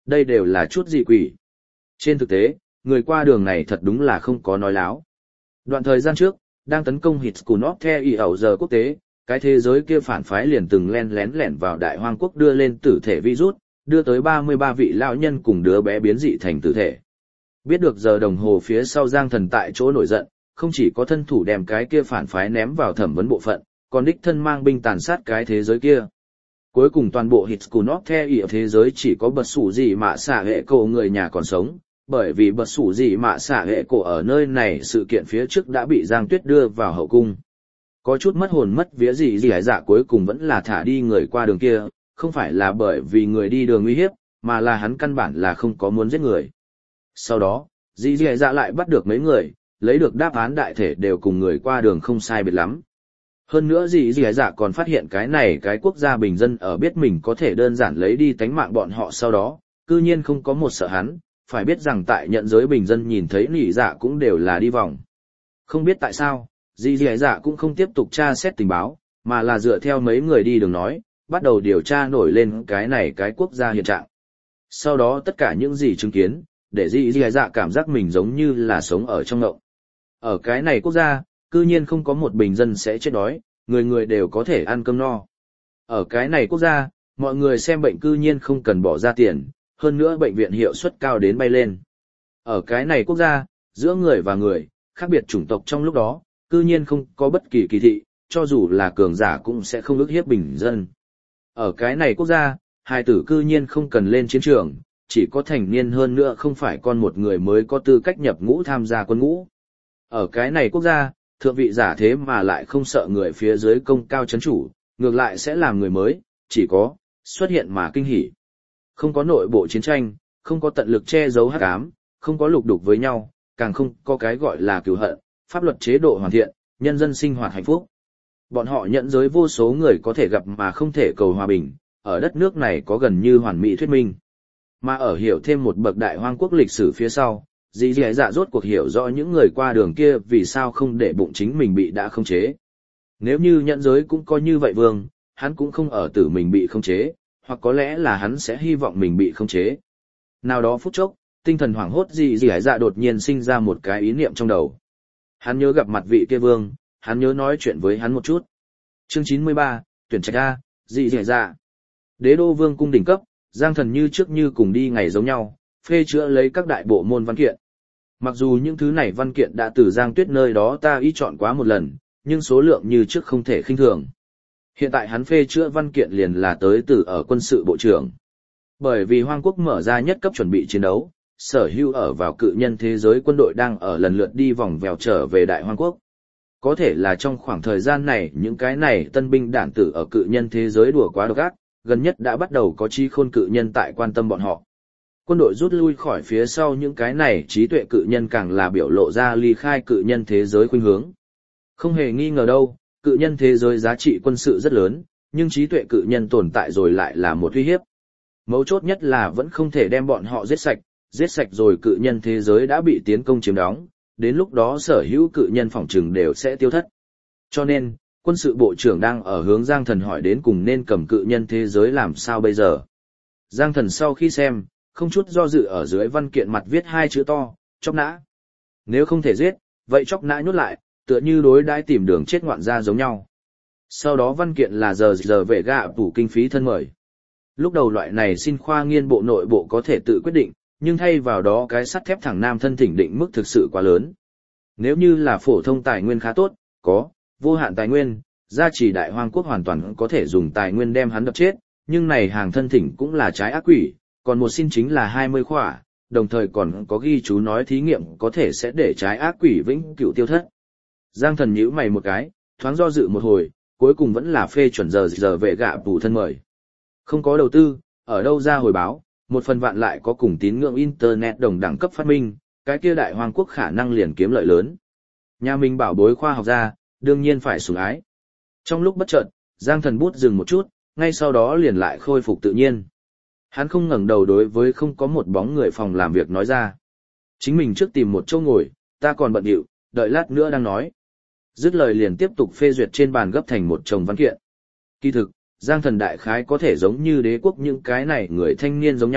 Đây đều là chút gì quỷ. Trên thực tế, người qua đường này thật đúng là không có nói láo. Đoạn thời gian trước, đang tấn công Hitskunov theo ý ẩu giờ quốc tế, cái thế giới kia phản phái liền từng len lén lẻn vào đại hoang quốc đưa lên tử thể virus, đưa tới ba mươi ba vị lão nhân cùng đứa bé biến dị thành tử thể. Biết được giờ đồng hồ phía sau Giang Thần tại chỗ nổi giận, không chỉ có thân thủ đem cái kia phản phái ném vào thẩm vấn bộ phận, còn đích thân mang binh tàn sát cái thế giới kia. Cuối cùng toàn bộ Hitskunov theo ý thế giới chỉ có bật sủ gì mà xả hệ cổ người nhà còn sống, bởi vì bật sủ gì mà xả hệ cổ ở nơi này sự kiện phía trước đã bị Giang Tuyết đưa vào hậu cung. Có chút mất hồn mất vía gì gì hải dạ cuối cùng vẫn là thả đi người qua đường kia, không phải là bởi vì người đi đường uy hiếp, mà là hắn căn bản là không có muốn giết người. Sau đó, dì dì dạ lại bắt được mấy người, lấy được đáp án đại thể đều cùng người qua đường không sai biệt lắm. Hơn nữa dì dì dạ còn phát hiện cái này cái quốc gia bình dân ở biết mình có thể đơn giản lấy đi tánh mạng bọn họ sau đó, cư nhiên không có một sợ hắn, phải biết rằng tại nhận giới bình dân nhìn thấy nỉ dạ cũng đều là đi vòng. Không biết tại sao, dì dì dạ cũng không tiếp tục tra xét tình báo, mà là dựa theo mấy người đi đường nói, bắt đầu điều tra nổi lên cái này cái quốc gia hiện trạng. Sau đó tất cả những gì chứng kiến, để dì dì dạ cảm giác mình giống như là sống ở trong ngộng. Ở cái này quốc gia, cư nhiên không có một bình dân sẽ chết đói, người người đều có thể ăn cơm no. Ở cái này quốc gia, mọi người xem bệnh cư nhiên không cần bỏ ra tiền, hơn nữa bệnh viện hiệu suất cao đến bay lên. Ở cái này quốc gia, giữa người và người, khác biệt chủng tộc trong lúc đó, cư nhiên không có bất kỳ kỳ thị, cho dù là cường giả cũng sẽ không ức hiếp bình dân. Ở cái này quốc gia, hài tử cư nhiên không cần lên chiến trường, chỉ có thành niên hơn nữa không phải con một người mới có tư cách nhập ngũ tham gia quân ngũ. Ở cái này quốc gia, thượng vị giả thế mà lại không sợ người phía dưới công cao chấn chủ, ngược lại sẽ làm người mới, chỉ có, xuất hiện mà kinh hỉ. Không có nội bộ chiến tranh, không có tận lực che giấu hắc ám, không có lục đục với nhau, càng không có cái gọi là cừu hận, pháp luật chế độ hoàn thiện, nhân dân sinh hoạt hạnh phúc. Bọn họ nhận giới vô số người có thể gặp mà không thể cầu hòa bình, ở đất nước này có gần như hoàn mỹ thuyết minh. Mà ở hiểu thêm một bậc đại hoang quốc lịch sử phía sau, dì dì dạ rốt cuộc hiểu rõ những người qua đường kia vì sao không để bụng chính mình bị đã khống chế. Nếu như nhận giới cũng có như vậy vương, hắn cũng không ở tử mình bị khống chế, hoặc có lẽ là hắn sẽ hy vọng mình bị khống chế. Nào đó phút chốc, tinh thần hoảng hốt dì dì dạ đột nhiên sinh ra một cái ý niệm trong đầu. Hắn nhớ gặp mặt vị kia vương, hắn nhớ nói chuyện với hắn một chút. Chương chín mươi ba, tuyển trạch A, dì dì dạ. Đế đô vương cung đỉnh cấp, Giang Thần như trước như cùng đi ngày giống nhau, phê chữa lấy các đại bộ môn văn kiện. Mặc dù những thứ này văn kiện đã từ Giang Tuyết nơi đó ta ý chọn quá một lần, nhưng số lượng như trước không thể khinh thường. Hiện tại hắn phê chữa văn kiện liền là tới từ ở quân sự bộ trưởng. Bởi vì Hoang quốc mở ra nhất cấp chuẩn bị chiến đấu, sở hữu ở vào cự nhân thế giới quân đội đang ở lần lượt đi vòng vèo trở về Đại Hoang quốc. Có thể là trong khoảng thời gian này những cái này tân binh đản tử ở cự nhân thế giới đùa quá độc ác, gần nhất đã bắt đầu có trí khôn cự nhân tại quan tâm bọn họ. Quân đội rút lui khỏi phía sau những cái này trí tuệ cự nhân càng là biểu lộ ra ly khai cự nhân thế giới khuynh hướng. Không hề nghi ngờ đâu, cự nhân thế giới giá trị quân sự rất lớn, nhưng trí tuệ cự nhân tồn tại rồi lại là một uy hiếp. Mấu chốt nhất là vẫn không thể đem bọn họ giết sạch, giết sạch rồi cự nhân thế giới đã bị tiến công chiếm đóng, đến lúc đó sở hữu cự nhân phòng trừng đều sẽ tiêu thất. Cho nên, quân sự bộ trưởng đang ở hướng Giang Thần hỏi đến cùng nên cầm cự nhân thế giới làm sao bây giờ. Giang Thần sau khi xem, không chút do dự ở dưới văn kiện mặt viết hai chữ to, chóc nã. Nếu không thể giết, vậy chóc nã nhốt lại, tựa như đối đãi tìm đường chết ngoạn ra giống nhau. Sau đó văn kiện là giờ giờ vệ gạ phủ kinh phí thân mời. Lúc đầu loại này xin khoa nghiên bộ nội bộ có thể tự quyết định, nhưng thay vào đó cái sắt thép thẳng nam thân thỉnh định mức thực sự quá lớn. Nếu như là phổ thông tài nguyên khá tốt, có, vô hạn tài nguyên, gia trì Đại Hoang quốc hoàn toàn có thể dùng tài nguyên đem hắn đập chết, nhưng này hàng thân thỉnh cũng là trái ác quỷ, còn một xin chính là hai mươi khỏa, đồng thời còn có ghi chú nói thí nghiệm có thể sẽ để trái ác quỷ vĩnh cửu tiêu thất. Giang Thần nhíu mày một cái, thoáng do dự một hồi, cuối cùng vẫn là phê chuẩn giờ giờ vệ gạ phủ thân mời. Không có đầu tư, ở đâu ra hồi báo, một phần vạn lại có cùng tín ngưỡng Internet đồng đẳng cấp phát minh, cái kia Đại Hoang quốc khả năng liền kiếm lợi lớn. Nhà mình bảo bối khoa học gia, đương nhiên phải sủng ái. Trong lúc bất chợt, Giang Thần bút dừng một chút, ngay sau đó liền lại khôi phục tự nhiên. Hắn không ngẩng đầu đối với không có một bóng người phòng làm việc nói ra. Chính mình trước tìm một chỗ ngồi, ta còn bận điệu, đợi lát nữa đang nói. Dứt lời liền tiếp tục phê duyệt trên bàn gấp thành một chồng văn kiện. Kỳ thực, Giang Thần đại khái có thể giống như đế quốc những cái này người thanh niên giống nhau,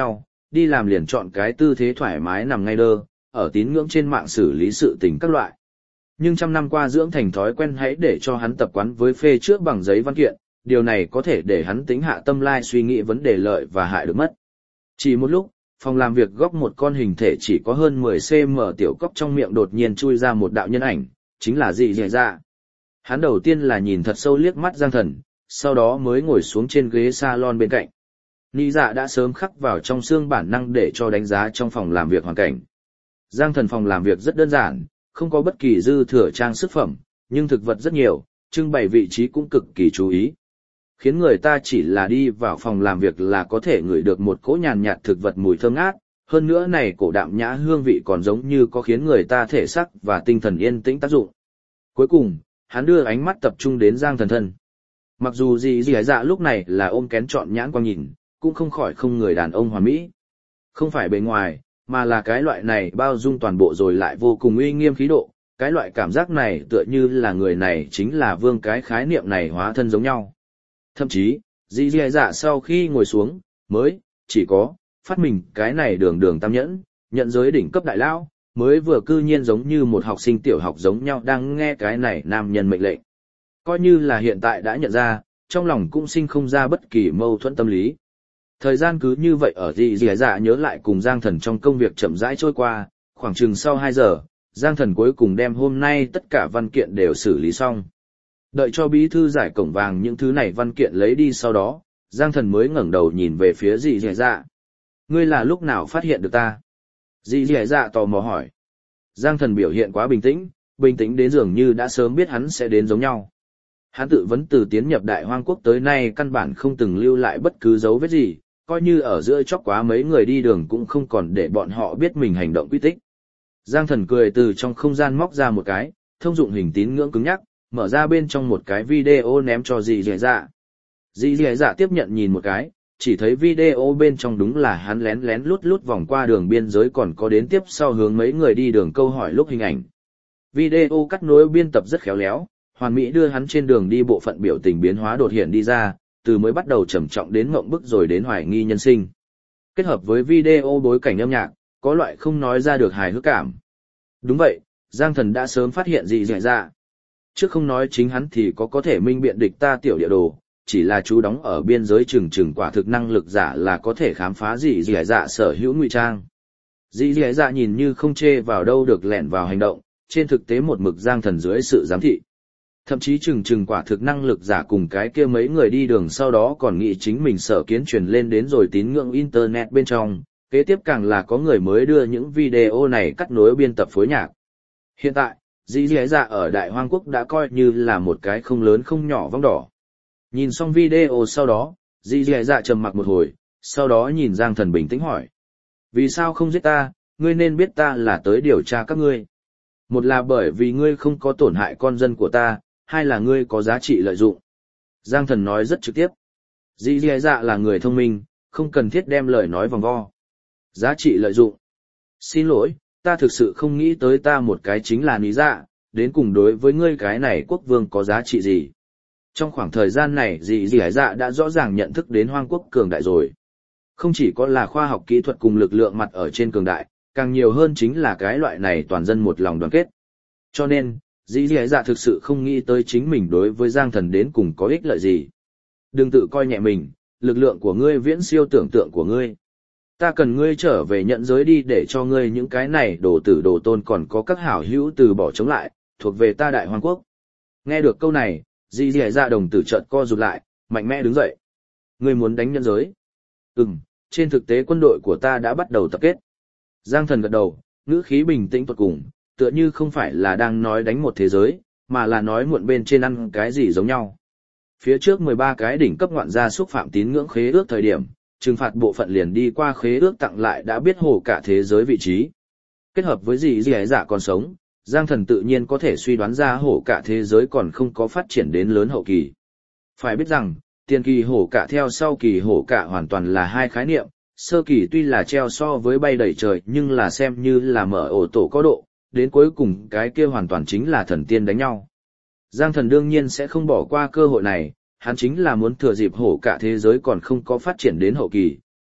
đi làm liền chọn cái tư thế thoải mái nằm ngay đơ, ở tín ngưỡng trên mạng xử lý sự tình các loại. Nhưng trăm năm qua dưỡng thành thói quen hãy để cho hắn tập quán với phê trước bằng giấy văn kiện, điều này có thể để hắn tính hạ tâm lai suy nghĩ vấn đề lợi và hại được mất. Chỉ một lúc, phòng làm việc góc một con hình thể chỉ có hơn mười xăng-ti-mét tiểu cốc trong miệng đột nhiên chui ra một đạo nhân ảnh, chính là Dị Dị Dạ. Hắn đầu tiên là nhìn thật sâu liếc mắt Giang Thần, sau đó mới ngồi xuống trên ghế salon bên cạnh. Nị Dạ đã sớm khắc vào trong xương bản năng để cho đánh giá trong phòng làm việc hoàn cảnh. Giang Thần phòng làm việc rất đơn giản, không có bất kỳ dư thừa trang sức phẩm, nhưng thực vật rất nhiều, trưng bày vị trí cũng cực kỳ chú ý. Khiến người ta chỉ là đi vào phòng làm việc là có thể ngửi được một cỗ nhàn nhạt thực vật mùi thơm ngát, hơn nữa này cổ đạm nhã hương vị còn giống như có khiến người ta thể sắc và tinh thần yên tĩnh tác dụng. Cuối cùng, hắn đưa ánh mắt tập trung đến Giang Thần thân. Mặc dù Dị Dị Dạ lúc này là ôm kén trọn nhãn quang nhìn, cũng không khỏi không người đàn ông hoàn mỹ. Không phải bề ngoài, mà là cái loại này bao dung toàn bộ rồi lại vô cùng uy nghiêm khí độ, cái loại cảm giác này tựa như là người này chính là vương, cái khái niệm này hóa thân giống nhau. Thậm chí, Dị Dị Dạ sau khi ngồi xuống, mới, chỉ có, phát mình cái này đường đường tam nhẫn, nhận giới đỉnh cấp đại lao, mới vừa cư nhiên giống như một học sinh tiểu học giống nhau đang nghe cái này nam nhân mệnh lệnh. Coi như là hiện tại đã nhận ra, trong lòng cũng sinh không ra bất kỳ mâu thuẫn tâm lý. Thời gian cứ như vậy ở Dị Dị Dạ nhớ lại cùng Giang Thần trong công việc chậm rãi trôi qua, khoảng chừng sau hai giờ, Giang Thần cuối cùng đem hôm nay tất cả văn kiện đều xử lý xong. Đợi cho bí thư giải cổng vàng những thứ này văn kiện lấy đi sau đó, Giang Thần mới ngẩng đầu nhìn về phía Dị Dị Dạ. Ngươi là lúc nào phát hiện được ta? Dị Dị Dạ tò mò hỏi. Giang Thần biểu hiện quá bình tĩnh, bình tĩnh đến dường như đã sớm biết hắn sẽ đến giống nhau. Hắn tự vấn từ tiến nhập Đại Hoang Quốc tới nay căn bản không từng lưu lại bất cứ dấu vết gì, coi như ở giữa chốc quá mấy người đi đường cũng không còn để bọn họ biết mình hành động quy tích. Giang Thần cười từ trong không gian móc ra một cái, thông dụng hình tín ngưỡng cứng nhắc, mở ra bên trong một cái video ném cho Dị Dị Dạ. Dị Dị Dạ tiếp nhận nhìn một cái, chỉ thấy video bên trong đúng là hắn lén lén lút lút vòng qua đường biên giới còn có đến tiếp sau hướng mấy người đi đường câu hỏi lúc hình ảnh. Video cắt nối biên tập rất khéo léo, hoàn mỹ đưa hắn trên đường đi bộ phận biểu tình biến hóa đột hiện đi ra, từ mới bắt đầu trầm trọng đến ngộng bức rồi đến hoài nghi nhân sinh. Kết hợp với video bối cảnh âm nhạc, có loại không nói ra được hài hước cảm. Đúng vậy, Giang Thần đã sớm phát hiện Dị Dị Dạ. Trước không nói chính hắn thì có có thể minh biện địch ta tiểu địa đồ, chỉ là chú đóng ở biên giới chừng chừng quả thực năng lực giả là có thể khám phá Dị Dị Dạ sở hữu ngụy trang. Dị Dị Dạ nhìn như không chê vào đâu được lẻn vào hành động, trên thực tế một mực Giang Thần dưới sự giám thị. Thậm chí chừng chừng quả thực năng lực giả cùng cái kia mấy người đi đường sau đó còn nghĩ chính mình sở kiến truyền lên đến rồi tín ngưỡng internet bên trong, kế tiếp càng là có người mới đưa những video này cắt nối biên tập phối nhạc. Hiện tại, Dị Dị Dạ ở Đại Hoang Quốc đã coi như là một cái không lớn không nhỏ vong đỏ. Nhìn xong video sau đó, Dị Dị Dạ trầm mặc một hồi, sau đó nhìn Giang Thần bình tĩnh hỏi. Vì sao không giết ta, ngươi nên biết ta là tới điều tra các ngươi. Một là bởi vì ngươi không có tổn hại con dân của ta, hai là ngươi có giá trị lợi dụng. Giang Thần nói rất trực tiếp. Dị Dị Dạ là người thông minh, không cần thiết đem lời nói vòng vo. Giá trị lợi dụng. Xin lỗi, ta thực sự không nghĩ tới ta một cái chính là Lý Dạ, đến cùng đối với ngươi cái này quốc vương có giá trị gì. Trong khoảng thời gian này Dị Dị Dạ đã rõ ràng nhận thức đến Hoang Quốc cường đại rồi. Không chỉ có là khoa học kỹ thuật cùng lực lượng mặt ở trên cường đại, càng nhiều hơn chính là cái loại này toàn dân một lòng đoàn kết. Cho nên, Dị Dị Dạ thực sự không nghĩ tới chính mình đối với Giang Thần đến cùng có ích lợi gì. Đừng tự coi nhẹ mình, lực lượng của ngươi viễn siêu tưởng tượng của ngươi. Ta cần ngươi trở về nhận giới đi để cho ngươi những cái này đồ tử đồ tôn còn có các hảo hữu từ bỏ chống lại, thuộc về ta Đại Hoang Quốc. Nghe được câu này, Dị Dị Dạ đồng tử chợt co rụt lại, mạnh mẽ đứng dậy. Ngươi muốn đánh nhân giới? Ừm, trên thực tế quân đội của ta đã bắt đầu tập kết. Giang Thần gật đầu, ngữ khí bình tĩnh tột cùng, tựa như không phải là đang nói đánh một thế giới, mà là nói muộn bên trên ăn cái gì giống nhau. Phía trước mười ba cái đỉnh cấp ngoạn gia xúc phạm tín ngưỡng khế ước thời điểm, trừng phạt bộ phận liền đi qua khế ước tặng lại đã biết hồ cả thế giới vị trí. Kết hợp với Dị Dị Dạ còn sống, Giang Thần tự nhiên có thể suy đoán ra hổ cả thế giới còn không có phát triển đến lớn hậu kỳ. Phải biết rằng, tiền kỳ hổ cả theo sau kỳ hổ cả hoàn toàn là hai khái niệm, sơ kỳ tuy là treo so với bay đầy trời nhưng là xem như là mở ổ tổ có độ, đến cuối cùng cái kia hoàn toàn chính là thần tiên đánh nhau. Giang Thần đương nhiên sẽ không bỏ qua cơ hội này, hắn chính là muốn thừa dịp hổ cả thế giới còn không có phát triển đến hậu kỳ,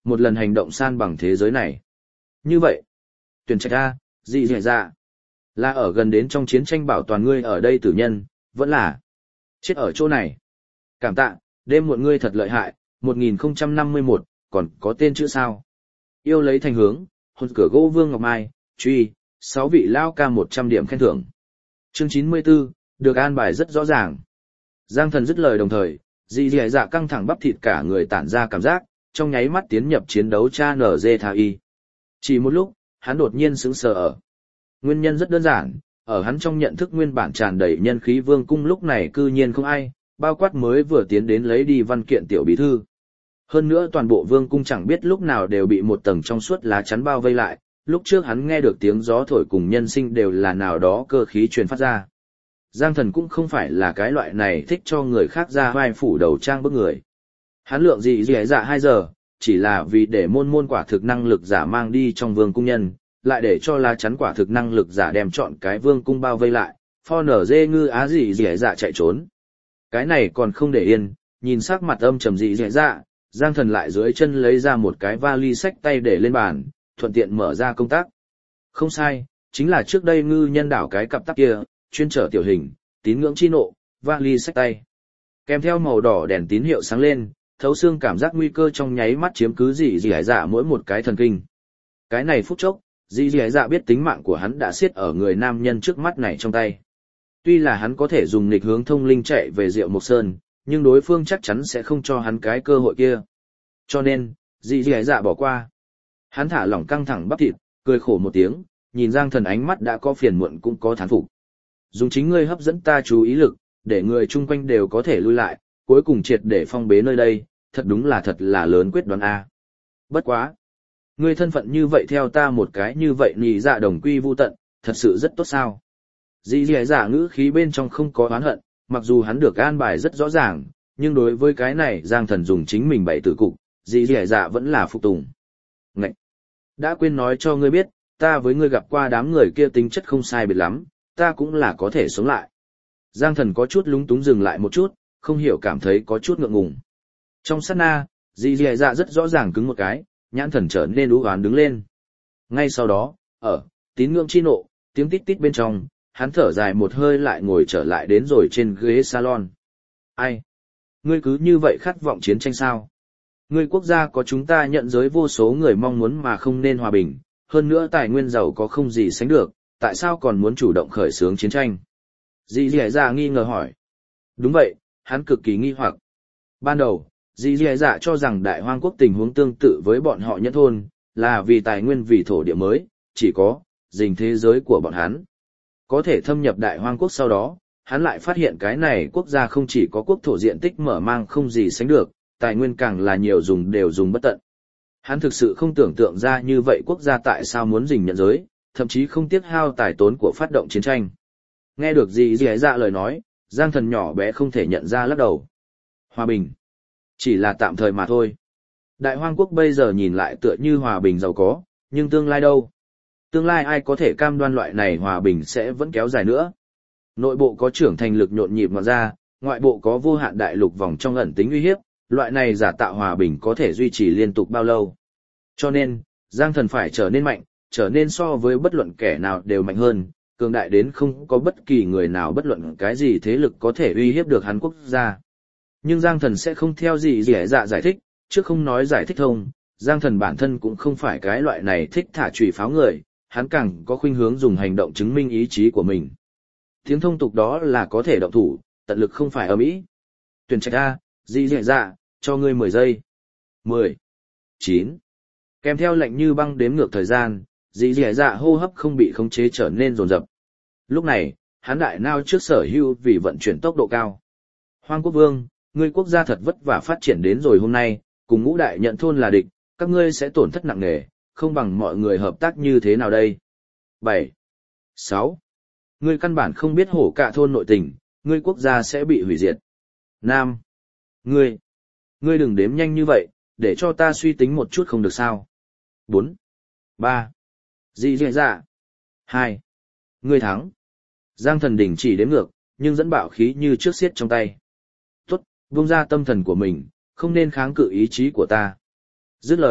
một lần hành động san bằng thế giới này. Như vậy, tuyển trạch A, dị dẻ dạ. Là ở gần đến trong chiến tranh bảo toàn ngươi ở đây tử nhân, vẫn là chết ở chỗ này. Cảm tạ, đêm muộn ngươi thật lợi hại, một nghìn không trăm năm mươi mốt, còn có tên chữ sao? Yêu lấy thành hướng, hồn cửa gỗ Vương Ngọc Mai, truy, sáu vị lao ca một trăm điểm khen thưởng. Chương chín mươi tư, được an bài rất rõ ràng. Giang Thần dứt lời đồng thời, dị dẻ dạ căng thẳng bắp thịt cả người tản ra cảm giác, trong nháy mắt tiến nhập chiến đấu cha nở dê tha y. Chỉ một lúc, hắn đột nhiên sững sờ ở. Nguyên nhân rất đơn giản, ở hắn trong nhận thức nguyên bản tràn đầy nhân khí vương cung lúc này cư nhiên không ai, bao quát mới vừa tiến đến lấy đi văn kiện tiểu bí thư. Hơn nữa toàn bộ vương cung chẳng biết lúc nào đều bị một tầng trong suốt lá chắn bao vây lại, lúc trước hắn nghe được tiếng gió thổi cùng nhân sinh đều là nào đó cơ khí truyền phát ra. Giang Thần cũng không phải là cái loại này thích cho người khác ra vai phủ đầu trang bức người. Hắn lượng gì dễ dạ hai giờ, chỉ là vì để môn môn quả thực năng lực giả mang đi trong vương cung nhân, lại để cho lá chắn quả thực năng lực giả đem chọn cái vương cung bao vây lại, pho nở dê ngư á gì dễ dạ chạy trốn. Cái này còn không để yên, nhìn sắc mặt âm trầm dị dễ dạ, Giang Thần lại dưới chân lấy ra một cái vali sách tay để lên bàn, thuận tiện mở ra công tác. Không sai, chính là trước đây ngư nhân đảo cái cặp tắc kia, chuyên trở tiểu hình, tín ngưỡng chi nộ, vali sách tay. Kèm theo màu đỏ đèn tín hiệu sáng lên, thấu xương cảm giác nguy cơ trong nháy mắt chiếm cứ dị dị dạ mỗi một cái thần kinh. Cái này phút chốc, dị dị dạ biết tính mạng của hắn đã xiết ở người nam nhân trước mắt này trong tay. Tuy là hắn có thể dùng nghịch hướng thông linh chạy về Diệu Mộc Sơn, nhưng đối phương chắc chắn sẽ không cho hắn cái cơ hội kia. Cho nên, dị dị dạ bỏ qua. Hắn thả lỏng căng thẳng bắp thịt, cười khổ một tiếng, nhìn Giang Thần ánh mắt đã có phiền muộn cũng có thán phục. Dùng chính ngươi hấp dẫn ta chú ý lực, để người chung quanh đều có thể lui lại, cuối cùng triệt để phong bế nơi đây, thật đúng là thật là lớn quyết đoán a. Bất quá, ngươi thân phận như vậy theo ta một cái như vậy nhị dạ đồng quy vu tận, thật sự rất tốt sao? Dị dị dạ ngữ khí bên trong không có oán hận, mặc dù hắn được an bài rất rõ ràng, nhưng đối với cái này Giang Thần dùng chính mình bày tử cục, dị dị dạ vẫn là phục tùng. Ngậy! Đã quên nói cho ngươi biết, ta với ngươi gặp qua đám người kia tính chất không sai biệt lắm, ta cũng là có thể sống lại. Giang Thần có chút lúng túng dừng lại một chút, không hiểu cảm thấy có chút ngượng ngùng. Trong sát na, dị dị dạ rất rõ ràng cứng một cái, nhãn thần trở nên ú oán đứng lên. Ngay sau đó, ở tín ngưỡng chi nộ, tiếng tít tít bên trong, hắn thở dài một hơi lại ngồi trở lại đến rồi trên ghế salon. Ai? Ngươi cứ như vậy khát vọng chiến tranh sao? Ngươi quốc gia có chúng ta nhận giới vô số người mong muốn mà không nên hòa bình, hơn nữa tài nguyên giàu có không gì sánh được, tại sao còn muốn chủ động khởi xướng chiến tranh? Dì dì dạ nghi ngờ hỏi. Đúng vậy, hắn cực kỳ nghi hoặc. Ban đầu, dì dì dạ cho rằng đại hoang quốc tình huống tương tự với bọn họ nhất thôn, là vì tài nguyên vì thổ địa mới, chỉ có, dình thế giới của bọn hắn. Có thể thâm nhập đại hoang quốc sau đó, hắn lại phát hiện cái này quốc gia không chỉ có quốc thổ diện tích mở mang không gì sánh được, tài nguyên càng là nhiều dùng đều dùng bất tận. Hắn thực sự không tưởng tượng ra như vậy quốc gia tại sao muốn dình nhận giới, thậm chí không tiếc hao tài tốn của phát động chiến tranh. Nghe được gì gì ấy dạ lời nói, Giang Thần nhỏ bé không thể nhận ra lắc đầu. Hòa bình. Chỉ là tạm thời mà thôi. Đại hoang quốc bây giờ nhìn lại tựa như hòa bình giàu có, nhưng tương lai đâu? Tương lai ai có thể cam đoan loại này hòa bình sẽ vẫn kéo dài nữa? Nội bộ có trưởng thành lực nhộn nhịp ngọt ra, ngoại bộ có vô hạn đại lục vòng trong ẩn tính uy hiếp, loại này giả tạo hòa bình có thể duy trì liên tục bao lâu? Cho nên, Giang Thần phải trở nên mạnh, trở nên so với bất luận kẻ nào đều mạnh hơn, cường đại đến không có bất kỳ người nào bất luận cái gì thế lực có thể uy hiếp được hắn quốc gia. Nhưng Giang Thần sẽ không theo gì dẻ dạ giải thích, chứ không nói giải thích thông, Giang Thần bản thân cũng không phải cái loại này thích thả chùy pháo người, hắn càng có khuynh hướng dùng hành động chứng minh ý chí của mình. Tiếng thông tục đó là có thể động thủ, tận lực không phải ở Mỹ. Tuyển trạch A, gì dẻ dạ, cho ngươi mười giây. mười, chín. Kèm theo lệnh như băng đếm ngược thời gian, dì dẻ dạ hô hấp không bị khống chế trở nên rồn rập. Lúc này, hắn đại nao trước sở hữu vì vận chuyển tốc độ cao. Hoang quốc vương, ngươi quốc gia thật vất vả phát triển đến rồi hôm nay, cùng ngũ đại nhận thôn là địch, các ngươi sẽ tổn thất nặng nề, không bằng mọi người hợp tác như thế nào đây? bảy. sáu. Ngươi căn bản không biết hổ cả thôn nội tình, ngươi quốc gia sẽ bị hủy diệt. năm. Ngươi, ngươi đừng đếm nhanh như vậy, để cho ta suy tính một chút không được sao? bốn. ba. Dì dì dạ. hai. Ngươi thắng. Giang Thần đình chỉ đếm ngược, nhưng dẫn bạo khí như trước xiết trong tay. Tốt, buông ra tâm thần của mình, không nên kháng cự ý chí của ta. Dứt lời,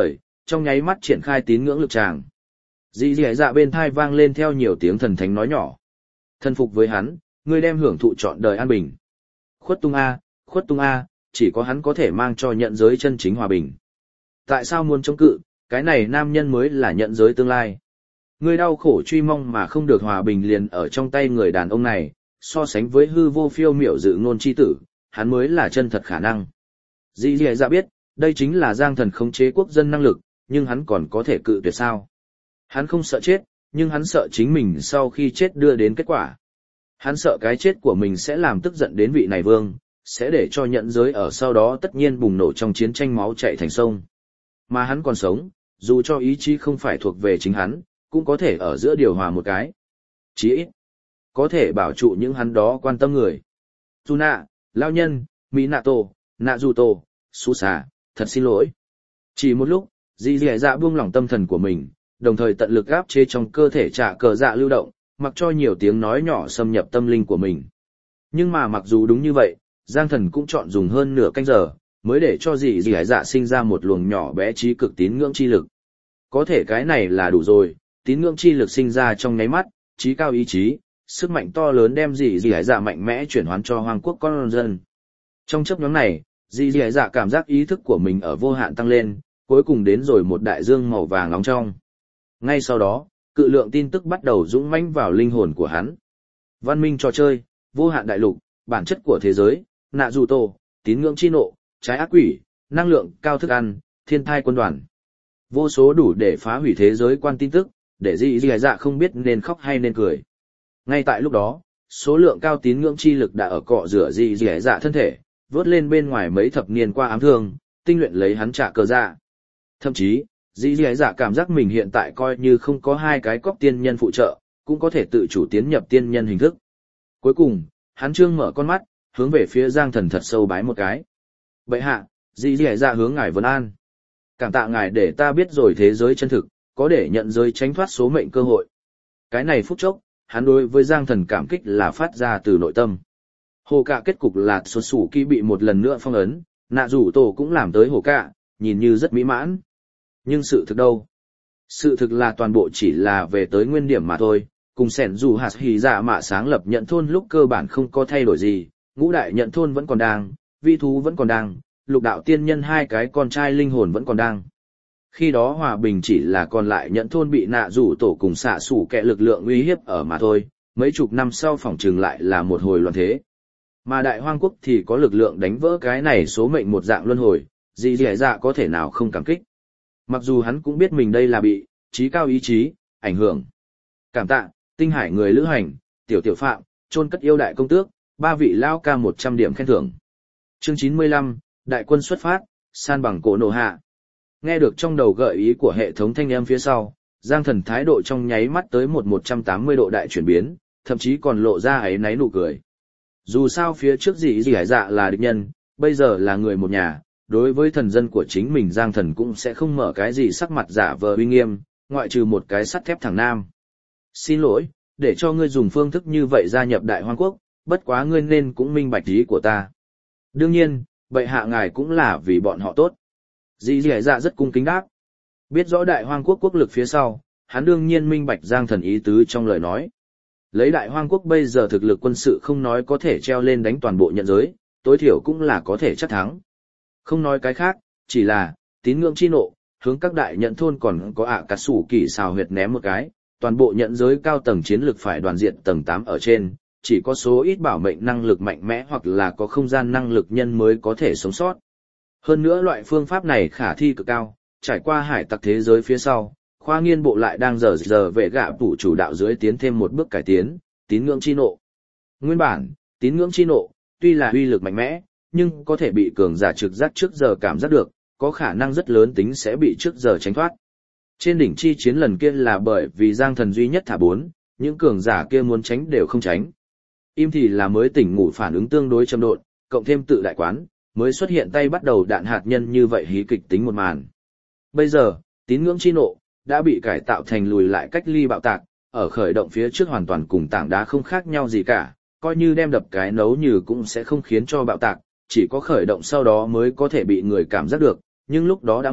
trong nháy mắt triển khai tín ngưỡng lực tràng. Dì dì dạ bên thai vang lên theo nhiều tiếng thần thánh nói nhỏ. Thần phục với hắn, ngươi đem hưởng thụ trọn đời an bình. Khuất tung A, khuất tung A, chỉ có hắn có thể mang cho nhận giới chân chính hòa bình. Tại sao muốn chống cự, cái này nam nhân mới là nhận giới tương lai. Ngươi đau khổ truy mong mà không được hòa bình liền ở trong tay người đàn ông này, so sánh với hư vô phiêu miểu dự ngôn chi tử, hắn mới là chân thật khả năng. Dì dì dạ biết, đây chính là Giang Thần khống chế quốc dân năng lực, nhưng hắn còn có thể cự tuyệt sao. Hắn không sợ chết, nhưng hắn sợ chính mình sau khi chết đưa đến kết quả. Hắn sợ cái chết của mình sẽ làm tức giận đến vị này vương, sẽ để cho nhận giới ở sau đó tất nhiên bùng nổ trong chiến tranh máu chảy thành sông. Mà hắn còn sống, dù cho ý chí không phải thuộc về chính hắn, cũng có thể ở giữa điều hòa một cái. Chí ít, có thể bảo trụ những hắn đó quan tâm người. Tuna, Lao Nhân, Minato, Naruto, Susa, thật xin lỗi. Chỉ một lúc, dì dì dạ buông lỏng tâm thần của mình, đồng thời tận lực áp chế trong cơ thể trả cờ dạ lưu động, mặc cho nhiều tiếng nói nhỏ xâm nhập tâm linh của mình. Nhưng mà mặc dù đúng như vậy, Giang Thần cũng chọn dùng hơn nửa canh giờ, mới để cho dì dì dạ sinh ra một luồng nhỏ bé trí cực tín ngưỡng chi lực. Có thể cái này là đủ rồi, tín ngưỡng chi lực sinh ra trong nháy mắt, trí cao ý chí, sức mạnh to lớn đem dì dì dạ mạnh mẽ chuyển hoán cho hoàng quốc con dân. Trong chấp nhóm này, dì dì dạ cảm giác ý thức của mình ở vô hạn tăng lên, cuối cùng đến rồi một đại dương màu vàng nóng trong. Ngay sau đó, cự lượng tin tức bắt đầu dũng mãnh vào linh hồn của hắn. Văn minh trò chơi, vô hạn đại lục, bản chất của thế giới, nạ dù tổ, tín ngưỡng chi nộ, trái ác quỷ, năng lượng cao thức ăn, thiên thai quân đoàn. Vô số đủ để phá hủy thế giới quan tin tức, để dì dì dạ không biết nên khóc hay nên cười. Ngay tại lúc đó, số lượng cao tín ngưỡng chi lực đã ở cọ rửa dì dì dạ thân thể, vớt lên bên ngoài mấy thập niên qua ám thương, tinh luyện lấy hắn trả cờ dạ. Thậm chí, dì dì dạ cảm giác mình hiện tại coi như không có hai cái cóc tiên nhân phụ trợ, cũng có thể tự chủ tiến nhập tiên nhân hình thức. Cuối cùng, hắn trương mở con mắt, hướng về phía Giang Thần thật sâu bái một cái. Bệ hạ, dì dì dạ hướng ngài vấn an. Cảm tạ ngài để ta biết rồi thế giới chân thực, có để nhận giới tránh thoát số mệnh cơ hội. Cái này phút chốc, hắn đối với Giang Thần cảm kích là phát ra từ nội tâm. Hồ Cạ kết cục là xuất sủ kỳ bị một lần nữa phong ấn, nạ rủ tổ cũng làm tới Hồ Cạ, nhìn như rất mỹ mãn. Nhưng sự thực đâu? Sự thực là toàn bộ chỉ là về tới nguyên điểm mà thôi, cùng sẻn dù hạt hì dạ mạ sáng lập nhận thôn lúc cơ bản không có thay đổi gì, ngũ đại nhận thôn vẫn còn đang, vi thú vẫn còn đang, lục đạo tiên nhân hai cái con trai linh hồn vẫn còn đang. Khi đó hòa bình chỉ là còn lại nhận thôn bị nạ rủ tổ cùng xạ sủ kẹ lực lượng uy hiếp ở mà thôi, mấy chục năm sau phỏng trừng lại là một hồi loạn thế. Mà đại hoang quốc thì có lực lượng đánh vỡ cái này số mệnh một dạng luân hồi, dì dì dạ có thể nào không cảm kích. Mặc dù hắn cũng biết mình đây là bị, trí cao ý chí, ảnh hưởng. Cảm tạ, tinh hải người lữ hành, tiểu tiểu phạm, chôn cất yêu đại công tước, ba vị lao ca một trăm điểm khen thưởng. Chương chín mươi lăm, đại quân xuất phát, san bằng cổ nổ hạ. Nghe được trong đầu gợi ý của hệ thống thanh âm phía sau, Giang Thần thái độ trong nháy mắt tới một một trăm tám mươi độ đại chuyển biến, thậm chí còn lộ ra ấy náy nụ cười. Dù sao phía trước dì dì hải dạ là địch nhân, bây giờ là người một nhà, đối với thần dân của chính mình Giang Thần cũng sẽ không mở cái gì sắc mặt giả vờ uy nghiêm, ngoại trừ một cái sắt thép thẳng nam. Xin lỗi, để cho ngươi dùng phương thức như vậy gia nhập Đại Hoang Quốc, bất quá ngươi nên cũng minh bạch ý của ta. Đương nhiên, bệ hạ ngài cũng là vì bọn họ tốt. Dì dì dạ rất cung kính đáp. Biết rõ Đại Hoang Quốc quốc lực phía sau, hắn đương nhiên minh bạch Giang Thần ý tứ trong lời nói. Lấy Đại Hoang Quốc bây giờ thực lực quân sự không nói có thể treo lên đánh toàn bộ nhận giới, tối thiểu cũng là có thể chắc thắng. Không nói cái khác, chỉ là, tín ngưỡng chi nộ, hướng các đại nhận thôn còn có ạ cà sủ kỳ xào huyệt ném một cái, toàn bộ nhận giới cao tầng chiến lực phải đoàn diện tầng tám ở trên, chỉ có số ít bảo mệnh năng lực mạnh mẽ hoặc là có không gian năng lực nhân mới có thể sống sót. Hơn nữa loại phương pháp này khả thi cực cao, trải qua hải tặc thế giới phía sau, khoa nghiên bộ lại đang dở dở về gạ tủ chủ đạo dưới tiến thêm một bước cải tiến, tín ngưỡng chi nộ. Nguyên bản, tín ngưỡng chi nộ, tuy là uy lực mạnh mẽ, nhưng có thể bị cường giả trực giác trước giờ cảm giác được, có khả năng rất lớn tính sẽ bị trước giờ tránh thoát. Trên đỉnh chi chiến lần kia là bởi vì Giang Thần duy nhất thả bốn, những cường giả kia muốn tránh đều không tránh. Im thì là mới tỉnh ngủ phản ứng tương đối chậm độn, cộng thêm tự đại quán, mới xuất hiện tay bắt đầu đạn hạt nhân như vậy hí kịch tính một màn. Bây giờ, tín ngưỡng chi nộ đã bị cải tạo thành lùi lại cách ly bạo tạc, ở khởi động phía trước hoàn toàn cùng tảng đá không khác nhau gì cả, coi như đem đập cái nấu như cũng sẽ không khiến cho bạo tạc, chỉ có khởi động sau đó mới có thể bị người cảm giác được, nhưng lúc đó đã muộn,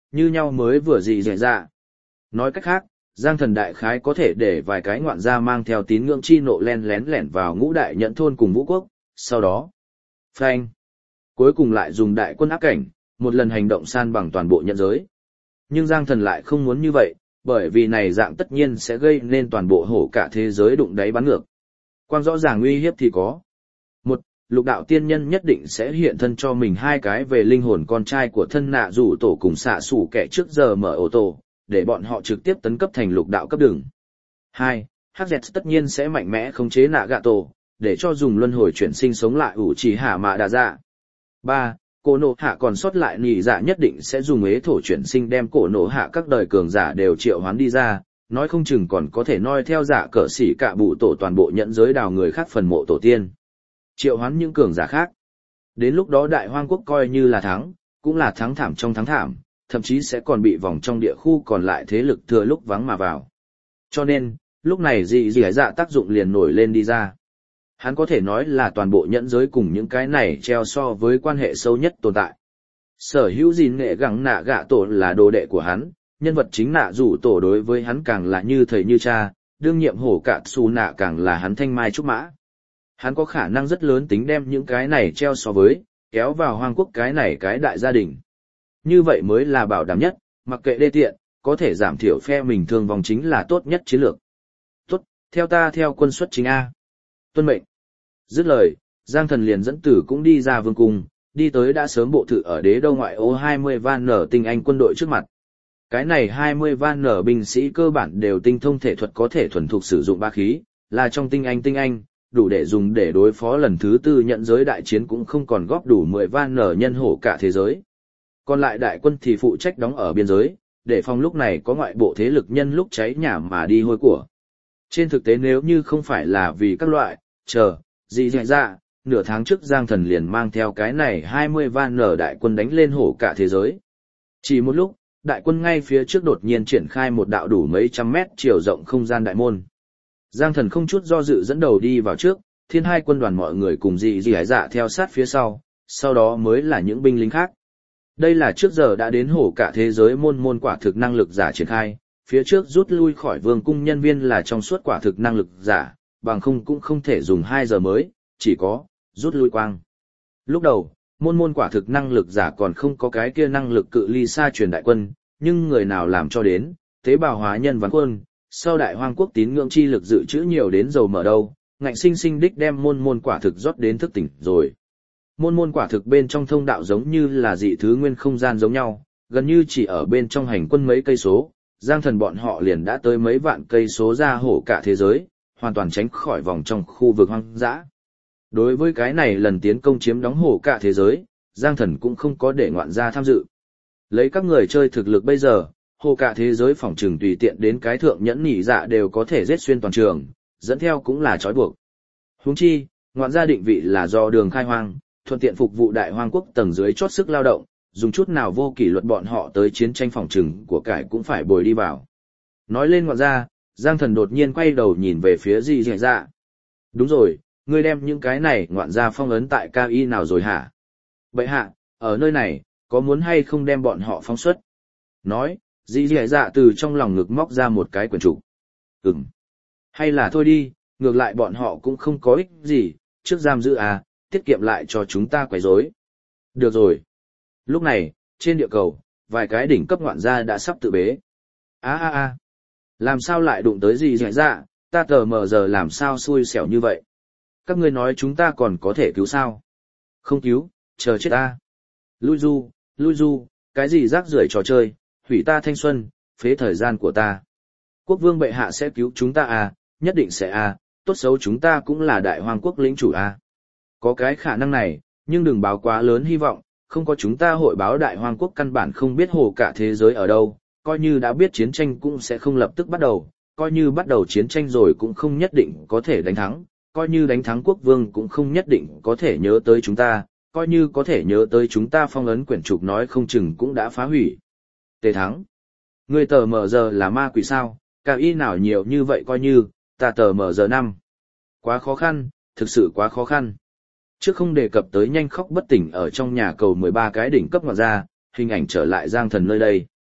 như nhau mới vừa gì dẻ dạ. Nói cách khác, Giang Thần đại khái có thể để vài cái ngoạn gia mang theo tín ngưỡng chi nộ len lén lẻn vào ngũ đại nhẫn thôn cùng vũ quốc, sau đó, phanh, cuối cùng lại dùng đại quân áp cảnh, một lần hành động san bằng toàn bộ nhận giới. Nhưng Giang Thần lại không muốn như vậy, bởi vì này dạng tất nhiên sẽ gây nên toàn bộ hổ cả thế giới đụng đáy bắn ngược. Quang rõ ràng uy hiếp thì có. Một, lục đạo tiên nhân nhất định sẽ hiện thân cho mình hai cái về linh hồn con trai của thân nạ rủ tổ cùng xạ sủ kẻ trước giờ mở ô tô, để bọn họ trực tiếp tấn cấp thành lục đạo cấp đường. Hai, hát dẹt tất nhiên sẽ mạnh mẽ khống chế nạ gạ tổ, để cho dùng luân hồi chuyển sinh sống lại ủ trì hạ mạ đà dạ. Ba, cổ nổ hạ còn sót lại nhị dạ nhất định sẽ dùng ế thổ chuyển sinh đem cổ nổ hạ các đời cường giả đều triệu hoán đi ra, nói không chừng còn có thể noi theo giả cỡ xỉ cả bụ tổ toàn bộ nhận giới đào người khác phần mộ tổ tiên. Triệu hoán những cường giả khác. Đến lúc đó đại hoang quốc coi như là thắng, cũng là thắng thảm trong thắng thảm, thậm chí sẽ còn bị vòng trong địa khu còn lại thế lực thừa lúc vắng mà vào. Cho nên, lúc này dị dị dạ tác dụng liền nổi lên đi ra. Hắn có thể nói là toàn bộ nhẫn giới cùng những cái này treo so với quan hệ sâu nhất tồn tại. Sở hữu gìn nghệ gắng nạ gạ tổ là đồ đệ của hắn, nhân vật chính nạ rủ tổ đối với hắn càng là như thầy như cha, đương nhiệm hổ cạ xù nạ càng là hắn thanh mai trúc mã. Hắn có khả năng rất lớn tính đem những cái này treo so với, kéo vào hoang quốc cái này cái đại gia đình. Như vậy mới là bảo đảm nhất, mặc kệ đê tiện, có thể giảm thiểu phe mình thương vong chính là tốt nhất chiến lược. Tốt, theo ta theo quân xuất chính A. Tuân mệnh. Dứt lời, Giang Thần liền dẫn tử cũng đi ra vương cung, đi tới đã sớm bộ thự ở đế đô ngoại ô hai mươi van nở tinh anh quân đội trước mặt. Cái này hai mươi van nở binh sĩ cơ bản đều tinh thông thể thuật có thể thuần thục sử dụng ba khí, là trong tinh anh tinh anh, đủ để dùng để đối phó lần thứ tư nhận giới đại chiến cũng không còn góp đủ mười van nở nhân hổ cả thế giới. Còn lại đại quân thì phụ trách đóng ở biên giới, để phòng lúc này có ngoại bộ thế lực nhân lúc cháy nhà mà đi hôi của. Trên thực tế nếu như không phải là vì các loại, chờ, gì dạy ra, nửa tháng trước Giang Thần liền mang theo cái này hai mươi van nở đại quân đánh lên hổ cả thế giới. Chỉ một lúc, đại quân ngay phía trước đột nhiên triển khai một đạo đủ mấy trăm mét chiều rộng không gian đại môn. Giang Thần không chút do dự dẫn đầu đi vào trước, thiên hai quân đoàn mọi người cùng dị dị hải dạ theo sát phía sau, sau đó mới là những binh lính khác. Đây là trước giờ đã đến hổ cả thế giới môn môn quả thực năng lực giả triển khai, phía trước rút lui khỏi vương cung nhân viên là trong suốt quả thực năng lực giả, bằng không cũng không thể dùng hai giờ mới, chỉ có, rút lui quang. Lúc đầu, môn môn quả thực năng lực giả còn không có cái kia năng lực cự ly xa truyền đại quân, nhưng người nào làm cho đến, tế bào hóa nhân văn quân, sau đại hoang quốc tín ngưỡng chi lực dự trữ nhiều đến dầu mở đâu, ngạnh sinh sinh đích đem môn môn quả thực rót đến thức tỉnh rồi. Môn môn quả thực bên trong thông đạo giống như là dị thứ nguyên không gian giống nhau, gần như chỉ ở bên trong hành quân mấy cây số, Giang Thần bọn họ liền đã tới mấy vạn cây số ra hổ cả thế giới, hoàn toàn tránh khỏi vòng trong khu vực hoang dã. Đối với cái này lần tiến công chiếm đóng hổ cả thế giới, Giang Thần cũng không có để ngoạn gia tham dự. Lấy các người chơi thực lực bây giờ, hổ cả thế giới phòng trừng tùy tiện đến cái thượng nhẫn nhị dạ đều có thể giết xuyên toàn trường, dẫn theo cũng là trói buộc. Huống chi, ngoạn gia định vị là do đường khai hoang, thuận tiện phục vụ đại hoang quốc tầng dưới chót sức lao động, dùng chút nào vô kỷ luật bọn họ tới chiến tranh phòng trừng của cải cũng phải bồi đi vào. Nói lên ngoạn gia, Giang Thần đột nhiên quay đầu nhìn về phía dị dị dạ. Đúng rồi, ngươi đem những cái này ngoạn gia phong ấn tại cao y nào rồi hả? Bệ hạ, ở nơi này, có muốn hay không đem bọn họ phóng xuất? Nói, dị dị dạ từ trong lòng ngực móc ra một cái quyển trục. Ừm. Hay là thôi đi, ngược lại bọn họ cũng không có ích gì, trước giam giữ à, tiết kiệm lại cho chúng ta quấy rối. Được rồi. Lúc này, trên địa cầu, vài cái đỉnh cấp ngoạn gia đã sắp tự bế. a a a làm sao lại đụng tới gì dạy dạ, ta tờ mờ giờ làm sao xui xẻo như vậy. Các ngươi nói chúng ta còn có thể cứu sao? Không cứu, chờ chết ta. Lui du, lui du, cái gì rác rưởi trò chơi, hủy ta thanh xuân, phế thời gian của ta. Quốc vương bệ hạ sẽ cứu chúng ta à, nhất định sẽ à, tốt xấu chúng ta cũng là đại hoàng quốc lĩnh chủ à. Có cái khả năng này, nhưng đừng báo quá lớn hy vọng, không có chúng ta hội báo đại hoang quốc căn bản không biết hồ cả thế giới ở đâu, coi như đã biết chiến tranh cũng sẽ không lập tức bắt đầu, coi như bắt đầu chiến tranh rồi cũng không nhất định có thể đánh thắng, coi như đánh thắng quốc vương cũng không nhất định có thể nhớ tới chúng ta, coi như có thể nhớ tới chúng ta phong ấn quyển trục nói không chừng cũng đã phá hủy. Tề thắng. Người tờ mờ giờ là ma quỷ sao, cao y nào nhiều như vậy coi như, ta tờ mờ giờ năm. Quá khó khăn, thực sự quá khó khăn. Trước không đề cập tới nhanh khóc bất tỉnh ở trong nhà cầu mười ba cái đỉnh cấp ngoạn gia, hình ảnh trở lại Giang Thần nơi đây.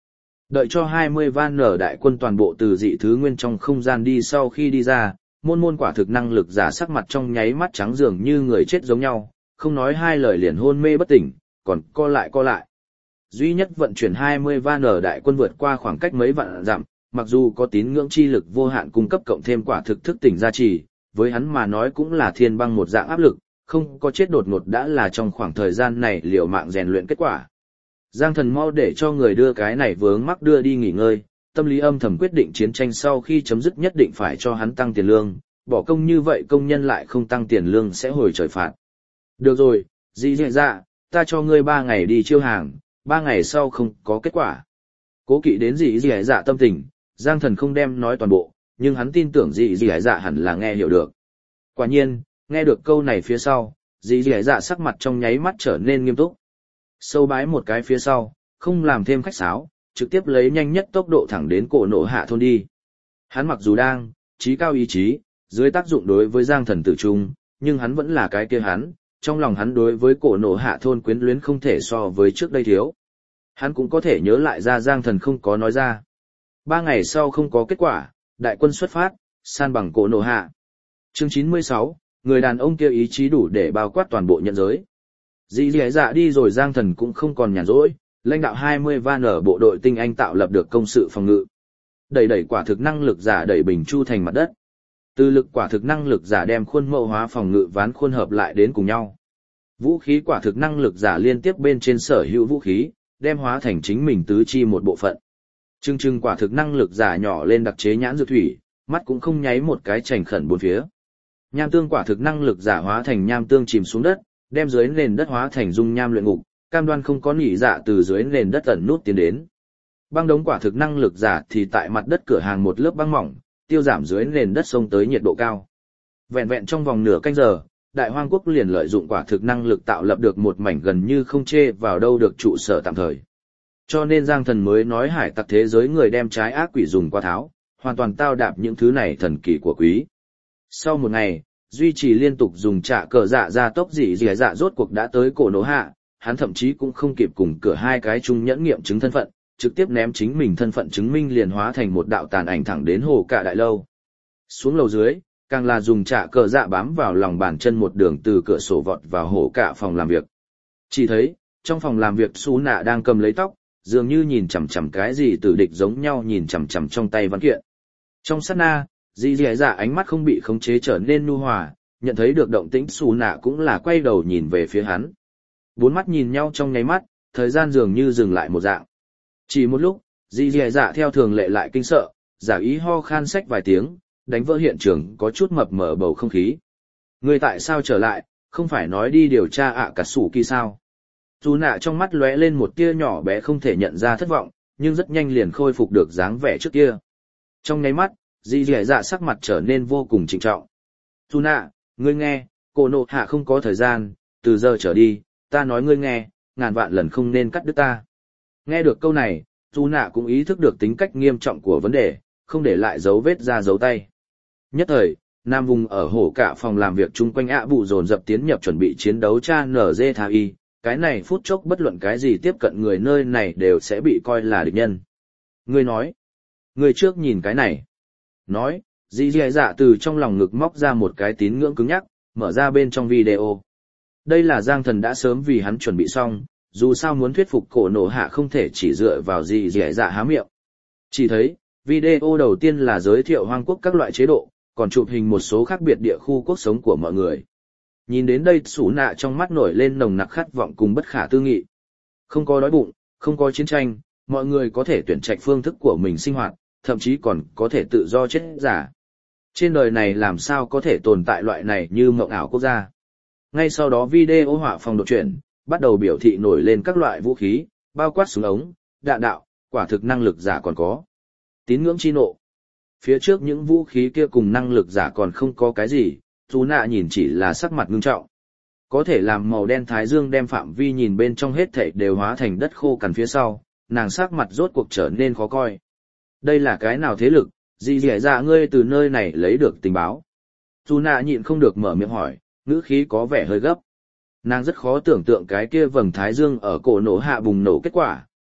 Đợi cho hai mươi van nở đại quân toàn bộ từ dị thứ nguyên trong không gian đi sau khi đi ra, môn môn quả thực năng lực giả sắc mặt trong nháy mắt trắng dường như người chết giống nhau, không nói hai lời liền hôn mê bất tỉnh, còn co lại co lại. Duy nhất vận chuyển hai mươi van nở đại quân vượt qua khoảng cách mấy vạn dặm, mặc dù có tín ngưỡng chi lực vô hạn cung cấp cộng thêm quả thực thức tỉnh gia trì, với hắn mà nói cũng là thiên băng một dạng áp lực, không có chết đột ngột đã là trong khoảng thời gian này liều mạng rèn luyện kết quả. Giang Thần mau để cho người đưa cái này vướng mắc đưa đi nghỉ ngơi, tâm lý âm thầm quyết định chiến tranh sau khi chấm dứt nhất định phải cho hắn tăng tiền lương, bỏ công như vậy công nhân lại không tăng tiền lương sẽ hồi trời phạt. Được rồi, dì dì dạ, ta cho ngươi ba ngày đi chiêu hàng, ba ngày sau không có kết quả. Cố kỵ đến dì dì dạ tâm tình, Giang Thần không đem nói toàn bộ, nhưng hắn tin tưởng dì dì dạ hẳn là nghe hiểu được. Quả nhiên, nghe được câu này phía sau, dì dì dạ sắc mặt trong nháy mắt trở nên nghiêm túc. Sâu bái một cái phía sau, không làm thêm khách sáo, trực tiếp lấy nhanh nhất tốc độ thẳng đến cổ nổ hạ thôn đi. Hắn mặc dù đang, trí cao ý chí, dưới tác dụng đối với Giang Thần tử trung, nhưng hắn vẫn là cái kia hắn, trong lòng hắn đối với cổ nổ hạ thôn quyến luyến không thể so với trước đây thiếu. Hắn cũng có thể nhớ lại ra Giang Thần không có nói ra. Ba ngày sau không có kết quả, đại quân xuất phát, san bằng cổ nổ hạ. Chương chín mươi sáu, người đàn ông kia ý chí đủ để bao quát toàn bộ nhận giới. Dì dì dạ đi rồi Giang Thần cũng không còn nhàn rỗi, lãnh đạo hai mươi van ở bộ đội tinh anh tạo lập được công sự phòng ngự. Đẩy đẩy quả thực năng lực giả đẩy bình chu thành mặt đất. Từ lực quả thực năng lực giả đem khuôn mẫu hóa phòng ngự ván khuôn hợp lại đến cùng nhau. Vũ khí quả thực năng lực giả liên tiếp bên trên sở hữu vũ khí, đem hóa thành chính mình tứ chi một bộ phận. Trưng trưng quả thực năng lực giả nhỏ lên đặc chế nhãn dược thủy, mắt cũng không nháy một cái chảnh khẩn bốn phía. Nham tương quả thực năng lực giả hóa thành nham tương chìm xuống đất, đem dưới nền đất hóa thành dung nham luyện ngục, cam đoan không có nỉ dạ từ dưới nền đất ẩn nút tiến đến. Băng đống quả thực năng lực giả thì tại mặt đất cửa hàng một lớp băng mỏng, tiêu giảm dưới nền đất sông tới nhiệt độ cao. Vẹn vẹn trong vòng nửa canh giờ, Đại Hoang quốc liền lợi dụng quả thực năng lực tạo lập được một mảnh gần như không chê vào đâu được trụ sở tạm thời. Cho nên Giang Thần mới nói hải tặc thế giới người đem trái ác quỷ dùng qua tháo, hoàn toàn tao đạp những thứ này thần kỳ của quý. Sau một ngày, duy trì liên tục dùng trả cờ dạ ra tốc dị dị dạ rốt cuộc đã tới cổ nổ hạ, hắn thậm chí cũng không kịp cùng cửa hai cái chung nhẫn nghiệm chứng thân phận, trực tiếp ném chính mình thân phận chứng minh liền hóa thành một đạo tàn ảnh thẳng đến hồ cả đại lâu. Xuống lầu dưới, càng là dùng trả cờ dạ bám vào lòng bàn chân một đường từ cửa sổ vọt vào hồ cả phòng làm việc. Chỉ thấy, trong phòng làm việc Sú Nạ đang cầm lấy tóc, dường như nhìn chằm chằm cái gì tử địch giống nhau nhìn chằm chằm trong tay văn kiện. Trong sát na, dì dì dạ ánh mắt không bị khống chế trở nên nhu hòa, nhận thấy được động tĩnh Sú Nạ cũng là quay đầu nhìn về phía hắn. Bốn mắt nhìn nhau trong nháy mắt, thời gian dường như dừng lại một dạng. Chỉ một lúc, dì dì dạ theo thường lệ lại kinh sợ, giả ý ho khan xách vài tiếng, đánh vỡ hiện trường có chút mập mờ bầu không khí. Người tại sao trở lại, không phải nói đi điều tra ạ cả sủ kỳ sao? Sú Nạ trong mắt lóe lên một tia nhỏ bé không thể nhận ra thất vọng, nhưng rất nhanh liền khôi phục được dáng vẻ trước kia. Trong nháy mắt, dì dì dạ sắc mặt trở nên vô cùng trịnh trọng. Sú Nạ, ngươi nghe, cổ nộ hạ không có thời gian, từ giờ trở đi, ta nói ngươi nghe, ngàn vạn lần không nên cắt đứt ta. Nghe được câu này, Sú Nạ cũng ý thức được tính cách nghiêm trọng của vấn đề, không để lại dấu vết ra dấu tay. Nhất thời, Nam vùng ở hổ cả phòng làm việc chung quanh ạ bụ dồn dập tiến nhập chuẩn bị chiến đấu cha nở dê tha y, cái này phút chốc bất luận cái gì tiếp cận người nơi này đều sẽ bị coi là địch nhân. Ngươi nói, ngươi trước nhìn cái này. Nói, dì dì dạ từ trong lòng ngực móc ra một cái tín ngưỡng cứng nhắc, mở ra bên trong video. Đây là Giang Thần đã sớm vì hắn chuẩn bị xong, dù sao muốn thuyết phục cổ nổ hạ không thể chỉ dựa vào dì dì dạ há miệng. Chỉ thấy, video đầu tiên là giới thiệu hoang quốc các loại chế độ, còn chụp hình một số khác biệt địa khu quốc sống của mọi người. Nhìn đến đây Sú Nạ trong mắt nổi lên nồng nặc khát vọng cùng bất khả tư nghị. Không có đói bụng, không có chiến tranh, mọi người có thể tuyển trạch phương thức của mình sinh hoạt, thậm chí còn có thể tự do chết giả. Trên đời này làm sao có thể tồn tại loại này như mộng ảo quốc gia. Ngay sau đó video họa phong đột chuyển, bắt đầu biểu thị nổi lên các loại vũ khí, bao quát súng ống, đạn đạo, quả thực năng lực giả còn có. Tín ngưỡng chi nộ. Phía trước những vũ khí kia cùng năng lực giả còn không có cái gì, Sú Nạ nhìn chỉ là sắc mặt ngưng trọng. Có thể làm màu đen thái dương đem phạm vi nhìn bên trong hết thảy đều hóa thành đất khô cằn phía sau, nàng sắc mặt rốt cuộc trở nên khó coi. Đây là cái nào thế lực, dì dì dạ ngươi từ nơi này lấy được tình báo. Sú Nạ nhịn không được mở miệng hỏi, ngữ khí có vẻ hơi gấp. Nàng rất khó tưởng tượng cái kia vầng thái dương ở cổ nổ hạ bùng nổ kết quả,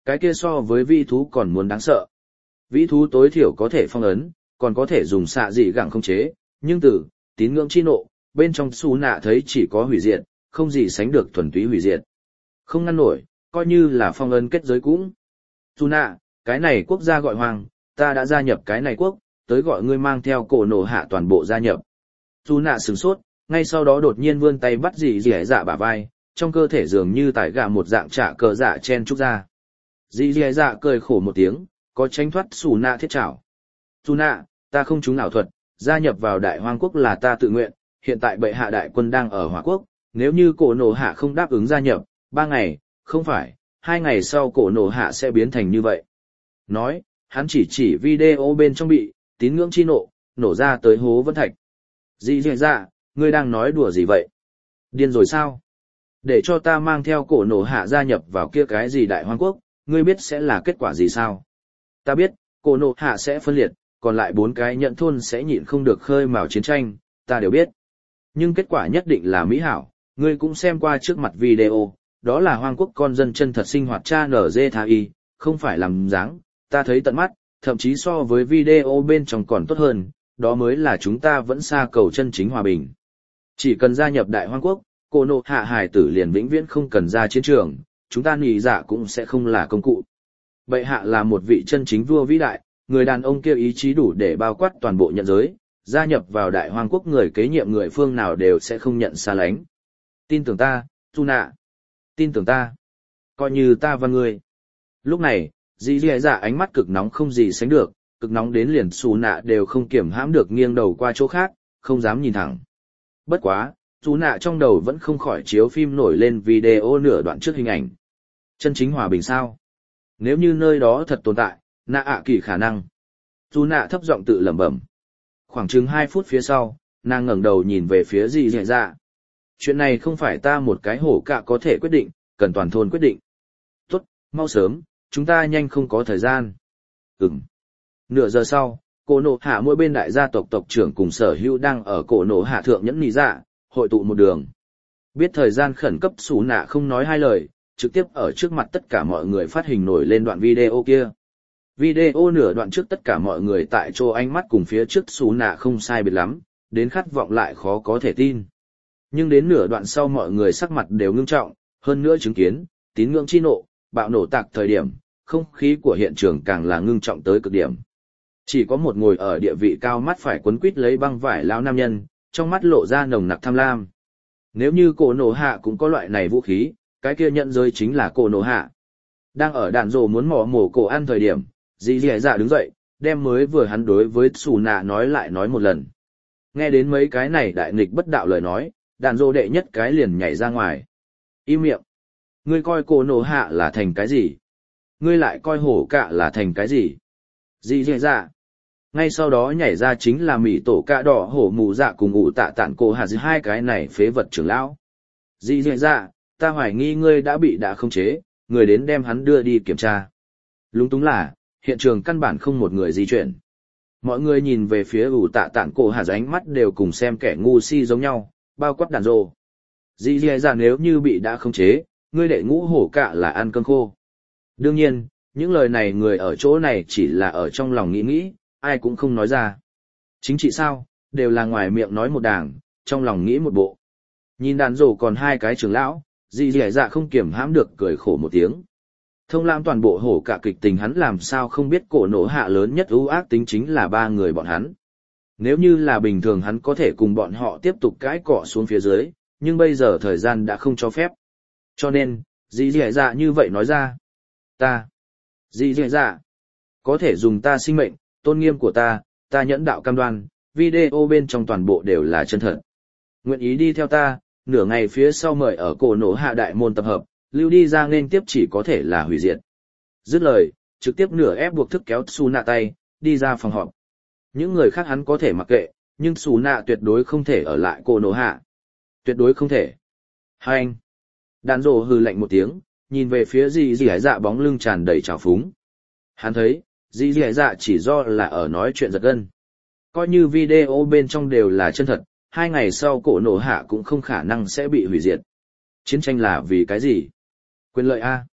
Cái kia so với vĩ thú còn muốn đáng sợ. Vĩ thú tối thiểu có thể phong ấn, còn có thể dùng xạ dị gẳng không chế, nhưng từ tín ngưỡng chi nộ, bên trong Su Nạ thấy chỉ có hủy diệt, không gì sánh được thuần túy hủy diệt. Không ngăn nổi, coi như là phong ấn kết giới cũng. Su Nạ, cái này quốc gia gọi hoàng, ta đã gia nhập cái này quốc, tới gọi ngươi mang theo cổ nổ hạ toàn bộ gia nhập. Su Nạ sửng sốt, ngay sau đó đột nhiên vươn tay bắt dì dì dạ bả vai, trong cơ thể dường như tải gà một dạng trả cờ dạ chen trúc ra. Dì dì dạ cười khổ một tiếng, có tránh thoát Su Nạ thiết trảo. Su Nạ, ta không trúng ảo thuật, gia nhập vào đại hoang quốc là ta tự nguyện, hiện tại bệ hạ đại quân đang ở hỏa quốc, nếu như cổ nổ hạ không đáp ứng gia nhập, ba ngày, không phải, hai ngày sau cổ nổ hạ sẽ biến thành như vậy. Nói, hắn chỉ chỉ video bên trong bị, tín ngưỡng chi nộ, nổ ra tới hố vân thạch. Dì dì dạ, ngươi đang nói đùa gì vậy? Điên rồi sao? Để cho ta mang theo cổ nổ hạ gia nhập vào kia cái gì đại hoang quốc, ngươi biết sẽ là kết quả gì sao? Ta biết, cổ nổ hạ sẽ phân liệt, còn lại bốn cái nhận thôn sẽ nhịn không được khơi mào chiến tranh, ta đều biết. Nhưng kết quả nhất định là mỹ hảo, ngươi cũng xem qua trước mặt video, đó là hoang quốc con dân chân thật sinh hoạt cha nở dê tha y, không phải làm dáng, ta thấy tận mắt, thậm chí so với video bên trong còn tốt hơn, đó mới là chúng ta vẫn xa cầu chân chính hòa bình. Chỉ cần gia nhập đại hoang quốc, cổ nổ hạ hải tử liền vĩnh viễn không cần ra chiến trường, chúng ta nỉ dạ cũng sẽ không là công cụ. Bệ hạ là một vị chân chính vua vĩ đại, người đàn ông kia ý chí đủ để bao quát toàn bộ nhận giới, gia nhập vào đại hoang quốc người kế nhiệm người phương nào đều sẽ không nhận xa lánh. Tin tưởng ta, Su Nạ. Tin tưởng ta. Coi như ta và ngươi. Lúc này, dì dì dạ ánh mắt cực nóng không gì sánh được, cực nóng đến liền Su Nạ đều không kiểm hãm được nghiêng đầu qua chỗ khác, không dám nhìn thẳng. Bất quá, Su Nạ trong đầu vẫn không khỏi chiếu phim nổi lên video nửa đoạn trước hình ảnh. Chân chính hòa bình sao? Nếu như nơi đó thật tồn tại, nạ ạ kỳ khả năng. Su Nạ thấp giọng tự lẩm bẩm. Khoảng chừng hai phút phía sau, nàng ngẩng đầu nhìn về phía dì dì dạ. Chuyện này không phải ta một cái hổ cạ có thể quyết định, cần toàn thôn quyết định. Tốt, mau sớm, chúng ta nhanh không có thời gian. Ừm. Nửa giờ sau, cổ nổ hạ mỗi bên đại gia tộc tộc trưởng cùng sở hữu đang ở cổ nổ hạ thượng nhẫn nị dạ, hội tụ một đường. Biết thời gian khẩn cấp Su Nạ không nói hai lời, trực tiếp ở trước mặt tất cả mọi người phát hình nổi lên đoạn video kia. Video nửa đoạn trước tất cả mọi người tại chỗ ánh mắt cùng phía trước Su Nạ không sai biệt lắm, đến khát vọng lại khó có thể tin. Nhưng đến nửa đoạn sau mọi người sắc mặt đều ngưng trọng, hơn nữa chứng kiến, tín ngưỡng chi nộ, bạo nổ tạc thời điểm, không khí của hiện trường càng là ngưng trọng tới cực điểm. Chỉ có một ngồi ở địa vị cao mắt phải quấn quít lấy băng vải lão nam nhân, trong mắt lộ ra nồng nặc tham lam. Nếu như cổ nổ hạ cũng có loại này vũ khí, cái kia nhận giới chính là cổ nổ hạ. Đang ở đạn rồ muốn mỏ mổ cổ ăn thời điểm, dì dì dạ đứng dậy, đem mới vừa hắn đối với Su Nạ nói lại nói một lần. Nghe đến mấy cái này đại nghịch bất đạo lời nói, đạn rồ đệ nhất cái liền nhảy ra ngoài. Im miệng. Ngươi coi cổ nổ hạ là thành cái gì? Ngươi lại coi hổ cạ là thành cái gì? Dì dì dạ. Ngay sau đó nhảy ra chính là mỉ tổ cạ đỏ hổ mù dạ cùng ủ tạ tản cổ hạ dì hai cái này phế vật trưởng lão. Dì dì dạ, ta hoài nghi ngươi đã bị đã khống chế, người đến đem hắn đưa đi kiểm tra. Lúng túng là, hiện trường căn bản không một người di chuyển. Mọi người nhìn về phía ủ tạ tản cổ hạ ánh mắt đều cùng xem kẻ ngu si giống nhau, bao quát đàn rồ. Dì dì dạ nếu như bị đã khống chế, ngươi đệ ngũ hổ cạ là ăn cơm khô. Đương nhiên, những lời này người ở chỗ này chỉ là ở trong lòng nghĩ nghĩ, ai cũng không nói ra. Chính trị sao, đều là ngoài miệng nói một đảng, trong lòng nghĩ một bộ. Nhìn đàn rồ còn hai cái trưởng lão, dì dì dạ không kiểm hãm được cười khổ một tiếng. Thông lam toàn bộ hổ cả kịch tình hắn làm sao không biết cổ nổ hạ lớn nhất ưu ác tính chính là ba người bọn hắn. Nếu như là bình thường hắn có thể cùng bọn họ tiếp tục cãi cọ xuống phía dưới, nhưng bây giờ thời gian đã không cho phép. Cho nên, dì dì dạ như vậy nói ra. Ta, dì dì dạ, có thể dùng ta sinh mệnh, tôn nghiêm của ta, ta nhẫn đạo cam đoan, video bên trong toàn bộ đều là chân thật. Nguyện ý đi theo ta, nửa ngày phía sau mời ở cổ nổ hạ đại môn tập hợp, lưu đi ra nên tiếp chỉ có thể là hủy diệt. Dứt lời, trực tiếp nửa ép buộc thức kéo Su Nạ tay, đi ra phòng họp. Những người khác hắn có thể mặc kệ, nhưng Su Nạ tuyệt đối không thể ở lại cổ nổ hạ. Tuyệt đối không thể. Hai anh. Đàn rồ hừ lạnh một tiếng, nhìn về phía dì dì hải dạ bóng lưng tràn đầy trào phúng. Hắn thấy, dì dì hải dạ chỉ do là ở nói chuyện giật gân. Coi như video bên trong đều là chân thật, hai ngày sau cổ nổ hạ cũng không khả năng sẽ bị hủy diệt. Chiến tranh là vì cái gì? Quyền lợi A.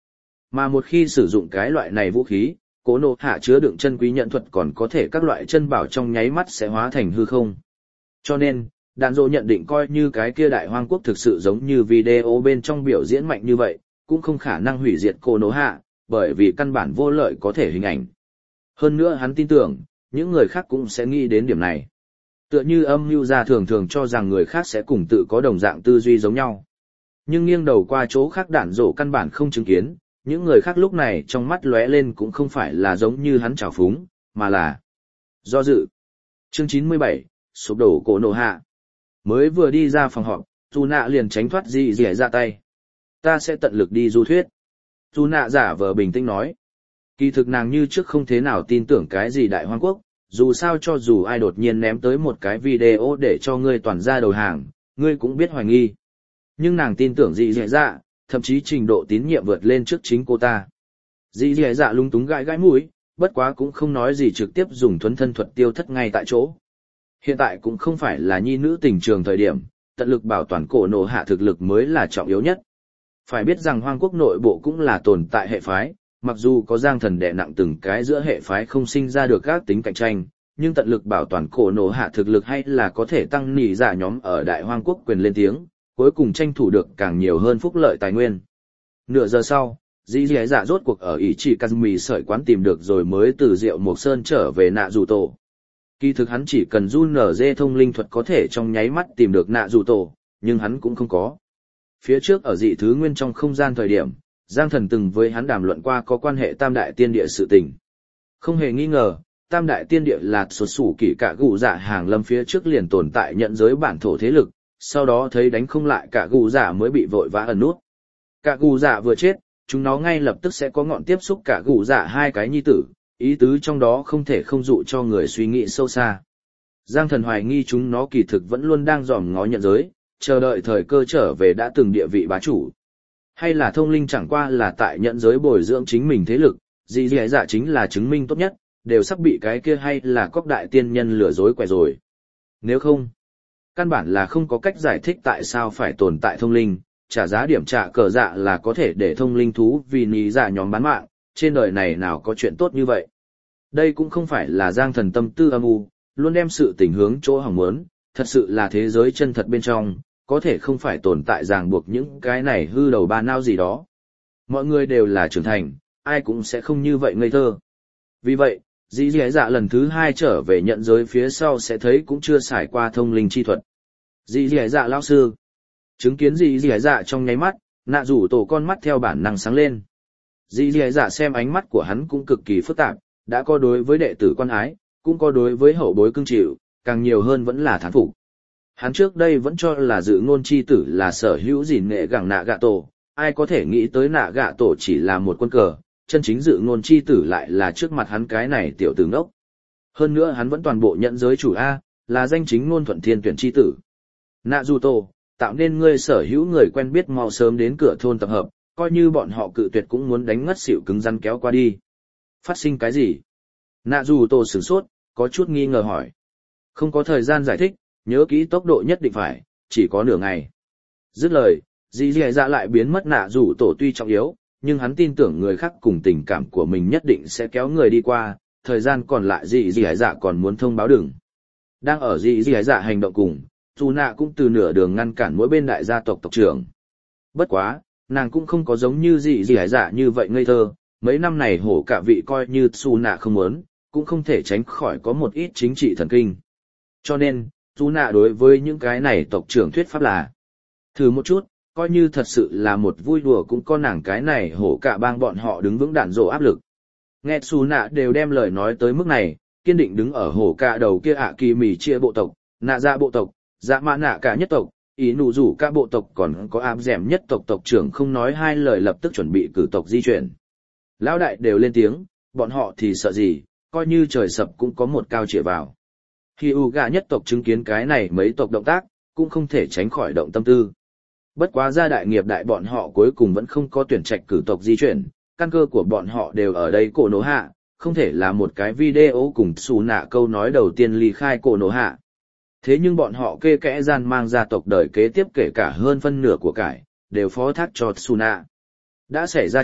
Mà một khi sử dụng cái loại này vũ khí, Cổ Nộ Hạ chứa đựng chân quý nhận thuật còn có thể các loại chân bảo trong nháy mắt sẽ hóa thành hư không. Cho nên, Đạn Dộ nhận định coi như cái kia đại hoang quốc thực sự giống như video bên trong biểu diễn mạnh như vậy, cũng không khả năng hủy diệt Cổ Nộ Hạ, bởi vì căn bản vô lợi có thể hình ảnh. Hơn nữa hắn tin tưởng, những người khác cũng sẽ nghĩ đến điểm này. Tựa như âm mưu gia thường thường cho rằng người khác sẽ cùng tự có đồng dạng tư duy giống nhau. Nhưng nghiêng đầu qua chỗ khác Đạn Dộ căn bản không chứng kiến, những người khác lúc này trong mắt lóe lên cũng không phải là giống như hắn trào phúng, mà là do dự. Chương chín mươi bảy, sụp đổ Cổ Nộ Hạ. Mới vừa đi ra phòng họp, Dù Nạ liền tránh thoát Dị Dẻ Dạ tay. Ta sẽ tận lực đi du thuyết. Dù Nạ giả vờ bình tĩnh nói. Kỳ thực nàng như trước không thế nào tin tưởng cái gì đại hoang quốc, dù sao cho dù ai đột nhiên ném tới một cái video để cho ngươi toàn ra đầu hàng, ngươi cũng biết hoài nghi. Nhưng nàng tin tưởng Dị Dẻ Dạ, thậm chí trình độ tín nhiệm vượt lên trước chính cô ta. Dị Dẻ Dạ lung túng gãi gãi mũi, bất quá cũng không nói gì trực tiếp dùng thuấn thân thuật tiêu thất ngay tại chỗ. Hiện tại cũng không phải là nhi nữ tình trường thời điểm, tận lực bảo toàn Cổ Nộ Hạ thực lực mới là trọng yếu nhất. Phải biết rằng hoang quốc nội bộ cũng là tồn tại hệ phái, mặc dù có giang thần đè nặng từng cái giữa hệ phái không sinh ra được các tính cạnh tranh, nhưng tận lực bảo toàn Cổ Nộ Hạ thực lực hay là có thể tăng nỉ giả nhóm ở đại hoang quốc quyền lên tiếng, cuối cùng tranh thủ được càng nhiều hơn phúc lợi tài nguyên. Nửa giờ sau, Dĩ Dĩ Dạ rốt cuộc ở Ý Chỉ Kazumi sợi quán tìm được rồi mới từ Diệu Mộc Sơn trở về Nạ Dù Tổ. Kỳ thực hắn chỉ cần run nở dê thông linh thuật có thể trong nháy mắt tìm được Nạ Dù Tổ, nhưng hắn cũng không có. Phía trước ở dị thứ nguyên trong không gian thời điểm, Giang Thần từng với hắn đàm luận qua có quan hệ Tam Đại Tiên Địa sự tình. Không hề nghi ngờ, Tam Đại Tiên Địa là sột sủ kỷ cả gù dạ hàng lâm phía trước liền tồn tại nhận giới bản thổ thế lực, sau đó thấy đánh không lại cả gù dạ mới bị vội vã ẩn nút. Cả gù dạ vừa chết, chúng nó ngay lập tức sẽ có ngọn tiếp xúc cả gù dạ hai cái nhi tử, ý tứ trong đó không thể không dụ cho người suy nghĩ sâu xa. Giang Thần hoài nghi chúng nó kỳ thực vẫn luôn đang dòm ngó nhận giới, chờ đợi thời cơ trở về đã từng địa vị bá chủ. Hay là thông linh chẳng qua là tại nhận giới bồi dưỡng chính mình thế lực, Dị Dĩ Dạ chính là chứng minh tốt nhất, đều sắp bị cái kia hay là cóc đại tiên nhân lừa dối quẻ rồi. Nếu không, căn bản là không có cách giải thích tại sao phải tồn tại thông linh, trả giá điểm trả cờ dạ là có thể để thông linh thú vì ní giả nhóm bán mạng, trên đời này nào có chuyện tốt như vậy. Đây cũng không phải là Giang Thần tâm tư âm u, luôn đem sự tình hướng chỗ hỏng muốn, thật sự là thế giới chân thật bên trong, có thể không phải tồn tại ràng buộc những cái này hư đầu ba nao gì đó. Mọi người đều là trưởng thành, ai cũng sẽ không như vậy ngây thơ. Vì vậy, Dĩ Dĩ Dạ lần thứ hai trở về nhận giới phía sau sẽ thấy cũng chưa xài qua thông linh chi thuật. Dĩ Dĩ Dạ lão sư. Chứng kiến Dĩ Dĩ Dạ trong nháy mắt, Nạ Rủ Tổ con mắt theo bản năng sáng lên. Dĩ Dĩ Dạ xem ánh mắt của hắn cũng cực kỳ phức tạp, đã có đối với đệ tử quan ái, cũng có đối với hậu bối cưng chịu, càng nhiều hơn vẫn là thán phục. Hắn trước đây vẫn cho là dự ngôn chi tử là sở hữu gìn nghệ gẳng Nạ Gạ Tổ, ai có thể nghĩ tới Nạ Gạ Tổ chỉ là một quân cờ, chân chính dự ngôn chi tử lại là trước mặt hắn cái này tiểu tử ngốc. Hơn nữa hắn vẫn toàn bộ nhận giới chủ A, là danh chính ngôn thuận thiên tuyển chi tử. Nạ Dù Tổ, tạo nên ngươi sở hữu người quen biết mau sớm đến cửa thôn tập hợp, coi như bọn họ cự tuyệt cũng muốn đánh ngất xỉu cứng rắn kéo qua đi. Phát sinh cái gì? Nạ Dù Tổ sửng sốt, có chút nghi ngờ hỏi. Không có thời gian giải thích, nhớ kỹ tốc độ nhất định phải, chỉ có nửa ngày. Dứt lời, Dĩ Dĩ Dạ lại biến mất. Nạ Dù Tổ tuy trọng yếu, nhưng hắn tin tưởng người khác cùng tình cảm của mình nhất định sẽ kéo người đi qua, thời gian còn lại Dĩ Dĩ Dạ còn muốn thông báo đừng. Đang ở Dĩ Dĩ Dạ hành động cùng, Dù Nạ cũng từ nửa đường ngăn cản mỗi bên đại gia tộc tộc trưởng. Bất quá, nàng cũng không có giống như Dĩ Dĩ Dạ như vậy ngây thơ, mấy năm này hổ cả vị coi như Dù Nạ không muốn, cũng không thể tránh khỏi có một ít chính trị thần kinh. Cho nên, Dù Nạ đối với những cái này tộc trưởng thuyết pháp là thử một chút, coi như thật sự là một vui đùa cũng có nàng cái này hổ cả bang bọn họ đứng vững đạn rổ áp lực. Nghe Dù Nạ đều đem lời nói tới mức này, kiên định đứng ở hổ cả đầu kia ạ kỳ mì chia bộ tộc, nạ dạ bộ tộc, dạ mã nạ cả nhất tộc, ý nụ rủ cả bộ tộc còn có áp dẻm nhất tộc tộc trưởng không nói hai lời lập tức chuẩn bị cử tộc di chuyển. Lão đại đều lên tiếng, bọn họ thì sợ gì, coi như trời sập cũng có một cao chĩa vào. Khi u gà nhất tộc chứng kiến cái này mấy tộc động tác, cũng không thể tránh khỏi động tâm tư. Bất quá gia đại nghiệp đại bọn họ cuối cùng vẫn không có tuyển trạch cử tộc di chuyển, căn cơ của bọn họ đều ở đây Cổ Nộ Hạ, không thể là một cái video cùng Xù Nạ câu nói đầu tiên ly khai Cổ Nộ Hạ. Thế nhưng bọn họ kê kẽ gian mang gia tộc đời kế tiếp kể cả hơn phân nửa của cải, đều phó thác cho Xù Nạ. Đã xảy ra chuyện,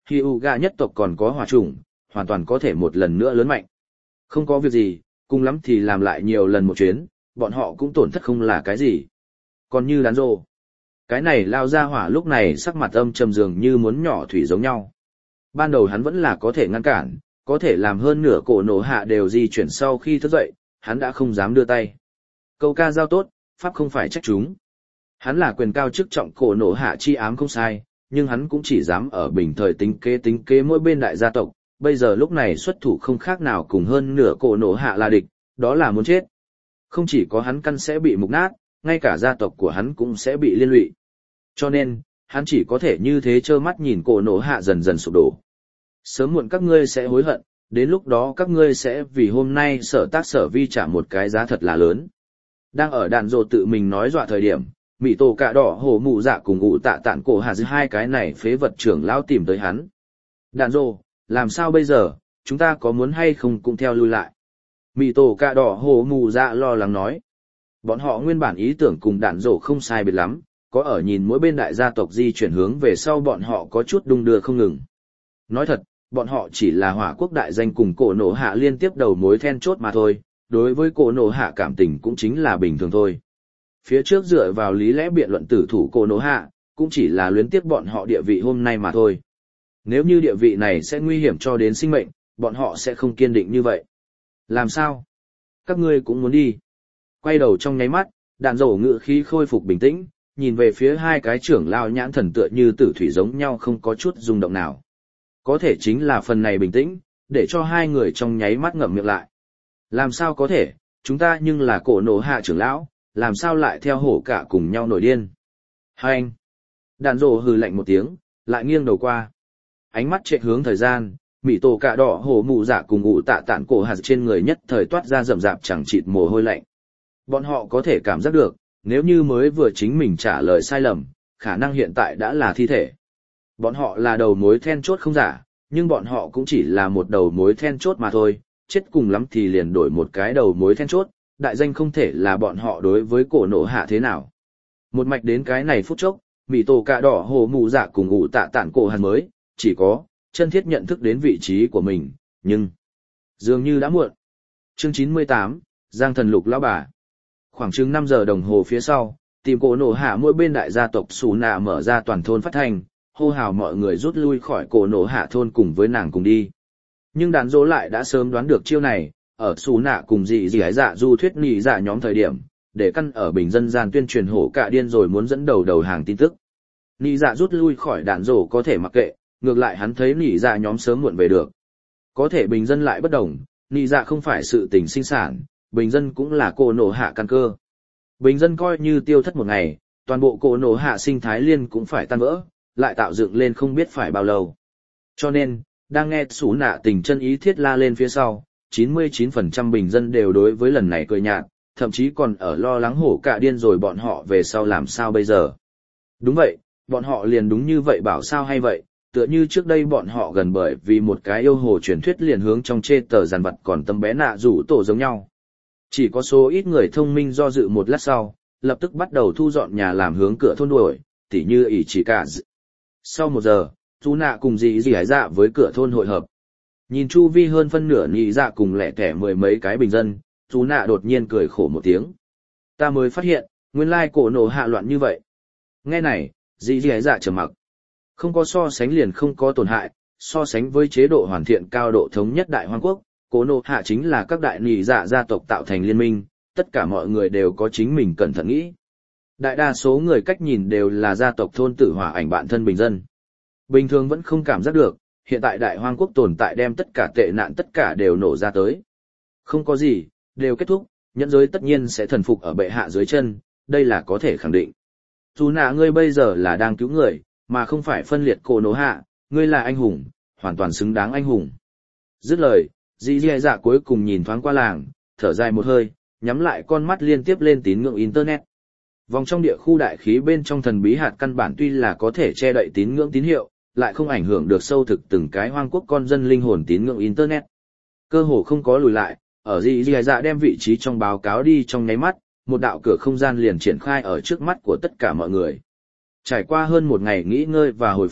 Hyuga nhất tộc còn có hỏa chủng, hoàn toàn có thể một lần nữa lớn mạnh. Không có việc gì, cùng lắm thì làm lại nhiều lần một chuyến, bọn họ cũng tổn thất không là cái gì. Còn như đàn rồ, cái này lao ra hỏa lúc này sắc mặt âm trầm dường như muốn nhỏ thủy giống nhau. Ban đầu hắn vẫn là có thể ngăn cản, có thể làm hơn nửa cổ nổ hạ đều di chuyển sau khi thức dậy, hắn đã không dám đưa tay. Câu ca giao tốt, pháp không phải trách chúng. Hắn là quyền cao chức trọng cổ nổ hạ chi ám không sai, nhưng hắn cũng chỉ dám ở bình thời tính kế tính kế mỗi bên đại gia tộc, bây giờ lúc này xuất thủ không khác nào cùng hơn nửa cổ nổ hạ là địch, đó là muốn chết. Không chỉ có hắn căn sẽ bị mục nát, ngay cả gia tộc của hắn cũng sẽ bị liên lụy. Cho nên, hắn chỉ có thể như thế trơ mắt nhìn cổ nổ hạ dần dần sụp đổ. Sớm muộn các ngươi sẽ hối hận, đến lúc đó các ngươi sẽ vì hôm nay sở tác sở vi trả một cái giá thật là lớn. Đang ở đàn rồ tự mình nói dọa thời điểm, Mị Tổ Cạ Đỏ Hổ Mụ Dạ cùng ụ tạ tản cổ hạ dư hai cái này phế vật trưởng lão tìm tới hắn. Đàn rồ, làm sao bây giờ, chúng ta có muốn hay không cũng theo lui lại. Mị Tổ Cạ Đỏ Hổ Mụ Dạ lo lắng nói. Bọn họ nguyên bản ý tưởng cùng đàn rồ không sai biệt lắm, có ở nhìn mỗi bên đại gia tộc di chuyển hướng về sau bọn họ có chút đung đưa không ngừng. Nói thật, bọn họ chỉ là hỏa quốc đại danh cùng cổ nổ hạ liên tiếp đầu mối then chốt mà thôi, đối với cổ nổ hạ cảm tình cũng chính là bình thường thôi. Phía trước dựa vào lý lẽ biện luận tử thủ cổ nổ hạ, cũng chỉ là luyến tiếp bọn họ địa vị hôm nay mà thôi. Nếu như địa vị này sẽ nguy hiểm cho đến sinh mệnh, bọn họ sẽ không kiên định như vậy. Làm sao? Các ngươi cũng muốn đi. Quay đầu trong nháy mắt, đàn rổ ngự khí khôi phục bình tĩnh, nhìn về phía hai cái trưởng lao nhãn thần tựa như tử thủy giống nhau không có chút rung động nào. Có thể chính là phần này bình tĩnh, để cho hai người trong nháy mắt ngậm miệng lại. Làm sao có thể, chúng ta nhưng là cổ nổ hạ trưởng lão, làm sao lại theo hổ cả cùng nhau nổi điên. Hai anh. Đàn rồ hừ lạnh một tiếng, lại nghiêng đầu qua. Ánh mắt chạy hướng thời gian, Mị Tổ Cạ Đỏ Hổ Mụ Dạ cùng ụ tạ tản cổ hạt trên người nhất thời toát ra rậm rạp chẳng chịt mồ hôi lạnh. Bọn họ có thể cảm giác được, nếu như mới vừa chính mình trả lời sai lầm, khả năng hiện tại đã là thi thể. Bọn họ là đầu mối then chốt không giả, nhưng bọn họ cũng chỉ là một đầu mối then chốt mà thôi, chết cùng lắm thì liền đổi một cái đầu mối then chốt, đại danh không thể là bọn họ đối với cổ nổ hạ thế nào. Một mạch đến cái này phút chốc, Mị Tổ Cạ Đỏ Hổ Mụ Dạ cùng ụ tạ tản cổ hạt mới, chỉ có, chân thiết nhận thức đến vị trí của mình, nhưng, dường như đã muộn. Chương chín mươi tám, Giang Thần Lục lão bà. Khoảng chừng năm giờ đồng hồ phía sau, tìm cổ nổ hạ mỗi bên đại gia tộc Sủ Nạ mở ra toàn thôn phát thanh, hô hào mọi người rút lui khỏi cổ nổ hạ thôn cùng với nàng cùng đi. Nhưng đàn dỗ lại đã sớm đoán được chiêu này, ở Sủ Nạ cùng dị dị ái dạ du thuyết nhị dạ nhóm thời điểm, để căn ở bình dân gian tuyên truyền hổ cả điên rồi muốn dẫn đầu đầu hàng tin tức. Nhị dạ rút lui khỏi đàn dỗ có thể mặc kệ, ngược lại hắn thấy nhị dạ nhóm sớm muộn về được. Có thể bình dân lại bất đồng, nhị dạ không phải sự tình sinh sản, bình dân cũng là cổ nổ hạ căn cơ. Bình dân coi như tiêu thất một ngày, toàn bộ cổ nổ hạ sinh thái liên cũng phải tan vỡ, lại tạo dựng lên không biết phải bao lâu. Cho nên, đang nghe Sủ Nạ tình chân ý thiết la lên phía sau, chín mươi chín phần trăm bình dân đều đối với lần này cười nhạt, thậm chí còn ở lo lắng hổ cả điên rồi bọn họ về sau làm sao bây giờ. Đúng vậy, bọn họ liền đúng như vậy bảo sao hay vậy, tựa như trước đây bọn họ gần bởi vì một cái yêu hồ truyền thuyết liền hướng trong chê tờ giàn vật còn tâm bé nạ rủ tổ giống nhau. Chỉ có số ít người thông minh do dự một lát sau, lập tức bắt đầu thu dọn nhà làm hướng cửa thôn đuổi, tỉ như ỷ chỉ cả. Sau một giờ, Chú Nạ cùng dì dì ái dạ với cửa thôn hội hợp. Nhìn chu vi hơn phân nửa nhị dạ cùng lẻ tẻ mười mấy cái bình dân, Chú Nạ đột nhiên cười khổ một tiếng. Ta mới phát hiện, nguyên lai cổ nổ hạ loạn như vậy. Nghe này, dì dì ái dạ trầm mặc. Không có so sánh liền không có tổn hại, so sánh với chế độ hoàn thiện cao độ thống nhất đại hoang quốc, cổ nổ hạ chính là các đại nhị dạ gia tộc tạo thành liên minh, tất cả mọi người đều có chính mình cẩn thận nghĩ. Đại đa số người cách nhìn đều là gia tộc thôn tử hỏa ảnh bạn thân bình dân. Bình thường vẫn không cảm giác được, hiện tại đại hoang quốc tồn tại đem tất cả tệ nạn tất cả đều nổ ra tới. Không có gì, đều kết thúc, nhẫn giới tất nhiên sẽ thần phục ở bệ hạ dưới chân, đây là có thể khẳng định. Dù nạ ngươi bây giờ là đang cứu người, mà không phải phân liệt cổ nổ hạ, ngươi là anh hùng, hoàn toàn xứng đáng anh hùng. Dứt lời, dì dì dạ cuối cùng nhìn thoáng qua làng, thở dài một hơi, nhắm lại con mắt liên tiếp lên tín ngưỡng Internet. Vòng trong địa khu đại khí bên trong thần bí hạt căn bản tuy là có thể che đậy tín ngưỡng tín hiệu, lại không ảnh hưởng được sâu thực từng cái hoang quốc con dân linh hồn tín ngưỡng Internet. Cơ hồ không có lùi lại, ở dì dì dạ đem vị trí trong báo cáo đi trong nháy mắt, một đạo cửa không gian liền triển khai ở trước mắt của tất cả mọi người. Trải qua hơn một ngày nghỉ ngơi và hồi phục,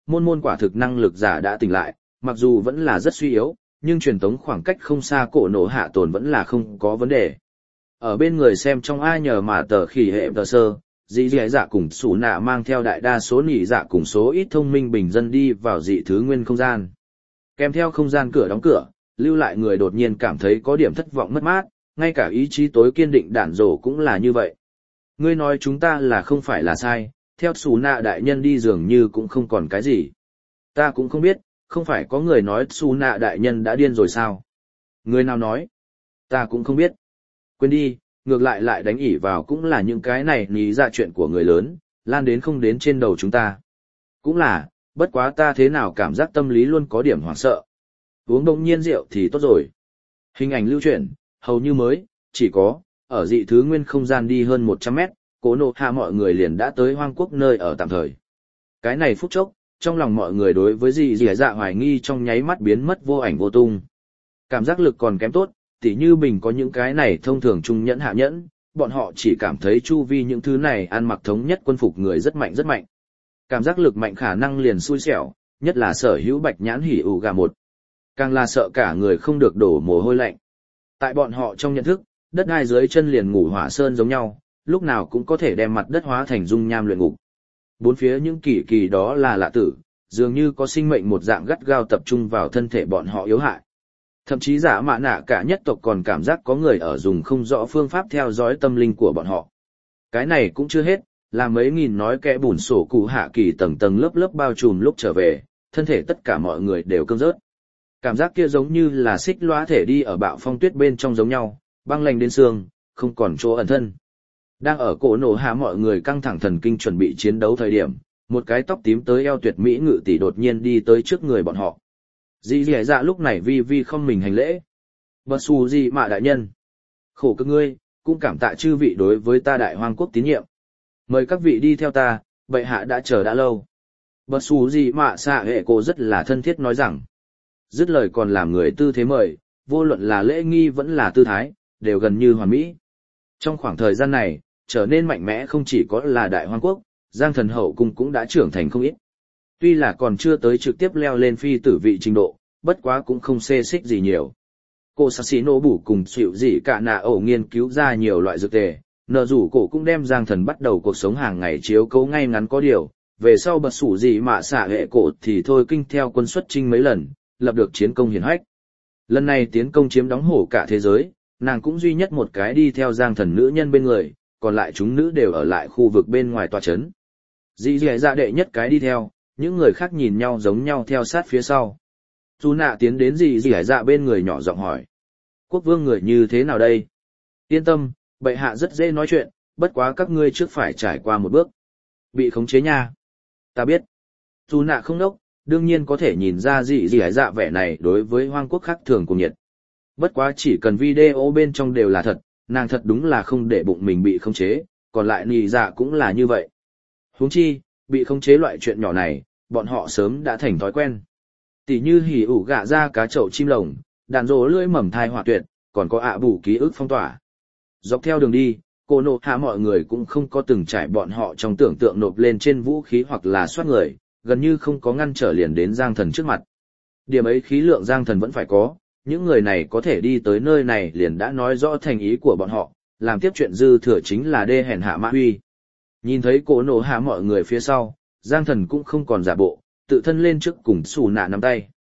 môn môn quả thực năng lực giả đã tỉnh lại, mặc dù vẫn là rất suy yếu, nhưng truyền tống khoảng cách không xa cổ nổ hạ tồn vẫn là không có vấn đề. Ở bên người xem trong ai nhờ mà tờ khỉ hệ tờ sơ, dị dị dạ cùng sủ nạ mang theo đại đa số nỉ dạ cùng số ít thông minh bình dân đi vào dị thứ nguyên không gian. Kèm theo không gian cửa đóng cửa, lưu lại người đột nhiên cảm thấy có điểm thất vọng mất mát, ngay cả ý chí tối kiên định đản rổ cũng là như vậy. Ngươi nói chúng ta là không phải là sai, theo sủ nạ đại nhân đi dường như cũng không còn cái gì. Ta cũng không biết, không phải có người nói sủ nạ đại nhân đã điên rồi sao? Người nào nói? Ta cũng không biết. Quên đi, ngược lại lại đánh ỉ vào cũng là những cái này ní ra chuyện của người lớn, lan đến không đến trên đầu chúng ta. Cũng là, bất quá ta thế nào cảm giác tâm lý luôn có điểm hoảng sợ. Uống đông nhiên rượu thì tốt rồi. Hình ảnh lưu chuyển, hầu như mới, chỉ có, ở dị thứ nguyên không gian đi hơn một trăm mét, Cố Nộ Hạ mọi người liền đã tới hoang quốc nơi ở tạm thời. Cái này phút chốc, trong lòng mọi người đối với dị dị dạ hoài nghi trong nháy mắt biến mất vô ảnh vô tung. Cảm giác lực còn kém tốt, tỉ như bình có những cái này thông thường trung nhẫn hạ nhẫn, bọn họ chỉ cảm thấy chu vi những thứ này ăn mặc thống nhất quân phục người rất mạnh rất mạnh. Cảm giác lực mạnh khả năng liền xui xẻo, nhất là sở hữu bạch nhãn hỉ ủ gà một. Càng là sợ cả người không được đổ mồ hôi lạnh. Tại bọn họ trong nhận thức, đất đai dưới chân liền ngủ hỏa sơn giống nhau, lúc nào cũng có thể đem mặt đất hóa thành dung nham luyện ngục. Bốn phía những kỳ kỳ đó là lạ tử, dường như có sinh mệnh một dạng gắt gao tập trung vào thân thể bọn họ yếu hại. Thậm chí giả mạ nạ cả nhất tộc còn cảm giác có người ở dùng không rõ phương pháp theo dõi tâm linh của bọn họ. Cái này cũng chưa hết, là mấy nghìn nói kẽ bùn sổ cụ hạ kỳ tầng tầng lớp lớp bao trùm lúc trở về, thân thể tất cả mọi người đều cơn rớt. Cảm giác kia giống như là xích lõa thể đi ở bạo phong tuyết bên trong giống nhau, băng lạnh đến xương, không còn chỗ ẩn thân. Đang ở cổ nổ hạ mọi người căng thẳng thần kinh chuẩn bị chiến đấu thời điểm, một cái tóc tím tới eo tuyệt mỹ ngự tỷ đột nhiên đi tới trước người bọn họ. Dì dì dạ lúc này vi vi không mình hành lễ. Bật xù gì mà đại nhân. Khổ cực ngươi, cũng cảm tạ chư vị đối với ta đại hoang quốc tín nhiệm. Mời các vị đi theo ta, bệ hạ đã chờ đã lâu. Bật xù gì mà xạ hệ cô rất là thân thiết nói rằng. Dứt lời còn làm người tư thế mời, vô luận là lễ nghi vẫn là tư thái, đều gần như hoàn mỹ. Trong khoảng thời gian này, trở nên mạnh mẽ không chỉ có là đại hoang quốc, Giang Thần Hậu Cung cũng đã trưởng thành không ít. Tuy là còn chưa tới trực tiếp leo lên phi tử vị trình độ, bất quá cũng không xê xích gì nhiều. Cô Sasino bủ cùng xịu gì cả nà ổ nghiên cứu ra nhiều loại dược tề, nợ rủ cổ cũng đem Giang Thần bắt đầu cuộc sống hàng ngày chiếu cố ngay ngắn có điều, về sau bật sủ gì mà xả hệ cổ thì thôi kinh theo quân xuất chinh mấy lần, lập được chiến công hiển hách. Lần này tiến công chiếm đóng hổ cả thế giới, nàng cũng duy nhất một cái đi theo Giang Thần nữ nhân bên người, còn lại chúng nữ đều ở lại khu vực bên ngoài tòa trấn. Dì dì dạ đệ nhất cái đi theo, những người khác nhìn nhau giống nhau theo sát phía sau. Dù nạ tiến đến dì dì dạ bên người nhỏ giọng hỏi. Quốc vương người như thế nào đây? Yên tâm, bệ hạ rất dễ nói chuyện, bất quá các ngươi trước phải trải qua một bước. Bị khống chế nha. Ta biết. Dù nạ không đốc, đương nhiên có thể nhìn ra dì dì dạ vẻ này đối với hoang quốc khác thường cùng nhiệt. Bất quá chỉ cần video bên trong đều là thật, nàng thật đúng là không để bụng mình bị khống chế, còn lại nì dạ cũng là như vậy. Huống chi, bị khống chế loại chuyện nhỏ này, bọn họ sớm đã thành thói quen. Tỷ như hỉ ủ gạ ra cá chậu chim lồng, đàn rỗ lưỡi mầm thai hỏa tuyệt, còn có ạ bù ký ức phong tỏa. Dọc theo đường đi, cô nộ hạ mọi người cũng không có từng trải bọn họ trong tưởng tượng nộp lên trên vũ khí hoặc là soát người, gần như không có ngăn trở liền đến Giang Thần trước mặt. Điểm ấy khí lượng Giang Thần vẫn phải có, những người này có thể đi tới nơi này liền đã nói rõ thành ý của bọn họ, làm tiếp chuyện dư thừa chính là đê hèn hạ mã huy. Nhìn thấy cổ nổ hạ mọi người phía sau, Giang Thần cũng không còn giả bộ, tự thân lên trước cùng xù nạ nắm tay.